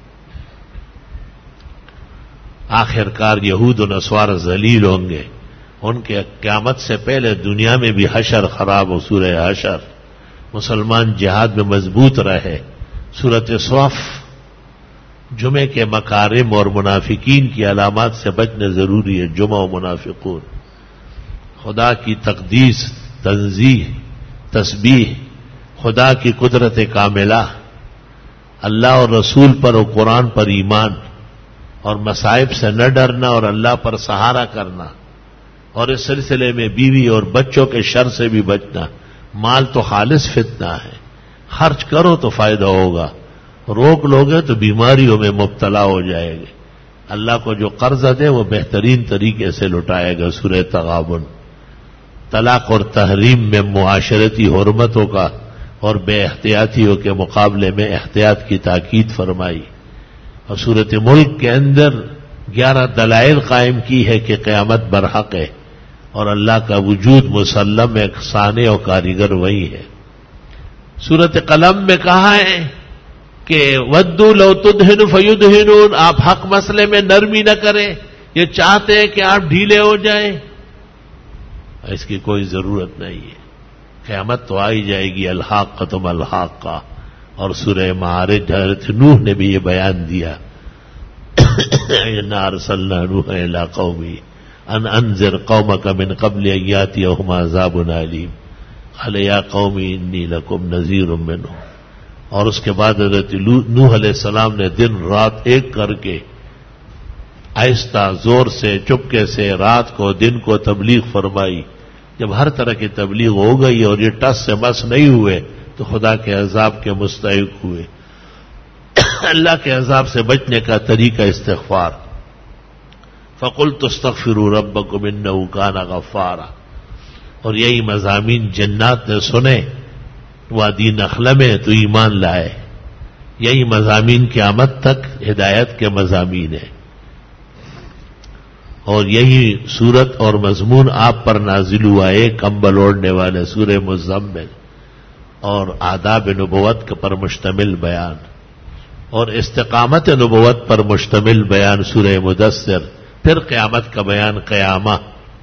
آخر کار یہود و نصارہ ذلیل ہوں گے، ان کے قیامت سے پہلے دنیا میں بھی حشر خراب ہو، سورہ حشر۔ مسلمان جہاد میں مضبوط رہے۔ سورۃ صف، جمعے کے مکارم اور منافقین کی علامات سے بچنا ضروری ہے۔ جمعہ و منافقون، خدا کی تقدیس، تنزیہ، تسبیح، خدا کی قدرت کاملہ، اللہ اور رسول پر اور قرآن پر ایمان، اور مصائب سے نہ ڈرنا اور اللہ پر سہارا کرنا، اور اس سلسلے میں بیوی اور بچوں کے شر سے بھی بچنا۔ مال تو خالص فتنہ ہے، خرچ کرو تو فائدہ ہوگا، روک لوگے تو بیماریوں میں مبتلا ہو جائے گے۔ اللہ کو جو قرض دے وہ بہترین طریقے سے لوٹائے گا۔ سورہ تغابن، طلاق اور تحریم میں معاشرتی حرمتوں کا اور بے احتیاطیوں کے مقابلے میں احتیاط کی تاکید فرمائی، اور سورۃ ملک کے اندر 11 دلائل قائم کی ہے کہ قیامت برحق ہے، اور اللہ کا وجود مسلم ایک صانع و کاریگر وہی ہے۔ سورۃ قلم میں کہا ہے کہ ودوا لو تدہن فیدہنون، آپ حق مسئلے میں نرمی نہ کریں، یہ چاہتے ہیں کہ آپ ڈھیلے ہو جائیں، اس کی کوئی ضرورت نہیں ہے۔ قیامت تو آئی جائے گی، الحاقۃ ما الحاقہ، اور سورہ معارج حضرت نوح نے بھی یہ بیان دیا، انا ارسلنا نوحا الی قومہ ان انذر قومک من قبل ان یاتیہم عذاب علیم قال یا قوم انی لکم نذیر منہ۔ اور اس کے بعد حضرت نوح علیہ السلام نے دن رات ایک کر کے آہستہ زور سے چپکے سے رات کو دن کو تبلیغ فرمائی۔ جب ہر طرح کی تبلیغ ہو گئی اور یہ ٹس سے مس نہیں ہوئے تو خدا کے عذاب کے مستحق ہوئے۔ اللہ کے عذاب سے بچنے کا طریقہ استغفار، فَقُلْتُ اسْتَغْفِرُوا رَبَّكُمْ إِنَّهُ كَانَ غَفَّارًا، اور یہی مضامین جنات نے سنے وادی نخلہ میں تو ایمان لائے۔ یہی مضامین قیامت تک ہدایت کے مضامین ہیں۔ اور یہی صورت اور مضمون آپ پر نازل ہوا ہے کمبل اوڑھنے والے سورہ مزمل، اور آداب نبوت پر مشتمل بیان، اور استقامت نبوت پر مشتمل بیان سورہ مدثر، پھر قیامت کا بیان قیامہ،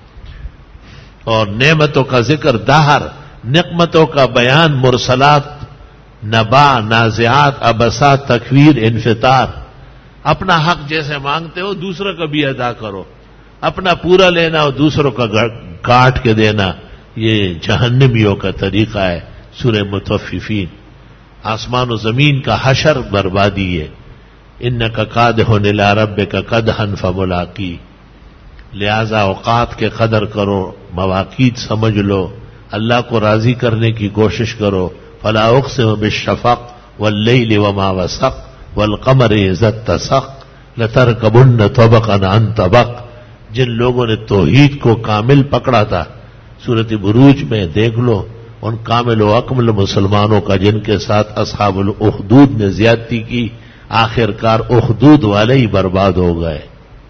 اور نعمتوں کا ذکر دہر، نقمتوں کا بیان مرسلات، نبا، نازعات، عبسا، تکویر، انفطار۔ اپنا حق جیسے مانگتے ہو دوسروں کا بھی ادا کرو، اپنا پورا لینا اور دوسروں کا کاٹ کے دینا، یہ جہنمیوں کا طریقہ ہے۔ سورہ مطففین، آسمان و زمین کا حشر بربادی ہے۔ انک قادح الی ربک قدحا فملاقی، لہذا اوقات کے قدر کرو، مواقیت سمجھ لو، اللہ کو راضی کرنے کی کوشش کرو۔ فلا اقسم بالشفق واللیل وما وسق والقمر اذا اتسق لترکبن طبقا عن طبق۔ جن لوگوں نے توحید کو کامل پکڑا تھا، سورۃ بروج میں دیکھ لو ان کامل و اکمل مسلمانوں کا جن کے ساتھ اصحاب الاخدود نے زیادتی کی، آخر کار اخدود والے ہی برباد ہو گئے۔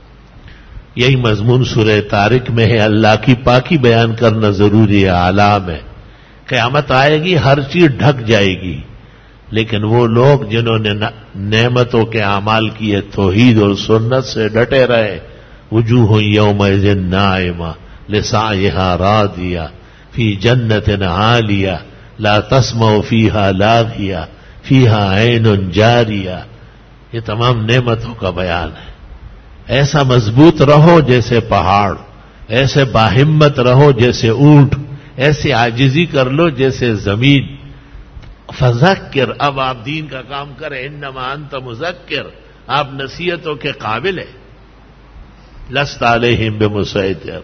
یہی مضمون سورہ طارق میں ہے۔ اللہ کی پاکی بیان کرنا ضروری ہے، عالم ہے۔ قیامت آئے گی، ہر چیز ڈھک جائے گی، لیکن وہ لوگ جنہوں نے نعمتوں کے اعمال کیے، توحید اور سنت سے ڈٹے رہے، وجوہ یومئذ ناعمہ لسعیہا راضیہ فی جنت عالیہ لا تسمع فیہا لاغیہ فیہا عین جاریہ۔ یہ تمام نعمتوں کا بیان ہے۔ ایسا مضبوط رہو جیسے پہاڑ، ایسے باہمت رہو جیسے اونٹ، ایسے عاجزی کر لو جیسے زمین۔ فذکر، اب آپ دین کا کام کریں، انما انت مذکر، آپ نصیحتوں کے قابل ہیں۔ لست علیہم بمسیطر۔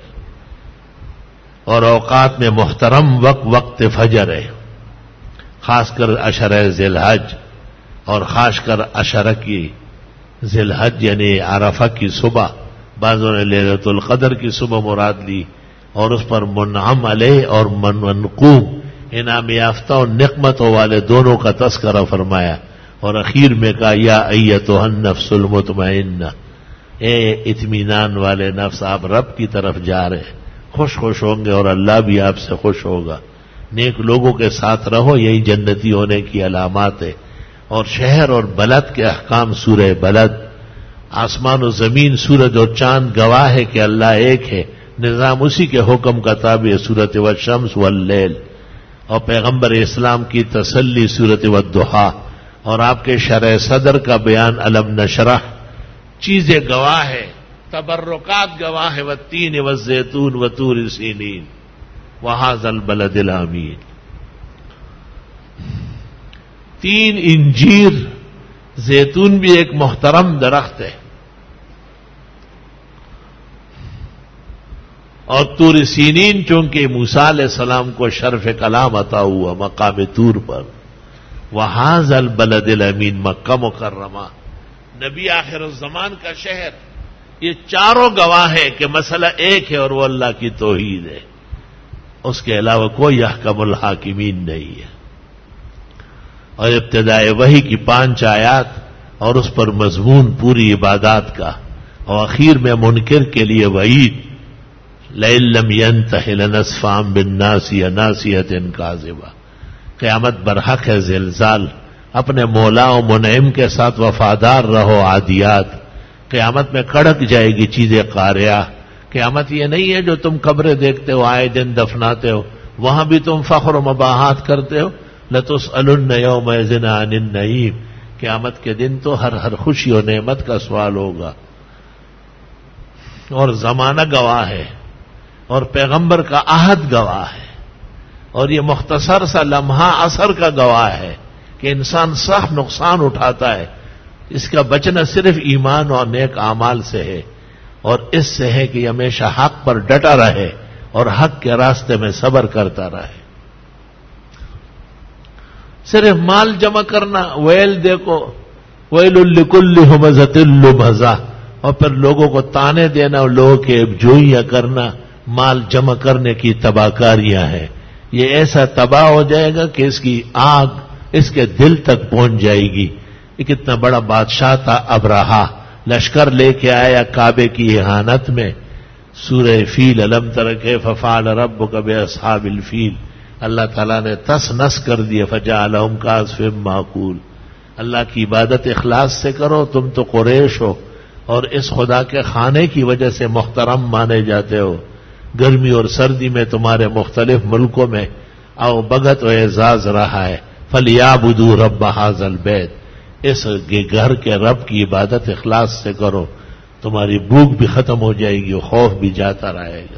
اور اوقات میں محترم وقت فجر ہے، خاص کر عشرہ ذی الحج، اور خاص کر عشرہ کی ذی الحج یعنی عرفہ کی صبح، بعضوں نے لیلۃ القدر کی صبح مراد لی، اور اس پر منعم علیہ اور منقوم، انعام یافتہ اور نقمتوں والے دونوں کا تذکرہ فرمایا، اور اخیر میں کہا یا ایتھا النفس المطمئنہ، اے اطمینان والے نفس، آپ رب کی طرف جا رہے ہیں، خوش ہوں گے اور اللہ بھی آپ سے خوش ہوگا۔ نیک لوگوں کے ساتھ رہو، یہی جنتی ہونے کی علامات ہے۔ اور شہر اور بلد کے احکام، سورہ بلد، آسمان و زمین، سورج اور چاند گواہ ہے کہ اللہ ایک ہے، نظام اسی کے حکم کا تابع ہے، سورۃ والشمس واللیل۔ اور پیغمبر اسلام کی تسلی، سورۃ والضحیٰ، اور آپ کے شرح صدر کا بیان، الم نشرح۔ چیزیں گواہ ہے، تبرکات گواہ ہے، والتین والزیتون وطور سینین وہذا البلد الامین۔ 3 انجیر، زیتون بھی ایک محترم درخت ہے، اور طور سینین چونکہ موسیٰ علیہ السلام کو شرف کلام عطا ہوا مقام طور پر، وہذا البلد الامین، مکہ مکرمہ، نبی آخر الزمان کا شہر، یہ چاروں گواہ ہے کہ مسئلہ ایک ہے اور وہ اللہ کی توحید ہے، اس کے علاوہ کوئی احکم الحاکمین نہیں ہے۔ اور ابتدائے وحی کی 5 آیات، اور اس پر مضمون پوری عبادات کا، اور اخیر میں منکر کے لیے وعید، لئن لم ينتہ لنسفعا بالناصیہ ناصیۃ کاذبہ۔ قیامت برحق ہے، زلزال، اپنے مولا و منعم کے ساتھ وفادار رہو، عادیات۔ قیامت میں کڑک جائے گی چیزیں قاریہ۔ قیامت یہ نہیں ہے جو تم قبریں دیکھتے ہو، آئے دن دفناتے ہو، وہاں بھی تم فخر و مباحات کرتے ہو، لَتُسْأَلُنَّ يَوْمَئِذٍ عَنِ النَّعِيمِ۔ قیامت کے دن تو ہر خوشی و نعمت کا سوال ہوگا، اور زمانہ گواہ ہے، اور پیغمبر کا عہد گواہ ہے، اور یہ مختصر سا لمحہ اثر کا گواہ ہے کہ انسان سخت نقصان اٹھاتا ہے۔ اس کا بچنا صرف ایمان اور نیک اعمال سے ہے، اور اس سے ہے کہ ہمیشہ حق پر ڈٹا رہے اور حق کے راستے میں صبر کرتا رہے۔ صرف مال جمع کرنا، ویل دیکھو، ویل لکل ہمزۃ لمزہ، اور پھر لوگوں کو تانے دینا اور لوگوں کے جوئیاں کرنا، مال جمع کرنے کی تباہکاریاں ہیں۔ یہ ایسا تباہ ہو جائے گا کہ اس کی آگ اس کے دل تک پہنچ جائے گی۔ ایک اتنا بڑا بادشاہ تھا ابرہہ، لشکر لے کے آیا کعبے کی احانت میں، سورہ فیل الم تر کیف فعل ربک باصحاب الفیل، اللہ تعالیٰ نے تس نس کر دیا فجعلہم کعصف مأکول۔ اللہ کی عبادت اخلاص سے کرو، تم تو قریش ہو اور اس خدا کے خانے کی وجہ سے محترم مانے جاتے ہو۔ گرمی اور سردی میں تمہارے مختلف ملکوں میں او بگت و اعزاز رہا ہے۔ فلیعبدوا رب ھذا البیت، اس گھر کے رب کی عبادت اخلاص سے کرو، تمہاری بھوک بھی ختم ہو جائے گی، خوف بھی جاتا رہے گا۔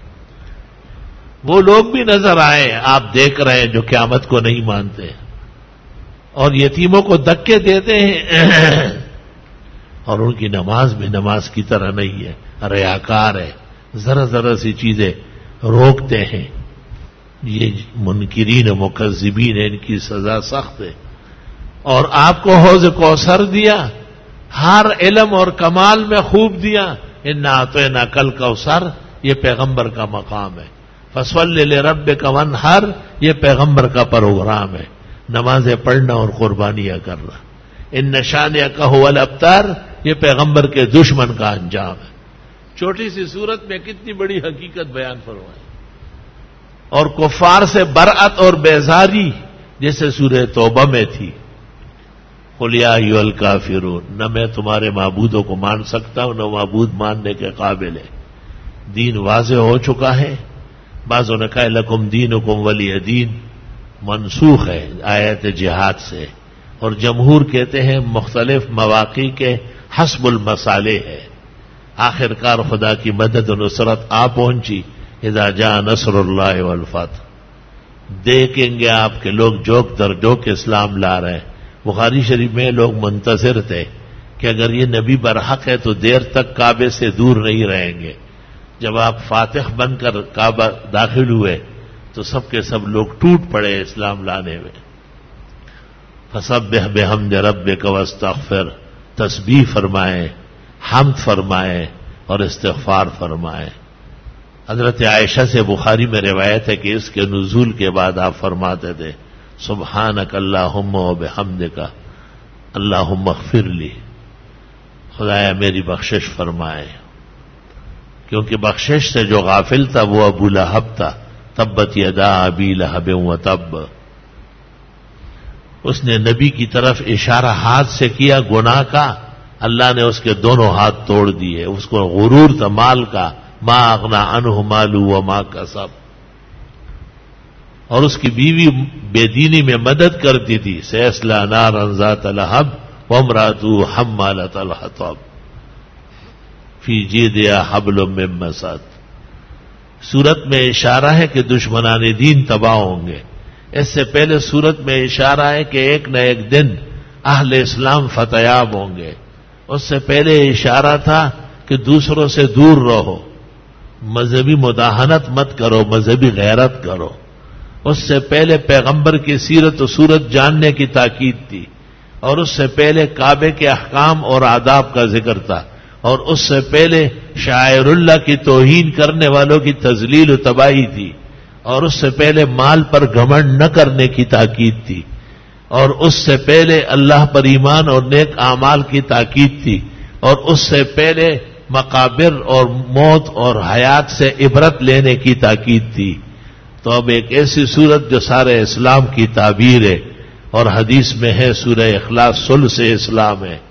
وہ لوگ بھی نظر آئے، آپ دیکھ رہے ہیں، جو قیامت کو نہیں مانتے اور یتیموں کو دھکے دیتے ہیں اور ان کی نماز بھی نماز کی طرح نہیں ہے، ریاکار ہے، ذرا ذرا سی چیزیں روکتے ہیں۔ یہ منکرین و مکذبین ہیں، ان کی سزا سخت ہے۔ اور آپ کو حوض کوثر دیا، ہر علم اور کمال میں خوب دیا۔ انا اعطیناک الکوثر، یہ پیغمبر کا مقام ہے۔ فصلی لربک وانحر، یہ پیغمبر کا پروگرام ہے، نمازیں پڑھنا اور قربانیاں کرنا۔ ان شانئک ھو الابتر، یہ پیغمبر کے دشمن کا انجام ہے۔ چھوٹی سی صورت میں کتنی بڑی حقیقت بیان فرمائی، اور کفار سے برأت اور بیزاری جیسے سورہ توبہ میں تھی۔ قل یا ایھا الکافرون، نہ میں تمہارے معبودوں کو مان سکتا ہوں، نہ معبود ماننے کے قابل ہے۔ دین واضح ہو چکا ہے۔ بعضوں نے کہا لکم دینکم ولی دین، منسوخ ہے آیت جہاد سے، اور جمہور کہتے ہیں مختلف مواقع کے حسب المصالح ہے۔ آخر کار خدا کی مدد و نصرت آ پہنچی، اذا جاء نصر اللہ والفتح۔ دیکھیں گے آپ کے لوگ جوک در جوک اسلام لا رہے ہیں۔ بخاری شریف میں لوگ منتظر تھے کہ اگر یہ نبی برحق ہے تو دیر تک کعبے سے دور نہیں رہیں گے۔ جب آپ فاتح بن کر کعبہ داخل ہوئے تو سب کے سب لوگ ٹوٹ پڑے اسلام لانے میں۔ فسبح بحمد ربک واستغفر، تسبیح فرمائیں، حمد فرمائیں اور استغفار فرمائیں۔ حضرت عائشہ سے بخاری میں روایت ہے کہ اس کے نزول کے بعد آپ فرماتے تھے سبحانک اللہم و بحمدک اللہم اغفر لی، خدایا میری بخشش فرمائے، کیونکہ بخشش سے جو غافل تھا وہ ابو لہب تھا، تبت یدا ابی لہب وتب۔ اس نے نبی کی طرف اشارہ ہاتھ سے کیا گناہ کا، اللہ نے اس کے دونوں ہاتھ توڑ دیے۔ اس کو غرور تھا مال کا، ما اغنا عنہ مالہ وما کسب، اور اس کی بیوی بے دینی میں مدد کرتی تھی، سیصلی نارا ذات لہب وامرأتہ حمالۃ الحطب فی جیدہا حبل من مسد۔ سورت میں اشارہ ہے کہ دشمنان دین تباہ ہوں گے۔ اس سے پہلے سورت میں اشارہ ہے کہ ایک نہ ایک دن اہل اسلام فتیاب ہوں گے۔ اس سے پہلے اشارہ تھا کہ دوسروں سے دور رہو، مذہبی مداہنت مت کرو، مذہبی غیرت کرو۔ اس سے پہلے پیغمبر کی سیرت و صورت جاننے کی تاکید تھی، اور اس سے پہلے کعبے کے احکام اور آداب کا ذکر تھا، اور اس سے پہلے شاعر اللہ کی توہین کرنے والوں کی تذلیل و تباہی تھی، اور اس سے پہلے مال پر گھمنڈ نہ کرنے کی تاکید تھی، اور اس سے پہلے اللہ پر ایمان اور نیک اعمال کی تاکید تھی، اور اس سے پہلے مقابر اور موت اور حیات سے عبرت لینے کی تاکید تھی۔ تو اب ایک ایسی صورت جو سارے اسلام کی تعبیر ہے، اور حدیث میں ہے سورہ اخلاص ثلث اسلام ہے،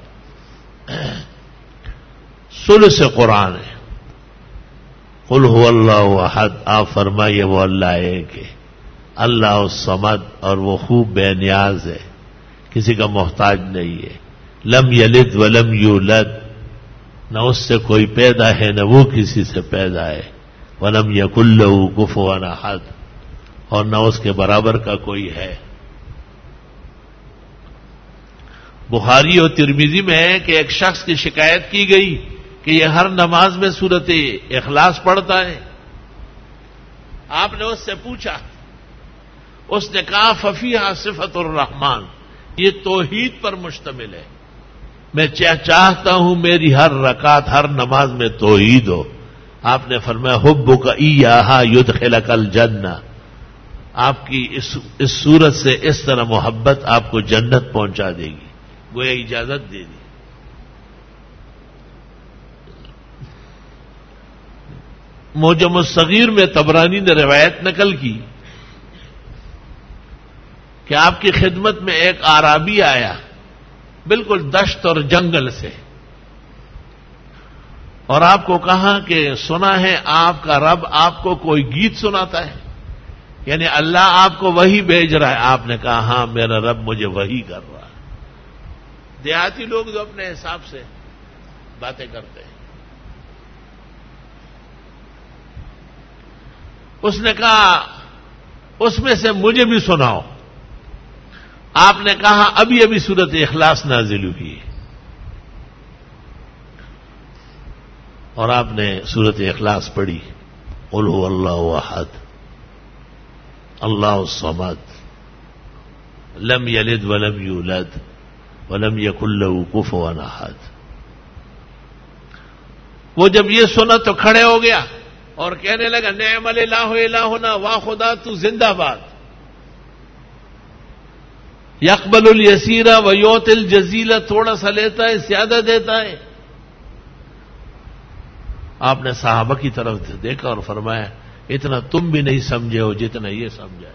ثلث قرآن ہے۔ قل هو اللہ احد، آپ فرمائیے وہ اللہ ایک ہے، اللہ الصمد، اور وہ خوب بے نیاز ہے، کسی کا محتاج نہیں ہے۔ لم یلد ولم یولد، نہ اس سے کوئی پیدا ہے نہ وہ کسی سے پیدا ہے۔ ولم یکن لہ کفوا احد، اور نہ اس کے برابر کا کوئی ہے۔ بخاری اور ترمذی میں ہے کہ ایک شخص کی شکایت کی گئی کہ یہ ہر نماز میں سورۃ اخلاص پڑھتا ہے۔ آپ نے اس سے پوچھا، اس نے کہا ففیہا صفۃ الرحمن، یہ توحید پر مشتمل ہے، میں چاہتا ہوں میری ہر رکعت ہر نماز میں توحید ہو۔ آپ نے فرمایا حبک ایہا یدخلک الجنہ، آپ کی اس صورت سے اس طرح محبت آپ کو جنت پہنچا دے گی، گویا اجازت دے دی۔ معجم الصغیر میں طبرانی نے روایت نقل کی کہ آپ کی خدمت میں ایک اعرابی آیا بالکل دشت اور جنگل سے، اور آپ کو کہا کہ سنا ہے آپ کا رب آپ کو کوئی گیت سناتا ہے، یعنی اللہ آپ کو وحی بھیج رہا ہے۔ آپ نے کہا ہاں میرا رب مجھے وحی کر رہا ہے۔ دیہاتی لوگ جو اپنے حساب سے باتیں کرتے ہیں، اس نے کہا اس میں سے مجھے بھی سناؤ۔ آپ نے کہا ابھی ابھی سورۃ اخلاص نازل ہوئی ہے، اور آپ نے سورۃ اخلاص پڑھی، قل هو اللہ احد اللہ الصمد لم یلد ولم یولد ولم یکن له کفوا احد۔ وہ جب یہ سنا تو کھڑے ہو گیا اور کہنے لگا نعم الہ الہنا، واہ خدا تو زندہ باد، یقبل الیسیرہ ویعطی الجزیلہ، تھوڑا سا لیتا ہے زیادہ دیتا ہے۔ آپ نے صحابہ کی طرف دیکھا اور فرمایا اتنا تم بھی نہیں سمجھے ہو جتنا یہ سمجھا ہے۔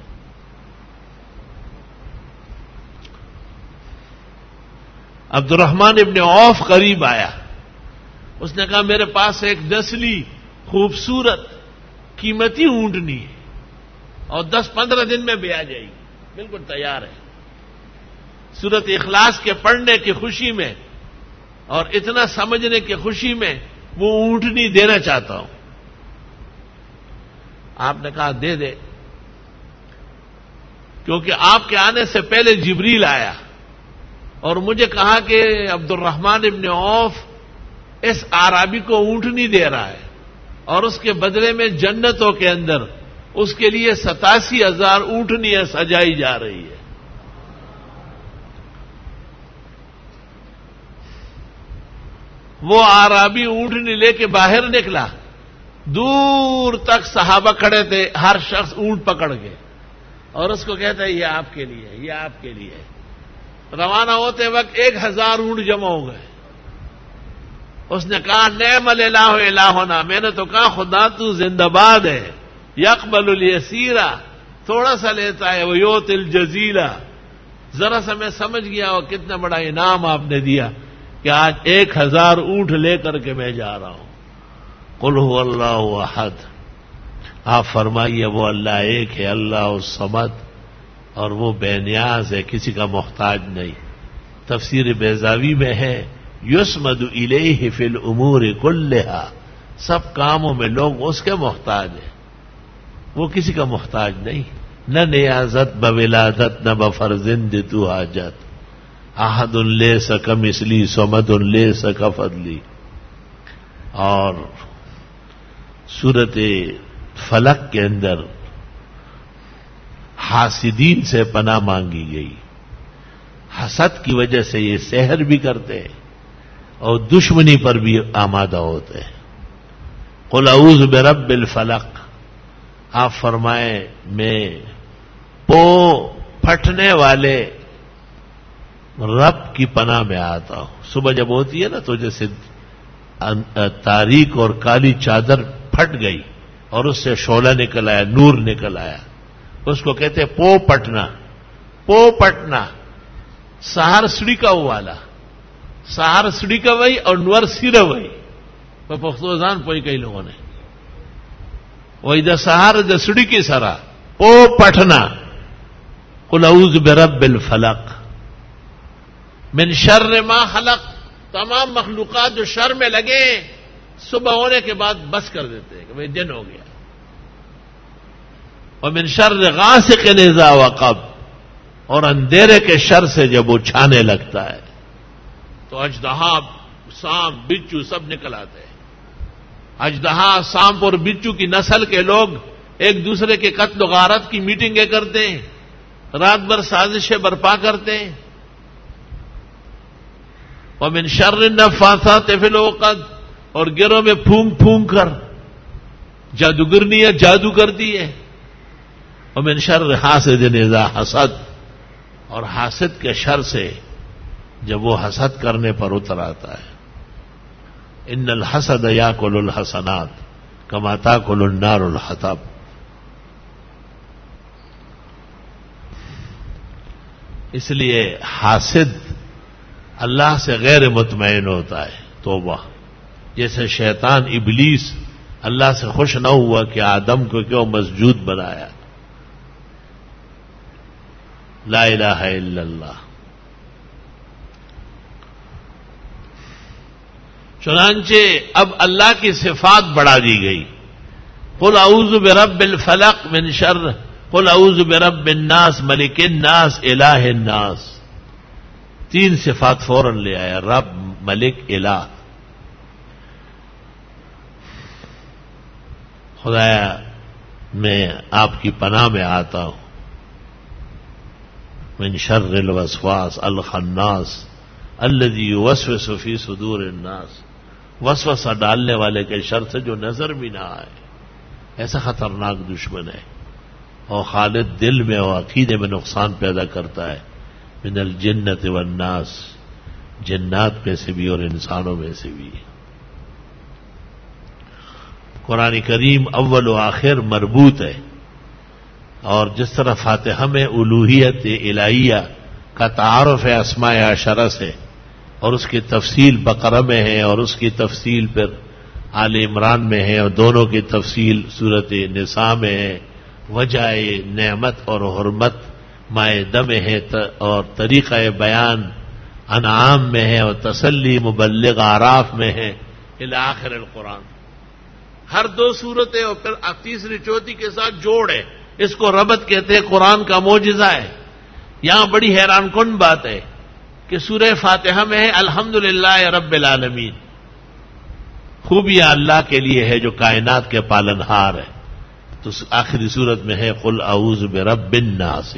عبد الرحمن ابن عوف قریب آیا، اس نے کہا میرے پاس ایک نسلی خوبصورت قیمتی اونٹنی ہے اور 10-15 دن میں بھی آ جائے گی، بالکل تیار ہے۔ سورۃ اخلاص کے پڑھنے کی خوشی میں اور اتنا سمجھنے کی خوشی میں وہ اونٹنی دینا چاہتا ہوں۔ آپ نے کہا دے دے، کیونکہ آپ کے آنے سے پہلے جبریل آیا اور مجھے کہا کہ عبد الرحمن ابن عوف اس اعرابی کو اونٹنی دے رہا ہے اور اس کے بدلے میں جنتوں کے اندر اس کے لیے 87,000 اونٹنیاں سجائی جا رہی ہے۔ وہ اعرابی اونٹنی لے کے باہر نکلا، دور تک صحابہ کھڑے تھے، ہر شخص اونٹ پکڑ کے، اور اس کو کہتا ہے یہ آپ کے لیے، یہ آپ کے لیے۔ روانہ ہوتے وقت 1000 اونٹ جمع ہو گئے۔ اس نے کہا نعم الہ الہنا، میں نے تو کہا خدا تو زندہ باد ہے، یقبل الیسیرہ، تھوڑا سا لیتا ہے، ویعطی الجزیلہ۔ ذرا سا میں سمجھ گیا اور کتنا بڑا انعام آپ نے دیا کہ آج 1000 اونٹ لے کر کے میں جا رہا ہوں۔ قل هو اللہ احد، آپ فرمائیے وہ اللہ ایک ہے، اللہ الصمد، اور وہ بے نیاز ہے، کسی کا محتاج نہیں۔ تفسیر بیضاوی میں ہے یسمد الیہ فی الامور کلہا، سب کاموں میں لوگ اس کے محتاج ہیں، وہ کسی کا محتاج نہیں، نہ نیازت بولادت نہ بفرزند تو حاجت، احد لیس کمثلی صمد لیس کفضلی۔ اور سورۃ فلق کے اندر حاسدین سے پناہ مانگی گئی، حسد کی وجہ سے یہ سحر بھی کرتے ہیں اور دشمنی پر بھی آمادہ ہوتے ہیں۔ قل اعوذ برب الفلق، آپ فرمائیں میں پو پھٹنے والے رب کی پناہ میں آتا ہوں۔ صبح جب ہوتی ہے نا تو جیسے تاریک اور کالی چادر پھٹ گئی اور اس سے شعلہ نکل آیا، نور نکل آیا، اس کو کہتے ہیں پو پٹنا۔ پو پٹنا سہار سڑی کا والا، سہار سڑی کا وہی اور نور سیرہ وہی، وہ پختوزان پوئی کئی لوگوں نے، وہی دا سہار دا سڑی کی سرا پو پٹنا۔ قل اعوذ برب الفلق من شر ما خلق، تمام مخلوقات جو شر میں لگے صبح ہونے کے بعد بس کر دیتے ہیں کہ بھئی دن ہو گیا۔ ومن شر غاسق اذا وقب، اور اندھیرے کے شر سے جب وہ چھانے لگتا ہے تو اژدہا، سانپ، بچھو سب نکل آتے ہیں۔ اژدہا، سانپ اور بچھو کی نسل کے لوگ ایک دوسرے کے قتل و غارت کی میٹنگیں کرتے ہیں، رات بھر سازشیں برپا کرتے ہیں۔ ومن شر النفاثات فی العقد، اور گروں میں پھونک پھونک کر جادوگرنیاں جادو کرتی ہے۔ ومن شر حاسد اذا حسد، اور حاسد کے شر سے جب وہ حسد کرنے پر اتر آتا ہے۔ ان الحسد یاکل الحسنات، کما تاکل النار الحطب. اس لیے حاسد اللہ سے غیر مطمئن ہوتا ہے. توبہ. جیسے شیطان ابلیس اللہ سے خوش نہ ہوا کہ آدم کو کیوں مسجود بنایا. لا الہ الا اللہ. چنانچہ اب اللہ کی صفات بڑھا دی گئی. قل اعوذ برب الفلق من شر، قل اعوذ برب الناس ملک الناس الہ الناس. 3 صفات فوراً لے آیا، رب، ملک، الہ. خدایا میں آپ کی پناہ میں آتا ہوں من شر الوسواس الخناس الذی یوسوس فی صدور الناس. وسوسہ ڈالنے والے کے شر سے جو نظر بھی نہ آئے، ایسا خطرناک دشمن ہے. اور خالد دل میں اور عقیدے میں نقصان پیدا کرتا ہے. من الجنت والناس، جنات میں سے بھی اور انسانوں میں سے بھی. قرآن کریم اول و آخر مربوط ہے. اور جس طرح فاتحہ میں الوہیت الہیہ کا تعارف ہے اسماء عشرہ سے، اور اس کی تفصیل بقرہ میں ہے اور اس کی تفصیل پھر آل عمران میں ہے، اور دونوں کی تفصیل سورۃ نساء میں ہے. وجہ نعمت اور حرمت مائدہ میں ہے، اور طریقہ بیان انعام میں ہے، اور تسلی مبلغ اعراف میں ہے، الی آخر القرآن. ہر 2 صورتیں اور پھر تیسری چوتھی کے ساتھ جوڑ ہے. اس کو ربط کہتے ہیں، قرآن کا معجزہ ہے. یہاں بڑی حیران کن بات ہے کہ سورہ فاتحہ میں ہے الحمدللہ رب العالمین. خوبیاں اللہ کے لیے ہے جو کائنات کے پالنہار ہے. تو آخری صورت میں ہے قل اعوذ برب الناس.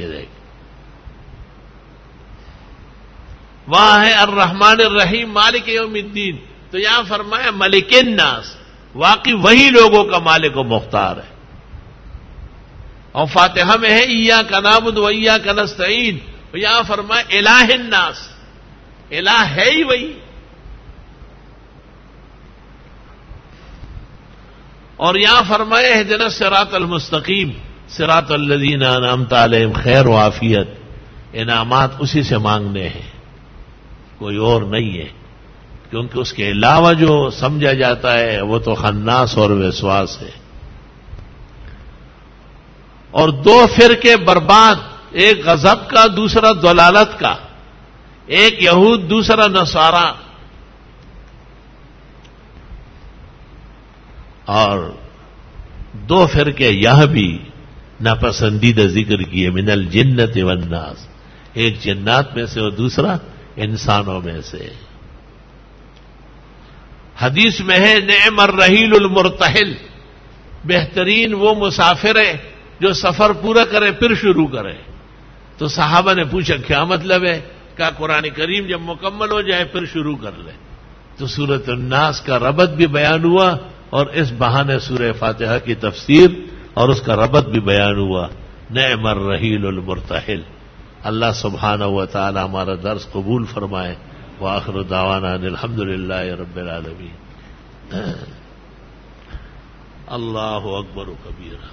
وہاں ہے الرحمن الرحیم مالک یوم الدین. تو یہاں فرمایا ملک الناس، واقعی وہی لوگوں کا مالک و مختار ہے. اور فاتحہ میں ہے ایاک نعبد و ایاک نستعین. یہاں فرمایا الہ الناس، الہ ہے ہی وہی. اور یہاں فرمایا اہدنا الصراط المستقیم صراط الذین انعمت علیہم. خیر و عافیت، انعامات اسی سے مانگنے ہیں، کوئی اور نہیں ہے. کیونکہ اس کے علاوہ جو سمجھا جاتا ہے وہ تو خناس اور وسواس ہے. اور 2 فرقے برباد، ایک غضب کا دوسرا ضلالت کا، ایک یہود دوسرا نصارا. اور 2 فرقے یہاں بھی ناپسندیدہ ذکر کیے، من الجنت والناس، ایک جنات میں سے اور دوسرا انسانوں میں سے. حدیث میں ہے نعم الرحیل المرتحل، بہترین وہ مسافر ہے جو سفر پورا کرے پھر شروع کرے. تو صحابہ نے پوچھا کیا مطلب ہے؟ کہا قرآن کریم جب مکمل ہو جائے پھر شروع کر لے. تو سورۃ الناس کا ربط بھی بیان ہوا، اور اس بہانے سورہ فاتحہ کی تفسیر اور اس کا ربط بھی بیان ہوا. نعم الرحیل المرتحل. اللہ سبحانہ و تعالی ہمارا درس قبول فرمائے. وآخر دعوانا ان الحمدللہ رب العالمین. اللہ اکبر کبیرہ.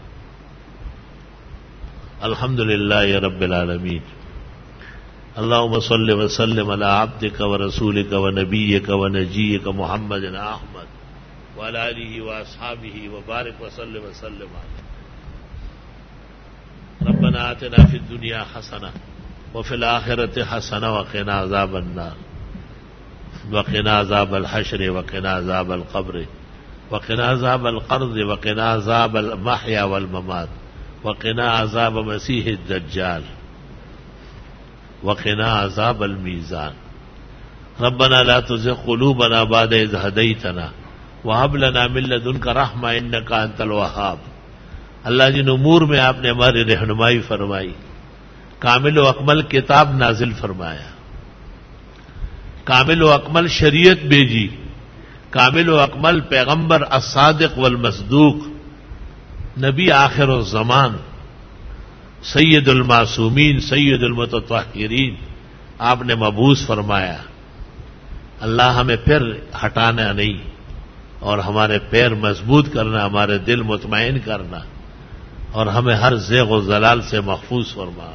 الحمدللہ رب العالمین. اللہم صل وسلم علی عبدک ورسولک ونبیک ونجیک محمد احمد وعلی آلہ واصحابہ وبارک وسلم علیہ. ربنا آتنا فی الدنیا حسنہ وفی الآخرۃ حسنہ وقنا عذاب النار وقنا عذاب الحشر وقنا عذاب القبر وقنا عذاب القرض وقنا عذاب المحیا والممات وقنا عذاب مسیح الدجال وقنا عذاب المیزان. ربنا لا تزغ قلوبنا بعد إذ هديتنا وهب لنا من لدنك رحمة إنك أنت الوهاب. اللہ جن امور میں آپ نے ہماری رہنمائی فرمائی، کامل و اکمل کتاب نازل فرمایا، کامل و اکمل شریعت بھیجی، کامل و اکمل پیغمبر الصادق والمصدوق، نبی آخر الزمان، سید المعصومین، سید المتطہرین آپ نے مبعوث فرمایا. اللہ ہمیں پھر ہٹانا نہیں، اور ہمارے پیر مضبوط کرنا، ہمارے دل مطمئن کرنا، اور ہمیں ہر زیغ و زلال سے محفوظ فرما۔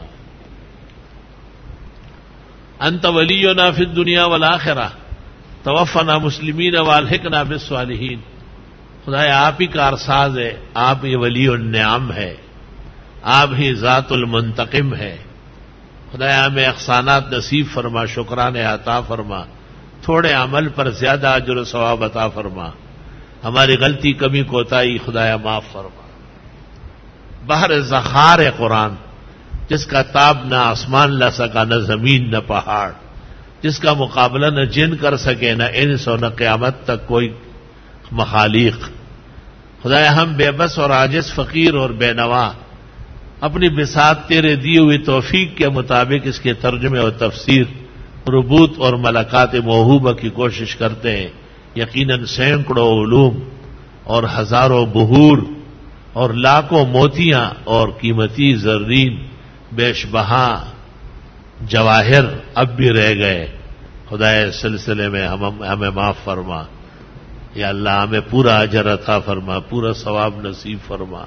انت ولینا فی الدنیا والآخرہ توفنا مسلمین والحقنا بالصالحین۔ خدایا آپ ہی کارساز ہے، آپ ہی ولی النعم ہے، آپ ہی ذات المنتقم ہے۔ خدایا ہمیں احسانات نصیب فرما، شکرانے عطا فرما، تھوڑے عمل پر زیادہ اجر و ثواب عطا فرما، ہماری غلطی کمی کوتاہی خدایا معاف فرما۔ بحر ذخار قرآن، جس کا تاب نہ آسمان لا سکا، نہ زمین نہ پہاڑ، جس کا مقابلہ نہ جن کر سکے، نہ انس و نہ قیامت تک کوئی مخالق۔ خدایا ہم بے بس اور عاجز، فقیر اور بے نوا، اپنی بساط تیرے دی ہوئی توفیق کے مطابق اس کے ترجمے اور تفسیر، ربوط اور ملکات موہوبہ کی کوشش کرتے ہیں۔ یقیناً سینکڑوں علوم اور ہزاروں بحور اور لاکھوں موتیاں اور قیمتی زرین بیش بہا جواہر اب بھی رہ گئے۔ خدا اس سلسلے میں ہمیں معاف فرما یا اللہ، ہمیں پورا اجر عطا فرما، پورا ثواب نصیب فرما۔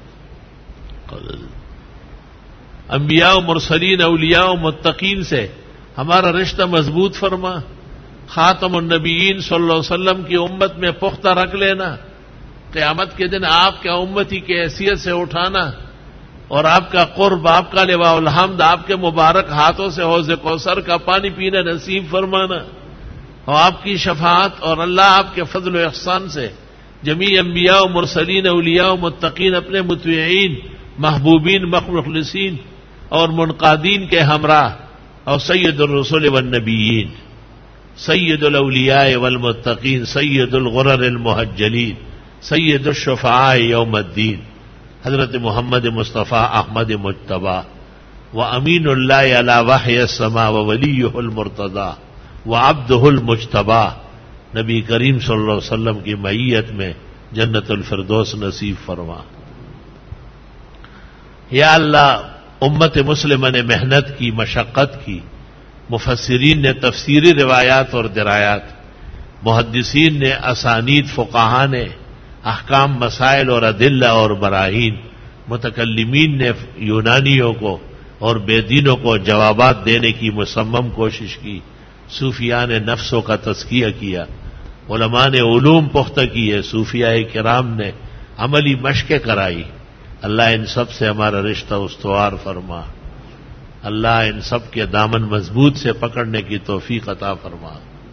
انبیاء و مرسلین، اولیاء و متقین سے ہمارا رشتہ مضبوط فرما۔ خاتم النبیین صلی اللہ علیہ وسلم کی امت میں پختہ رکھ لینا، قیامت کے دن آپ کے امتی کی حیثیت سے اٹھانا، اور آپ کا قرب، آپ کا لواء الحمد، آپ کے مبارک ہاتھوں سے حوض کوثر کا پانی پینا نصیب فرمانا، اور آپ کی شفاعت اور اللہ آپ کے فضل و احسان سے جمیع انبیاء و مرسلین، اولیاء و متقین اپنے مطیعین، محبوبین، مخلصین اور منقادین کے ہمراہ، اور سید الرسل والنبیین، سید الاولیاء والمتقین، سید الغرر المحجلین، سید الشفعاء یوم الدین، حضرت محمد مصطفیٰ احمد مجتبیٰ، وامین اللہ علی وحی السماء وولیہ المرتضیٰ وعبدہ المجتبیٰ، نبی کریم صلی اللہ علیہ وسلم کی معیت میں جنت الفردوس نصیب فرما۔ یا اللہ، امت مسلمہ نے محنت کی، مشقت کی، مفسرین نے تفسیری روایات اور درایات، محدثین نے اسانید، فقہاء نے احکام، مسائل اور ادلہ اور براہین، متکلمین نے یونانیوں کو اور بے دینوں کو جوابات دینے کی مصمم کوشش کی، صوفیاء نے نفسوں کا تزکیہ کیا، علماء نے علوم پختہ کیے، صوفیاء کرام نے عملی مشقیں کرائی۔ اللہ ان سب سے ہمارا رشتہ استوار فرما، اللہ ان سب کے دامن مضبوط سے پکڑنے کی توفیق عطا فرما۔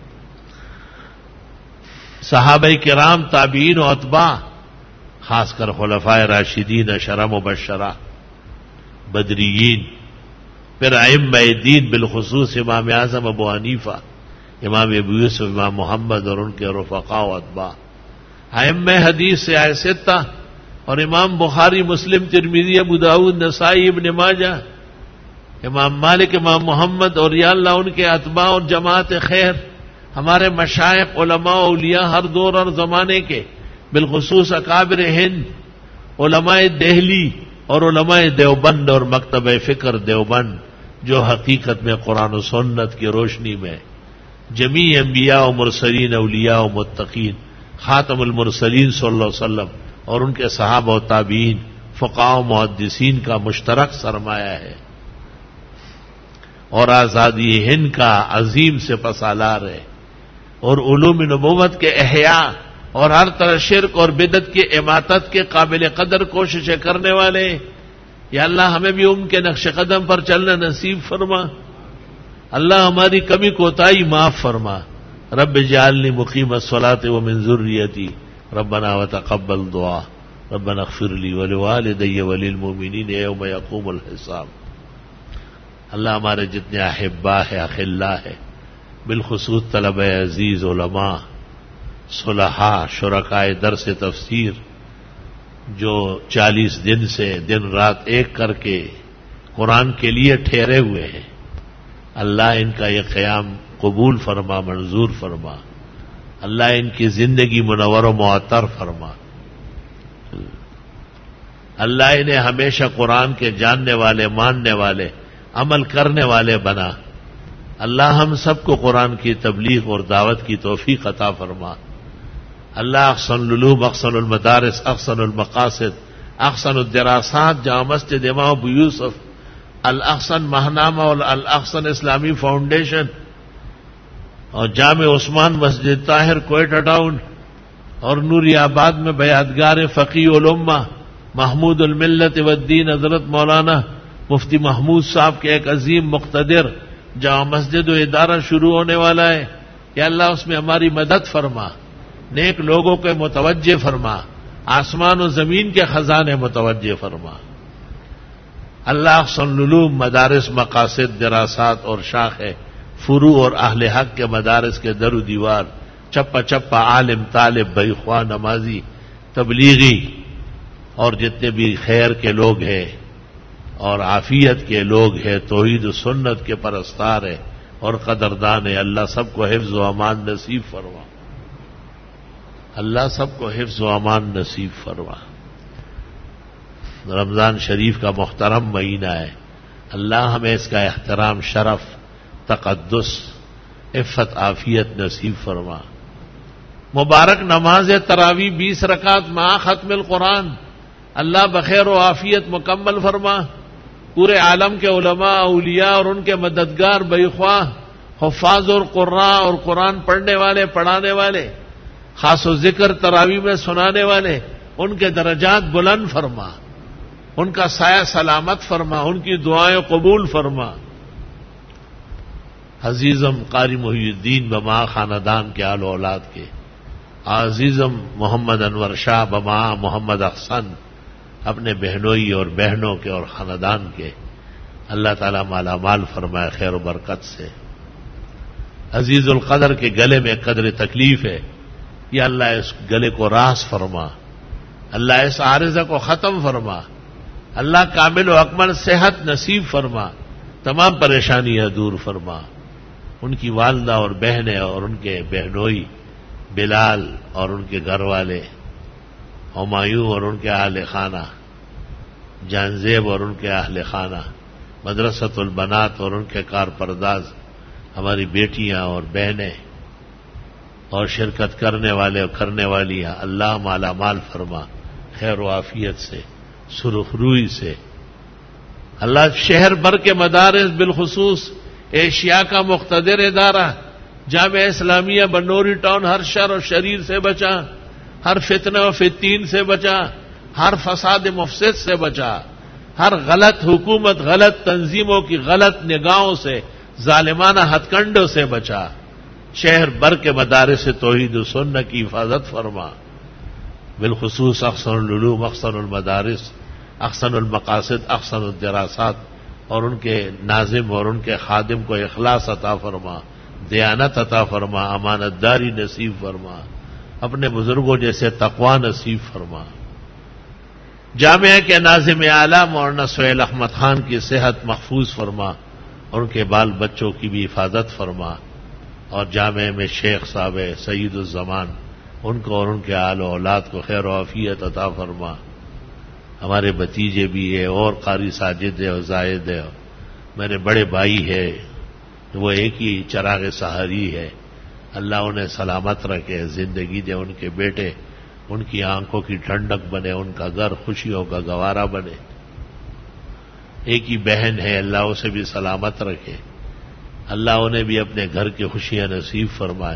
صحابہ کرام، تابعین و اتباع، خاص کر خلفائے راشدین، اشرا مبشرہ، بدریین، پھر ائمہ دین، بالخصوص امام اعظم ابو حنیفہ، امام ابو یوسف، امام محمد اور ان کے رفقاء و اتباع، ائمہ حدیث سے آئے ستہ اور امام بخاری، مسلم، ترمذی، ابو داؤد، نسائی، ابن ماجہ، امام مالک، امام محمد، اور یا اللہ ان کے اتباع اور جماعت خیر، ہمارے مشائخ، علماء، اولیاء ہر دور اور زمانے کے، بالخصوص اکابر ہند، علماء دہلی اور علماء دیوبند اور مکتبہ فکر دیوبند، جو حقیقت میں قرآن و سنت کی روشنی میں جمیع انبیاء و مرسلین، اولیاء و متقین، خاتم المرسلین صلی اللہ علیہ وسلم اور ان کے صحابہ و تابعین، فقہاء و محدثین کا مشترک سرمایہ ہے، اور آزادی ہند کا عظیم سے پسالار ہے، اور علوم نبوت کے احیاء اور ہر طرح شرک اور بدعت کی اماطت کے قابل قدر کوششیں کرنے والے، یا اللہ ہمیں بھی ان کے نقش قدم پر چلنا نصیب فرما۔ اللہ ہماری کمی کوتاہی معاف فرما۔ رب اجعلنی مقیم الصلاۃ ومن ذریتی ربنا وتقبل دعا ربنا اغفر لی ولوالدی وللمؤمنین یوم یقوم الحساب۔ اللہ ہمارے جتنے احباء ہے، اخلاء ہے، بالخصوص طلبہ عزیز، علماء، صلحاء، شرکائے درس تفسیر، جو 40 دن سے دن رات ایک کر کے قرآن کے لیے ٹھہرے ہوئے ہیں، اللہ ان کا یہ قیام قبول فرما، منظور فرما، اللہ ان کی زندگی منور و معطر فرما، اللہ انہیں ہمیشہ قرآن کے جاننے والے، ماننے والے، عمل کرنے والے بنا۔ اللہ ہم سب کو قرآن کی تبلیغ اور دعوت کی توفیق عطا فرما۔ اللہ احسن العلوم، احسن المدارس، احسن المقاصد، احسن الدراسات جامع مسجد امام ابو یوسف، الاحسن ماہنامہ اور الاحسن اسلامی فاؤنڈیشن اور جامع عثمان مسجد طاہر کوئٹہ ٹاؤن اور نوری آباد میں بیعتگار فقیہ الامہ محمود الملت والدین حضرت مولانا مفتی محمود صاحب کے ایک عظیم مقتدر جامع مسجد و ادارہ شروع ہونے والا ہے، یا اللہ اس میں ہماری مدد فرما، نیک لوگوں کے متوجہ فرما، آسمان و زمین کے خزانے متوجہ فرما۔ اللہ احسن العلوم، مدارس، مقاصد، دراسات اور شاخ فروع اور اہل حق کے مدارس کے در و دیوار، چپا چپا عالم، طالب، بھائی، نمازی، تبلیغی اور جتنے بھی خیر کے لوگ ہیں اور عافیت کے لوگ ہیں، توحید و سنت کے پرستار ہیں اور قدردان ہیں، اللہ سب کو حفظ و امان نصیب فرما، اللہ سب کو حفظ و امان نصیب فرما۔ رمضان شریف کا محترم مہینہ ہے، اللہ ہمیں اس کا احترام، شرف، تقدس، عفت، عافیت نصیب فرما۔ مبارک نماز تراویح 20 رکعت مع ختم القرآن اللہ بخیر و عافیت مکمل فرما۔ پورے عالم کے علماء، اولیاء اور ان کے مددگار، بخواہ، حفاظ اور قراء اور قرآن پڑھنے والے، پڑھانے والے، خاص و ذکر تراویح میں سنانے والے، ان کے درجات بلند فرما، ان کا سایہ سلامت فرما، ان کی دعائیں قبول فرما۔ عزیزم قاری محی الدین بما خاندان کے آل و اولاد کے، عزیزم محمد انور شاہ بما محمد احسن اپنے بہنوئی اور بہنوں کے اور خاندان کے، اللہ تعالیٰ مالا مال فرمائے خیر و برکت سے۔ عزیز القدر کے گلے میں قدر تکلیف ہے، یا اللہ اس گلے کو راس فرما، اللہ اس عارضہ کو ختم فرما، اللہ کامل و اکمل صحت نصیب فرما، تمام پریشانیاں دور فرما۔ ان کی والدہ اور بہنیں اور ان کے بہنوئی بلال اور ان کے گھر والے، ہمایوں اور ان کے اہل خانہ، جانزیب اور ان کے اہل خانہ، مدرسۃ البنات اور ان کے کارپرداز، ہماری بیٹیاں اور بہنیں اور شرکت کرنے والے اور کرنے والیاں، اللہ مالا مال فرما خیر و عافیت سے، سرخ روئی سے۔ اللہ شہر بھر کے مدارس، بالخصوص ایشیا کا مقتدر ادارہ جامعہ اسلامیہ بنوری ٹاؤن، ہر شر و شریر سے بچا، ہر فتنہ و فتین سے بچا، ہر فساد مفسد سے بچا، ہر غلط حکومت، غلط تنظیموں کی غلط نگاہوں سے، ظالمانہ ہتھ کنڈوں سے بچا۔ شہر بھر کے مدارس توحید و سنت کی حفاظت فرما، بالخصوص احسن العلوم، احسن المدارس، احسن المقاصد، احسن الدراسات اور ان کے ناظم اور ان کے خادم کو اخلاص عطا فرما، دیانت عطا فرما، امانت داری نصیب فرما، اپنے بزرگوں جیسے تقوی نصیب فرما۔ جامعہ کے ناظم اعلیٰ مولانا سہیل احمد خان کی صحت محفوظ فرما اور ان کے بال بچوں کی بھی حفاظت فرما، اور جامعہ میں شیخ صاحب سعید الزمان، ان کو اور ان کے آل و اولاد کو خیر و عافیت عطا فرما۔ ہمارے بھتیجے بھی ہے اور قاری ساجد ہے اور زاہد ہے، میرے بڑے بھائی ہے، وہ ایک ہی چراغ سحری ہے، اللہ انہیں سلامت رکھے، زندگی دے، ان کے بیٹے ان کی آنکھوں کی ٹھنڈک بنے، ان کا گھر خوشیوں کا گوارا بنے۔ ایک ہی بہن ہے، اللہ اسے بھی سلامت رکھے، اللہ انہیں بھی اپنے گھر کی خوشیاں نصیب فرمائے۔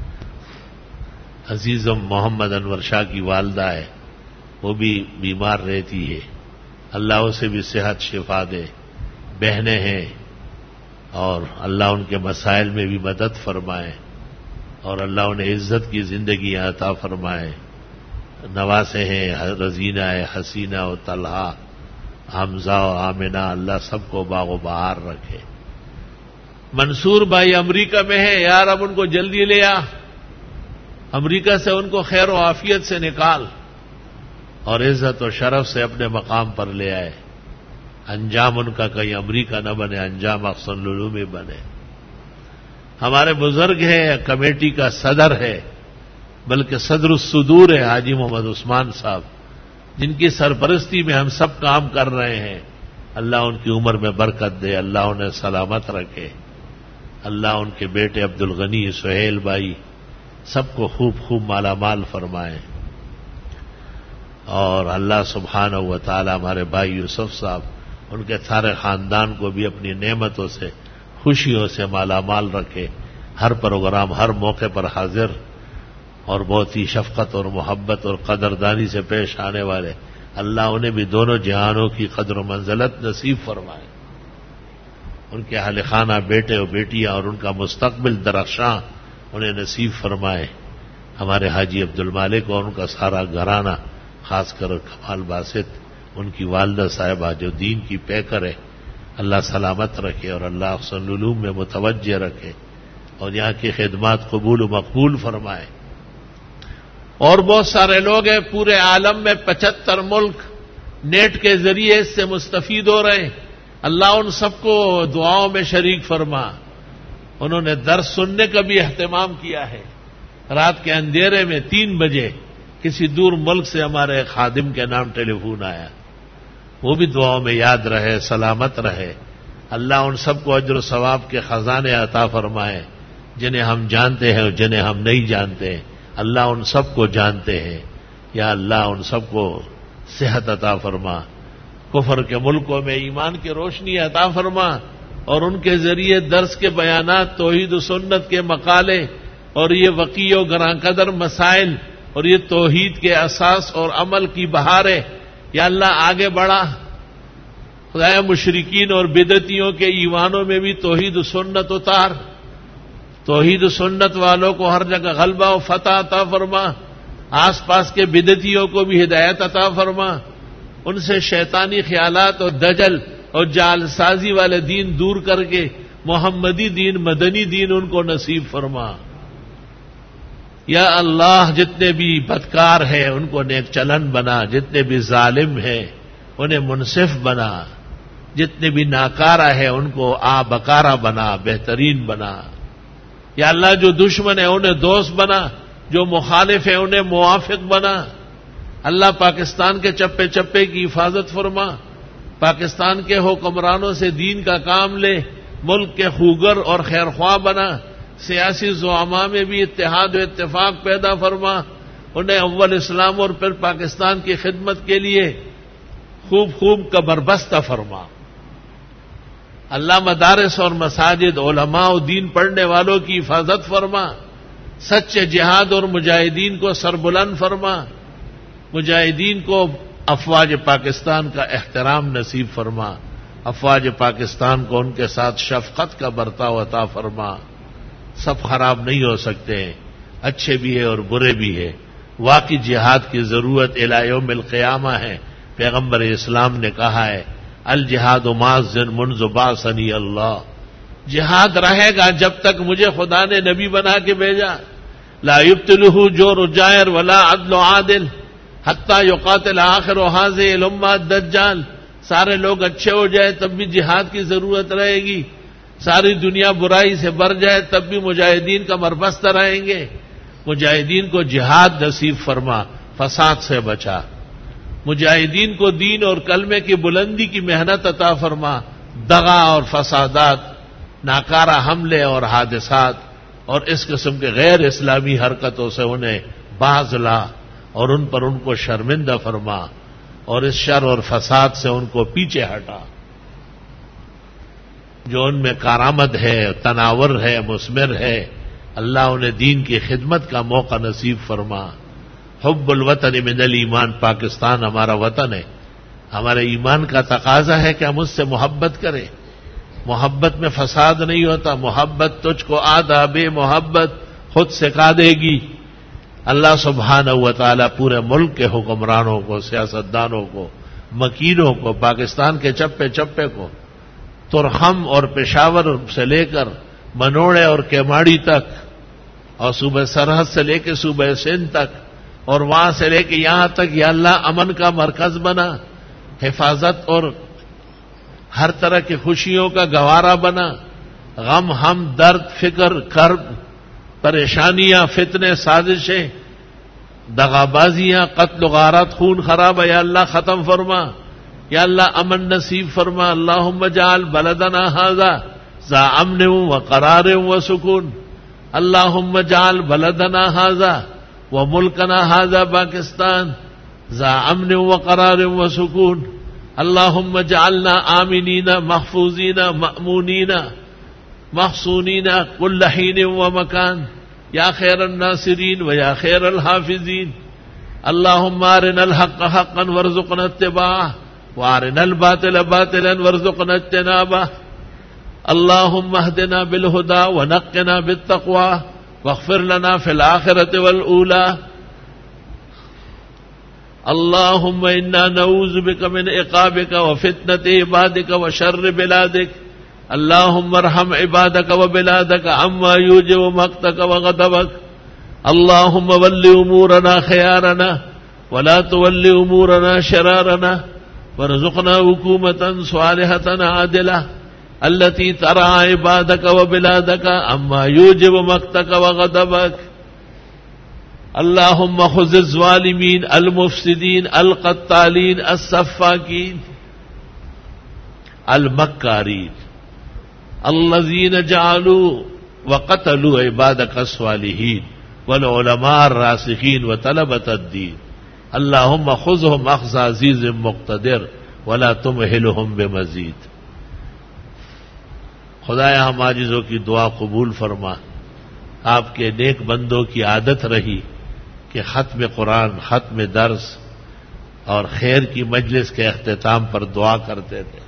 عزیزم محمد انور شاہ کی والدہ ہے، وہ بھی بیمار رہتی ہے، اللہ اسے بھی صحت شفا دے۔ بہنیں ہیں اور اللہ ان کے مسائل میں بھی مدد فرمائے اور اللہ انہیں عزت کی زندگی عطا فرمائے۔ نواسے ہیں، رزینہ ہے، حسینہ و طلحہ، حمزہ و آمنہ، اللہ سب کو باغ و بہار رکھے۔ منصور بھائی امریکہ میں ہے، یار اب ان کو جلدی لے آ، امریکہ سے ان کو خیر و عافیت سے نکال اور عزت و شرف سے اپنے مقام پر لے آئے۔ انجام ان کا کہیں امریکہ نہ بنے، انجام احسن العلوم میں بنے۔ ہمارے بزرگ ہیں، کمیٹی کا صدر ہے، بلکہ صدر الصدور ہے حاجی محمد عثمان صاحب، جن کی سرپرستی میں ہم سب کام کر رہے ہیں، اللہ ان کی عمر میں برکت دے، اللہ انہیں سلامت رکھے، اللہ ان کے بیٹے عبدالغنی سہیل بھائی سب کو خوب خوب مالا مال فرمائے. اور اللہ سبحانہ و تعالی ہمارے بھائی یوسف صاحب ان کے سارے خاندان کو بھی اپنی نعمتوں سے خوشیوں سے مالا مال رکھے. ہر پروگرام ہر موقع پر حاضر اور بہت ہی شفقت اور محبت اور قدردانی سے پیش آنے والے اللہ انہیں بھی دونوں جہانوں کی قدر و منزلت نصیب فرمائے. ان کے اہل خانہ بیٹے اور بیٹیاں اور ان کا مستقبل درخشاں انہیں نصیب فرمائے. ہمارے حاجی عبد المالک اور ان کا سارا گھرانہ، خاص کر کمال باسط ان کی والدہ صاحبہ جو دین کی پیکر ہے، اللہ سلامت رکھے اور اللہ احسن العلوم میں متوجہ رکھے اور یہاں کی خدمات قبول و مقبول فرمائے. اور بہت سارے لوگ ہیں پورے عالم میں 75 ملک نیٹ کے ذریعے اس سے مستفید ہو رہے ہیں. اللہ ان سب کو دعاؤں میں شریک فرما. انہوں نے درس سننے کا بھی اہتمام کیا ہے. رات کے اندھیرے میں 3 بجے کسی دور ملک سے ہمارے خادم کے نام ٹیلی فون آیا. وہ بھی دعاؤں میں یاد رہے، سلامت رہے. اللہ ان سب کو اجر و ثواب کے خزانے عطا فرمائے، جنہیں ہم جانتے ہیں اور جنہیں ہم نہیں جانتے. اللہ ان سب کو جانتے ہیں. یا اللہ ان سب کو صحت عطا فرما. کفر کے ملکوں میں ایمان کی روشنی عطا فرما اور ان کے ذریعے درس کے بیانات، توحید و سنت کے مقالے اور یہ وقیع و گراں قدر مسائل اور یہ توحید کے اساس اور عمل کی بہاریں یا اللہ آگے بڑھا. خدایا مشرکین اور بدعتیوں کے ایوانوں میں بھی توحید و سنت اتار. توحید و سنت والوں کو ہر جگہ غلبہ و فتح عطا فرما. آس پاس کے بدعتیوں کو بھی ہدایت عطا فرما. ان سے شیطانی خیالات اور دجل اور جعل سازی والے دین دور کر کے محمدی دین، مدنی دین ان کو نصیب فرما. یا اللہ جتنے بھی بدکار ہیں ان کو نیک چلن بنا، جتنے بھی ظالم ہیں انہیں منصف بنا، جتنے بھی ناکارہ ہیں ان کو بکارہ بنا، بہترین بنا. یا اللہ جو دشمن ہے انہیں دوست بنا، جو مخالف ہیں انہیں موافق بنا. اللہ پاکستان کے چپے چپے کی حفاظت فرما. پاکستان کے حکمرانوں سے دین کا کام لے، ملک کے خوگر اور خیرخواہ بنا. سیاسی زعماء میں بھی اتحاد و اتفاق پیدا فرما. انہیں اول اسلام اور پھر پاکستان کی خدمت کے لیے خوب خوب کمربستہ فرما. اللہ مدارس اور مساجد، علماء و دین پڑھنے والوں کی حفاظت فرما. سچے جہاد اور مجاہدین کو سربلند فرما. مجاہدین کو افواج پاکستان کا احترام نصیب فرما. افواج پاکستان کو ان کے ساتھ شفقت کا برتاؤ عطا فرما. سب خراب نہیں ہو سکتے ہیں، اچھے بھی ہیں اور برے بھی ہیں. واقعی جہاد کی ضرورت الی یوم القیامہ ہے. پیغمبر اسلام نے کہا ہے الجہاد ماضٍ منذ بعثنی اللہ. جہاد رہے گا جب تک مجھے خدا نے نبی بنا کے بھیجا. لا یبطلہ جور جائر ولا عدل عادل حتی یقاتل آخر هذه الامہ الدجال. سارے لوگ اچھے ہو جائے تب بھی جہاد کی ضرورت رہے گی. ساری دنیا برائی سے بھر جائے تب بھی مجاہدین کا مربستہ رہیں گے. مجاہدین کو جہاد نصیب فرما، فساد سے بچا. مجاہدین کو دین اور کلمے کی بلندی کی محنت عطا فرما. دغا اور فسادات، ناکارہ حملے اور حادثات اور اس قسم کے غیر اسلامی حرکتوں سے انہیں باز لا اور ان پر ان کو شرمندہ فرما اور اس شر اور فساد سے ان کو پیچھے ہٹا. جو ان میں کارآمد ہے، تناور ہے، مثمر ہے، اللہ انہیں دین کی خدمت کا موقع نصیب فرما. حب الوطن من الایمان. پاکستان ہمارا وطن ہے. ہمارے ایمان کا تقاضا ہے کہ ہم اس سے محبت کریں. محبت میں فساد نہیں ہوتا. محبت تجھ کو آداب محبت خود سکھا دے گی. اللہ سبحانہ و تعالی پورے ملک کے حکمرانوں کو، سیاستدانوں کو، مکینوں کو، پاکستان کے چپے چپے کو، ترخم اور پشاور سے لے کر منوڑے اور کیماڑی تک اور صوبہ سرحد سے لے کے صوبہ سندھ تک اور وہاں سے لے کے یہاں تک یا اللہ امن کا مرکز بنا. حفاظت اور ہر طرح کی خوشیوں کا گوارا بنا. غم، ہم، درد، فکر، کرب، پریشانیاں، فتنے، سازشیں، دغابازیاں، قتل و غارت، خون خراب یا اللہ ختم فرما. یا اللہ امن نصیب فرما. اللہم اجعل بلدنا ھذا ذا امن و قرار و سکون. اللهم اجعل بلدنا هذا وملكنا هذا پاکستان ذا امن وقرار وسکون. اللهم اجعلنا آمنين محفوظين مأمونين محصونين كل حين ومكان يا خير الناصرين ويا خير الحافظين. اللهم أرنا الحق حقا وارزقنا اتباعه وأرنا الباطل باطلا وارزقنا اجتنابه. اللهم اهدنا بالهدى ونقنا بالتقوى واغفر لنا في الآخرة والأولى. اللهم إنا نعوذ بك من عقابك وفتنة عبادك وشر بلادك. اللهم ارحم عبادك وبلادك عما يوجب مقتك وغضبك. اللهم ول أمورنا خيارنا ولا تول أمورنا شرارنا وارزقنا حكومة صالحة عادلة التي ترعى عبادك وبلادك عما يوجب مقتك وغضبك. اللهم خذ الظالمين المفسدين القتالين السفاكين المكارين الذين جعلوا وقتلوا عبادك الصالحين والعلماء الراسخين وطلبة الدين. اللهم خذهم اخذ عزيز مقتدر ولا تمهلهم بمزید. خدایا ہم عاجزوں کی دعا قبول فرما. آپ کے نیک بندوں کی عادت رہی کہ ختم قرآن، ختم درس اور خیر کی مجلس کے اختتام پر دعا کرتے تھے.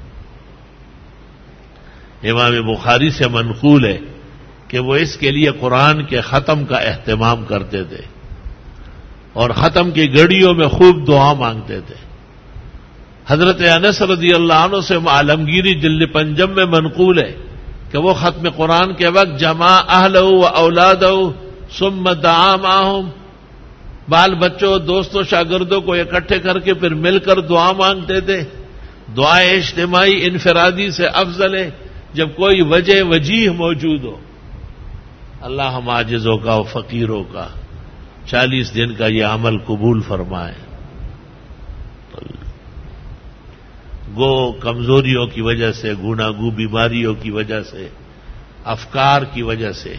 امام بخاری سے منقول ہے کہ وہ اس کے لیے قرآن کے ختم کا اہتمام کرتے تھے اور ختم کی گھڑیوں میں خوب دعا مانگتے تھے. حضرت انس رضی اللہ عنہ سے عالمگیری جلد پنجم میں منقول ہے کہ وہ ختم قرآن کے وقت جمع اہلہ و اولادہ ثم دعا معہم، بال بچوں، دوستوں، شاگردوں کو اکٹھے کر کے پھر مل کر دعا مانگتے تھے. دعا اجتماعی انفرادی سے افضل ہے جب کوئی وجہ وجیح موجود ہو. اللہ ہم عاجزوں کا و فقیروں کا 40 دن کا یہ عمل قبول فرمائے. گو کمزوریوں کی وجہ سے، گناگو بیماریوں کی وجہ سے، افکار کی وجہ سے،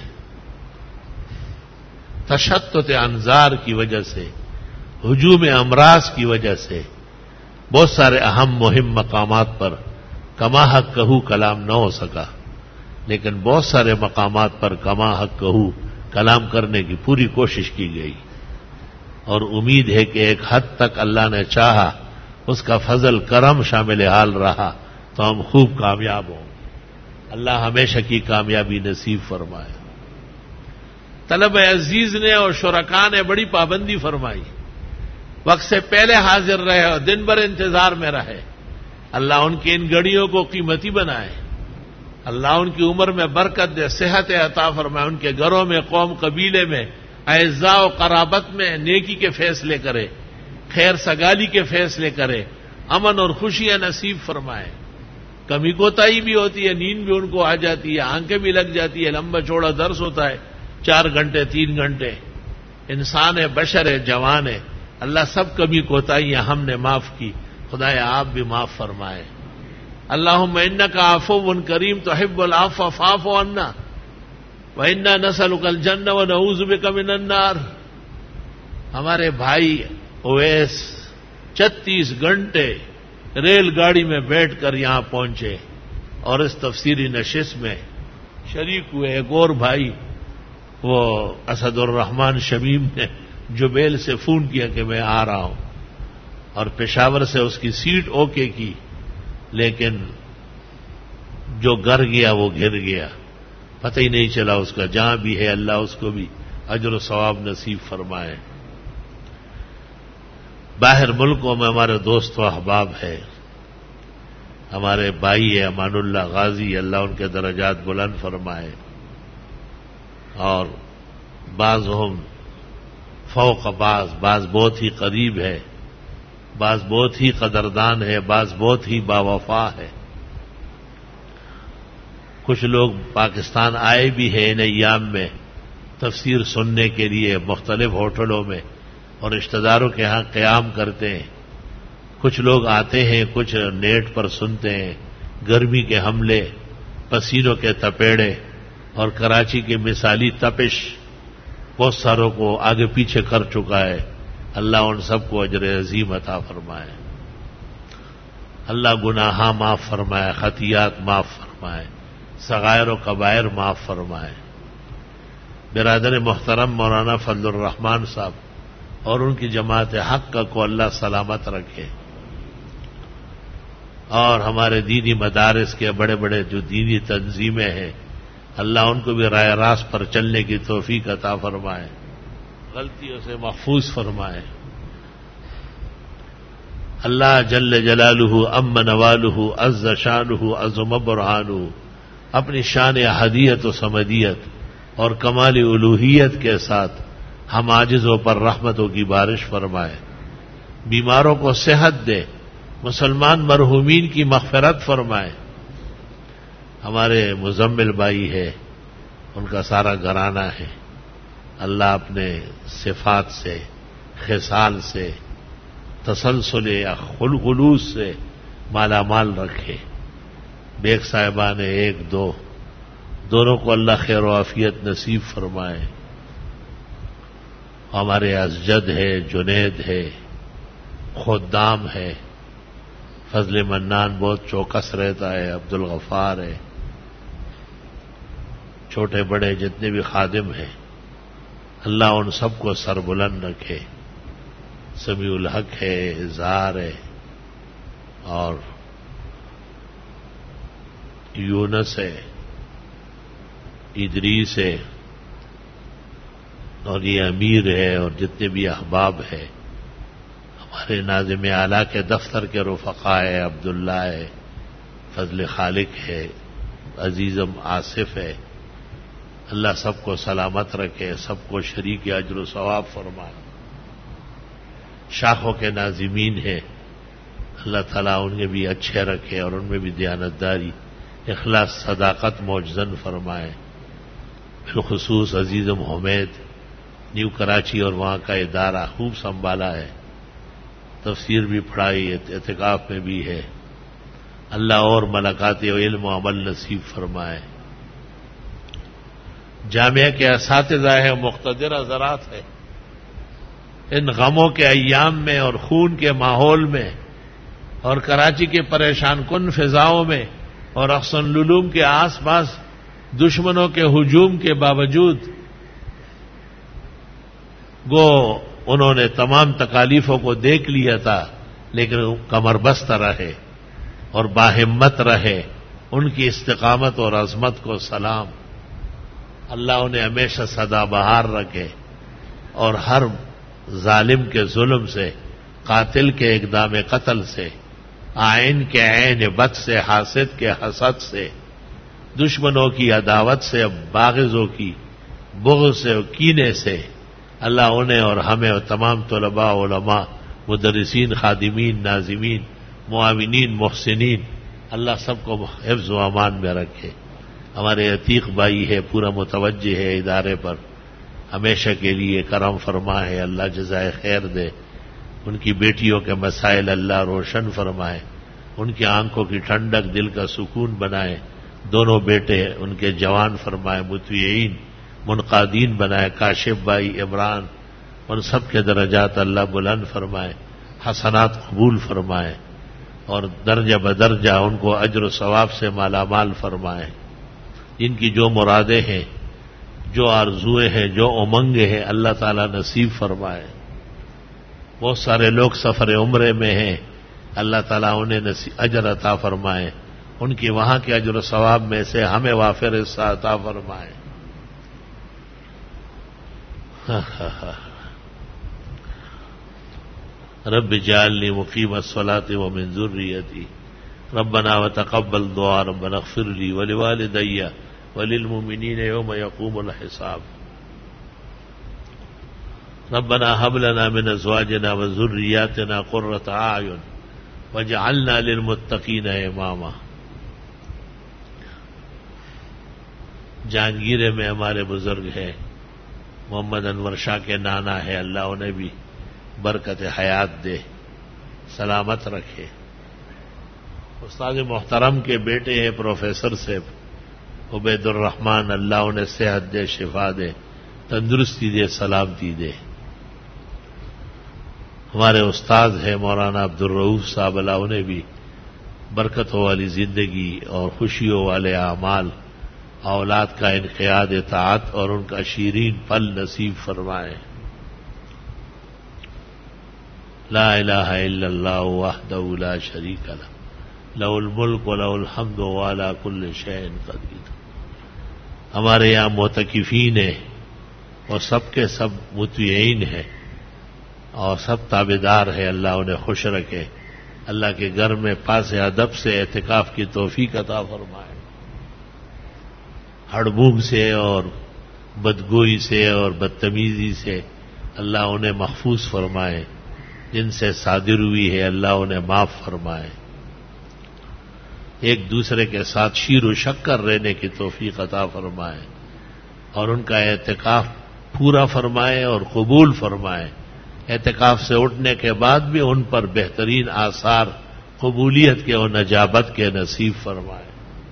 تشتت انظار کی وجہ سے، ہجوم امراض کی وجہ سے بہت سارے اہم مہم مقامات پر کما حق کہو کلام نہ ہو سکا، لیکن بہت سارے مقامات پر کما حق کہو کلام کرنے کی پوری کوشش کی گئی. اور امید ہے کہ ایک حد تک اللہ نے چاہا، اس کا فضل کرم شامل حال رہا تو ہم خوب کامیاب ہوں. اللہ ہمیشہ کی کامیابی نصیب فرمائے. طلبہ عزیز نے اور شرکاء نے بڑی پابندی فرمائی، وقت سے پہلے حاضر رہے اور دن بھر انتظار میں رہے. اللہ ان کی ان گھڑیوں کو قیمتی بنائے. اللہ ان کی عمر میں برکت دے، صحت عطا فرمائے. ان کے گھروں میں، قوم قبیلے میں، اعزاء و قرابت میں نیکی کے فیصلے کرے، خیر سگالی کے فیصلے کرے، امن اور خوشیاں نصیب فرمائے. کمی کوتاہی بھی ہوتی ہے، نیند بھی ان کو آ جاتی ہے، آنکھیں بھی لگ جاتی ہے، لمبا چوڑا درس ہوتا ہے 4 گھنٹے 3 گھنٹے. انسان ہے، بشر ہے، جوان ہے. اللہ سب کمی کوتاہیاں ہم نے معاف کی. خدایا آپ بھی معاف فرمائے. اللہم انک عفو کریم تحب العفو فاعف عنا وانا نسألک الجنہ ونعوذ بک من النار. ہمارے بھائی اویس 36 گھنٹے ریل گاڑی میں بیٹھ کر یہاں پہنچے اور اس تفسیری نشست میں شریک ہوئے. ایک اور بھائی وہ اسد الرحمان شمیم نے جبیل سے فون کیا کہ میں آ رہا ہوں، اور پشاور سے اس کی سیٹ اوکے کی، لیکن جو گر گیا وہ گر گیا، پتہ ہی نہیں چلا اس کا. جہاں بھی ہے اللہ اس کو بھی اجر و ثواب نصیب فرمائے. باہر ملکوں میں ہمارے دوست و احباب ہے، ہمارے بھائی ہے امان اللہ غازی، اللہ ان کے درجات بلند فرمائے. اور بعض ہم فوق بعض بہت ہی قریب ہے، بعض بہت ہی قدردان ہے، بعض بہت ہی باوفا ہے. کچھ لوگ پاکستان آئے بھی ہیں ان ایام میں تفسیر سننے کے لیے مختلف ہوٹلوں میں اور رشتہ داروں کے ہاں قیام کرتے ہیں. کچھ لوگ آتے ہیں، کچھ نیٹ پر سنتے ہیں. گرمی کے حملے، پسینوں کے تپیڑے، اور کراچی کی مثالی تپش بہت ساروں کو آگے پیچھے کر چکا ہے. اللہ ان سب کو اجر عظیم عطا فرمائے. اللہ گناہ معاف فرمائے، خطیات معاف فرمائے، صغائر و کبائر معاف فرمائے. برادر محترم مولانا فضل الرحمان صاحب اور ان کی جماعت حق کو اللہ سلامت رکھے، اور ہمارے دینی مدارس کے بڑے بڑے جو دینی تنظیمیں ہیں اللہ ان کو بھی راہ راست پر چلنے کی توفیق عطا فرمائے، غلطیوں سے محفوظ فرمائے. اللہ جل جلالہ ام نوالہ عز شانہ عظم برہانہ اپنی شان احدیت و صمدیت اور کمال الوہیت کے ساتھ ہم عاجزوں پر رحمتوں کی بارش فرمائے، بیماروں کو صحت دے، مسلمان مرحومین کی مغفرت فرمائے. ہمارے مزمل بھائی ہے، ان کا سارا گھرانہ ہے، اللہ اپنے صفات سے، خصال سے، تسلسل یا خلوص سے مالا مال رکھے. بیگ صاحبان ایک دو دونوں کو اللہ خیر و عافیت نصیب فرمائے. ہمارے اسجد ہے، جنید ہے، خدام ہے، فضل منان بہت چوکس رہتا ہے، عبدالغفار ہے، چھوٹے بڑے جتنے بھی خادم ہیں اللہ ان سب کو سربلند رکھے. سمیع الحق ہے، اظہار ہے، اور یونس ہے، ادریس ہے، اور یہ امیر ہے، اور جتنے بھی احباب ہیں ہمارے ناظم اعلیٰ کے دفتر کے رفقا ہے، عبداللہ ہے، فضل خالق ہے، عزیزم آصف ہے. اللہ سب کو سلامت رکھے، سب کو شریک اجر و ثواب فرمائے. شاخوں کے ناظمین ہیں اللہ تعالیٰ ان کے بھی اچھے رکھے اور ان میں بھی دیانتداری، اخلاص، صداقت معجزن فرمائے. بالخصوص عزیزم حمید نیو کراچی اور وہاں کا ادارہ خوب سنبھالا ہے، تفسیر بھی پڑھائی، اعتکاف میں بھی ہے. اللہ اور ملاقات و علم و عمل نصیب فرمائے. جامعہ کے اساتذہ ہیں، مقتدر حضرات ہیں، ان غموں کے ایام میں اور خون کے ماحول میں اور کراچی کے پریشان کن فضاؤں میں اور احسن العلوم کے آس پاس دشمنوں کے ہجوم کے باوجود گو انہوں نے تمام تکالیفوں کو دیکھ لیا تھا، لیکن کمر بست رہے اور باہمت رہے. ان کی استقامت اور عظمت کو سلام. اللہ انہیں ہمیشہ سدا بہار رکھے اور ہر ظالم کے ظلم سے، قاتل کے اقدام قتل سے، عین کے عین بد سے، حاسد کے حسد سے، دشمنوں کی عداوت سے، باغضوں کی بغض سے اور کینے سے اللہ انہیں اور ہمیں اور تمام طلباء، علماء، مدرسین، خادمین، ناظمین، معاونین، محسنین اللہ سب کو حفظ و امان میں رکھے. ہمارے عتیق بھائی ہے، پورا متوجہ ہے ادارے پر، ہمیشہ کے لیے کرم فرما ہے، اللہ جزائے خیر دے. ان کی بیٹیوں کے مسائل اللہ روشن فرمائے، ان کی آنکھوں کی ٹھنڈک، دل کا سکون بنائے. دونوں بیٹے ان کے جوان فرمائے، مطیعین، منقادین بنائے. کاشف بھائی، عمران، ان سب کے درجات اللہ بلند فرمائے، حسنات قبول فرمائے، اور درجہ بدرجہ ان کو اجر و ثواب سے مالا مال فرمائے. ان کی جو مرادیں ہیں، جو آرزوئیں ہیں، جو امنگیں ہیں اللہ تعالیٰ نصیب فرمائے. بہت سارے لوگ سفر عمرے میں ہیں، اللہ تعالیٰ انہیں اجر عطا فرمائے. ان کی وہاں کے اجر و ثواب میں سے ہمیں وافر حصہ عطا فرمائے. رب اجعلنی مقیم الصلاة ومن ذریتی ربنا وتقبل دعاء ربنا اغفر لی ولوالدی وللمؤمنین یوم یقوم الحساب. ربنا هب لنا من ازواجنا وذریاتنا قرۃ اعین واجعلنا للمتقین اماما. جہانگیرے میں ہمارے بزرگ ہیں، محمد انور شاہ کے نانا ہے، اللہ انہیں بھی برکت حیات دے، سلامت رکھے. استاد محترم کے بیٹے ہیں پروفیسر صاحب، عبید الرحمان اللہ انہیں صحت دے، شفا دے، تندرستی دے، سلامتی دے۔ ہمارے استاد ہیں مولانا عبدالرؤوف صاحب، اللہ انہیں بھی برکتوں والی زندگی اور خوشیوں والے اعمال، اولاد کا انقیاد اطاعت اور ان کا شیرین پل نصیب فرمائے۔ لا الہ الا اللہ وحدہ لا شریک لہ لہ الملک ولہ الحمد وعلی کل شیء قدیر۔ ہمارے یہاں معتکفین ہیں اور سب کے سب مطیعین ہیں اور سب تابعدار ہیں، اللہ انہیں خوش رکھے، اللہ کے گھر میں پاس ادب سے اعتکاف کی توفیق عطا فرمائے، ہڑبونگ سے اور بدگوئی سے اور بدتمیزی سے اللہ انہیں محفوظ فرمائے، جن سے صادر ہوئی ہے اللہ انہیں معاف فرمائے، ایک دوسرے کے ساتھ شیر و شکر رہنے کی توفیق عطا فرمائے اور ان کا اعتکاف پورا فرمائے اور قبول فرمائے، اعتکاف سے اٹھنے کے بعد بھی ان پر بہترین آثار قبولیت کے اور نجابت کے نصیب فرمائے۔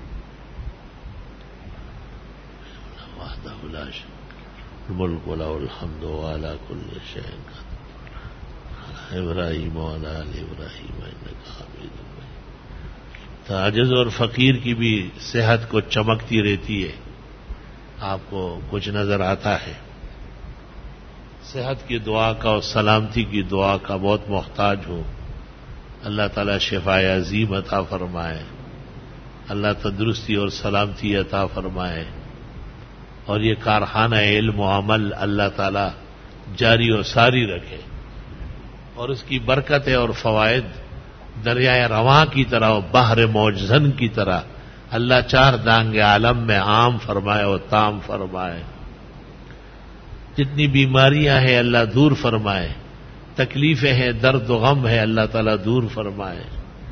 الملک لہ الحمد وعلی کل شیء قدیر۔ ابراہیم وعلی آل ابراہیم انک حمید مجید۔ عاجز اور فقیر کی بھی صحت کو چمکتی رہتی ہے، آپ کو کچھ نظر آتا ہے، صحت کی دعا کا اور سلامتی کی دعا کا بہت محتاج ہوں۔ اللہ تعالیٰ شفائے عظیم عطا فرمائے، اللہ تندرستی اور سلامتی عطا فرمائے، اور یہ کارخانہ علم و عمل اللہ تعالیٰ جاری و ساری رکھے، اور اس کی برکتیں اور فوائد دریائے رواں کی طرح اور بحر موجزن کی طرح اللہ چار دانگ عالم میں عام فرمائے اور تام فرمائے۔ جتنی بیماریاں ہیں اللہ دور فرمائے، تکلیفیں ہیں، درد و غم ہے، اللہ تعالیٰ دور فرمائے۔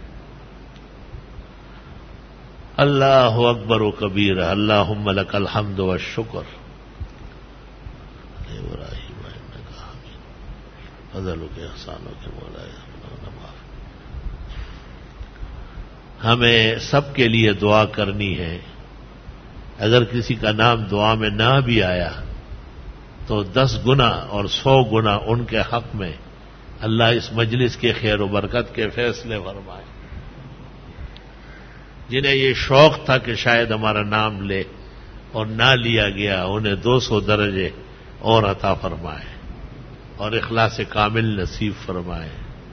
اللہ اکبر و کبیر، اللہم لک الحمد والشکر۔ ابراہیم انک حمید، فضلوں کے احسانوں کے مولا ہمیں سب کے لیے دعا کرنی ہے۔ اگر کسی کا نام دعا میں نہ بھی آیا تو 10 گنا اور 100 گنا ان کے حق میں اللہ اس مجلس کے خیر و برکت کے فیصلے فرمائے۔ جنہیں یہ شوق تھا کہ شاید ہمارا نام لے اور نہ لیا گیا، انہیں 200 درجے اور عطا فرمائے اور اخلاص کامل نصیب فرمائے۔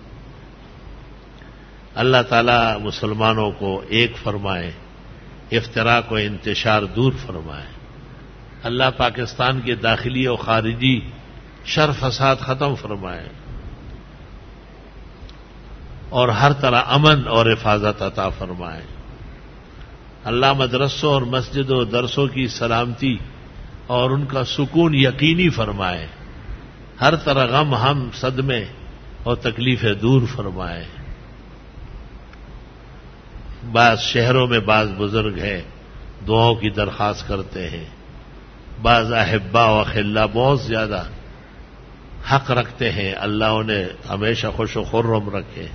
اللہ تعالیٰ مسلمانوں کو ایک فرمائے، افتراق و انتشار دور فرمائے۔ اللہ پاکستان کے داخلی اور خارجی شر فساد ختم فرمائے اور ہر طرح امن اور حفاظت عطا فرمائے۔ اللہ مدرسوں اور مسجدوں درسوں کی سلامتی اور ان کا سکون یقینی فرمائے، ہر طرح غم ہم صدمے اور تکلیفیں دور فرمائے۔ بعض شہروں میں بعض بزرگ ہیں، دعاؤں کی درخواست کرتے ہیں، بعض احبا و خلا بہت زیادہ حق رکھتے ہیں، اللہ انہیں ہمیشہ خوش و خرم رکھے۔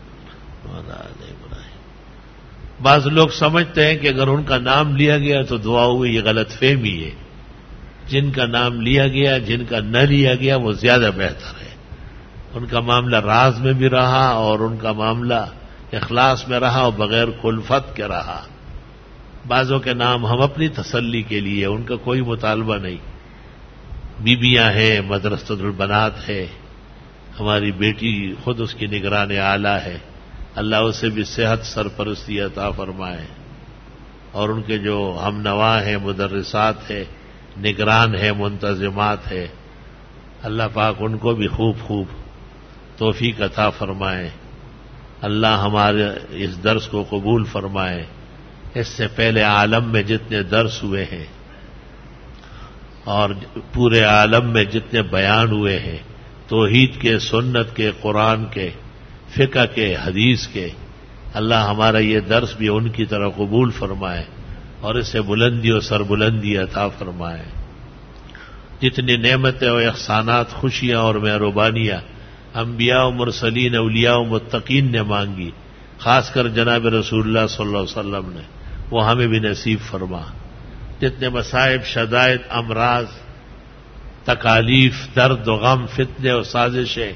بعض لوگ سمجھتے ہیں کہ اگر ان کا نام لیا گیا تو دعا ہوئی، یہ غلط فہمی ہے۔ جن کا نام لیا گیا، جن کا نہ لیا گیا وہ زیادہ بہتر ہے، ان کا معاملہ راز میں بھی رہا اور ان کا معاملہ اخلاص میں رہا اور بغیر کلفت کے رہا۔ بعضوں کے نام ہم اپنی تسلی کے لیے، ان کا کوئی مطالبہ نہیں۔ بیبیاں ہیں، مدرسۃ البنات ہے، ہماری بیٹی خود اس کی نگران اعلیٰ ہے، اللہ اسے بھی صحت سرپرستی عطا فرمائے، اور ان کے جو ہم نوا ہیں، مدرسات ہیں، نگران ہیں، منتظمات ہیں، اللہ پاک ان کو بھی خوب توفیق عطا فرمائے۔ اللہ ہمارے اس درس کو قبول فرمائے۔ اس سے پہلے عالم میں جتنے درس ہوئے ہیں اور پورے عالم میں جتنے بیان ہوئے ہیں، توحید کے، سنت کے، قرآن کے، فقہ کے، حدیث کے، اللہ ہمارا یہ درس بھی ان کی طرح قبول فرمائے اور اسے بلندی اور سربلندی عطا فرمائے۔ جتنی نعمتیں اور احسانات، خوشیاں اور مہربانیاں انبیاء و مرسلین، اولیاء و متقین نے مانگی، خاص کر جناب رسول اللہ صلی اللہ علیہ وسلم نے، وہ ہمیں بھی نصیب فرما۔ جتنے مصائب، شدائد، امراض، تکالیف، درد و غم، فتنے اور سازشیں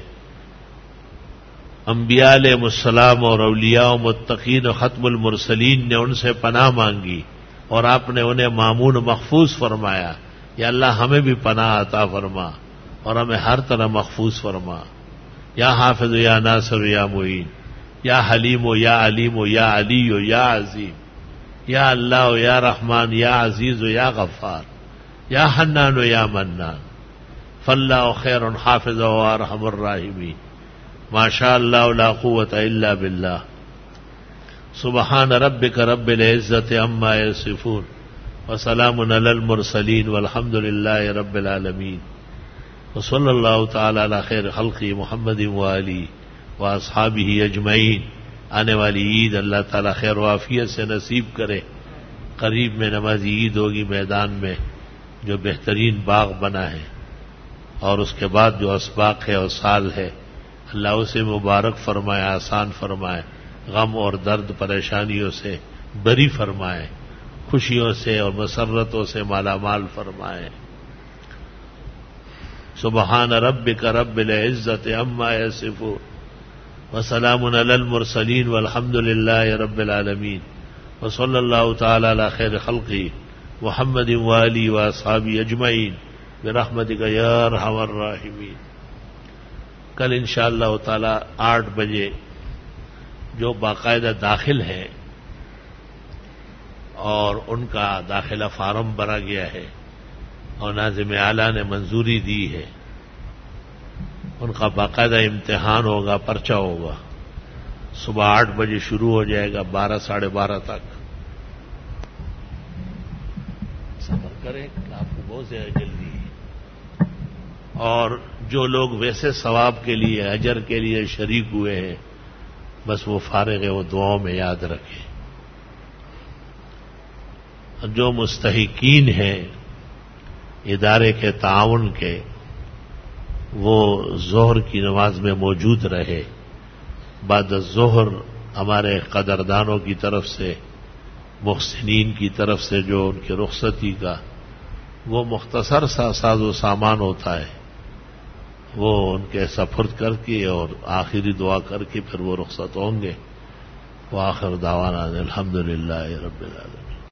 انبیاء علیہ السلام اور اولیاء و متقین و ختم المرسلین نے ان سے پناہ مانگی اور آپ نے انہیں مامون و محفوظ فرمایا، یا اللہ ہمیں بھی پناہ عطا فرما اور ہمیں ہر طرح محفوظ فرما. یا حافظ یا ناصر یا معین، یا حلیم و یا علیم و یا علی و یا عظیم، یا اللہ و یا رحمان، یا عزیز و یا غفار، یا حنان و یا منان، فاللہ خیر حافظ و ارحم الراحمین. ما شاء اللہ لا قوت الا باللہ. سبحان ربک رب العزت عما یصفون وسلام علی المرسلین والحمد للہ رب العالمین. وصلی اللہ تعالی علی خیر خلقہ محمد وآلہ واصحابہ اجمعین. آنے والی عید اللہ تعالی خیر و عافیت سے نصیب کرے. قریب میں نمازی عید ہوگی میدان میں جو بہترین باغ بنا ہے، اور اس کے بعد جو اسباق ہے اور سال ہے، اللہ اسے مبارک فرمائے، آسان فرمائے، غم اور درد پریشانیوں سے بری فرمائے، خوشیوں سے اور مسرتوں سے مالا مال فرمائے. سبحان ربک رب العزت عما یصفون وسلام علی المرسلین والحمد للہ رب العالمین. وصلی اللہ تعالی علی خیر خلقہ محمد وآلہ واصحابہ اجمعین برحمتک یا ارحم الراحمین. کل انشاءاللہ تعالی 8 بجے جو باقاعدہ داخل ہیں اور ان کا داخلہ فارم بھرا گیا ہے اور ناظم اعلیٰ نے منظوری دی ہے، ان کا باقاعدہ امتحان ہوگا، پرچہ ہوگا. صبح 8 بجے شروع ہو جائے گا، 12 ساڑھے 12 تک. صبر کریں، آپ کو بہت زیادہ جلدی ہے. اور جو لوگ ویسے ثواب کے لیے، اجر کے لیے شریک ہوئے ہیں، بس وہ فارغ ہے، وہ دعاؤں میں یاد رکھیں. جو مستحقین ہیں ادارے کے تعاون کے، وہ ظہر کی نماز میں موجود رہے. بعد الظہر ہمارے قدردانوں کی طرف سے، محسنین کی طرف سے جو ان کی رخصتی کا وہ مختصر سا ساز و سامان ہوتا ہے، وہ ان کے سپرد کر کے اور آخری دعا کر کے پھر وہ رخصت ہوں گے. وآخر دعوانا الحمد للہ رب العالمین.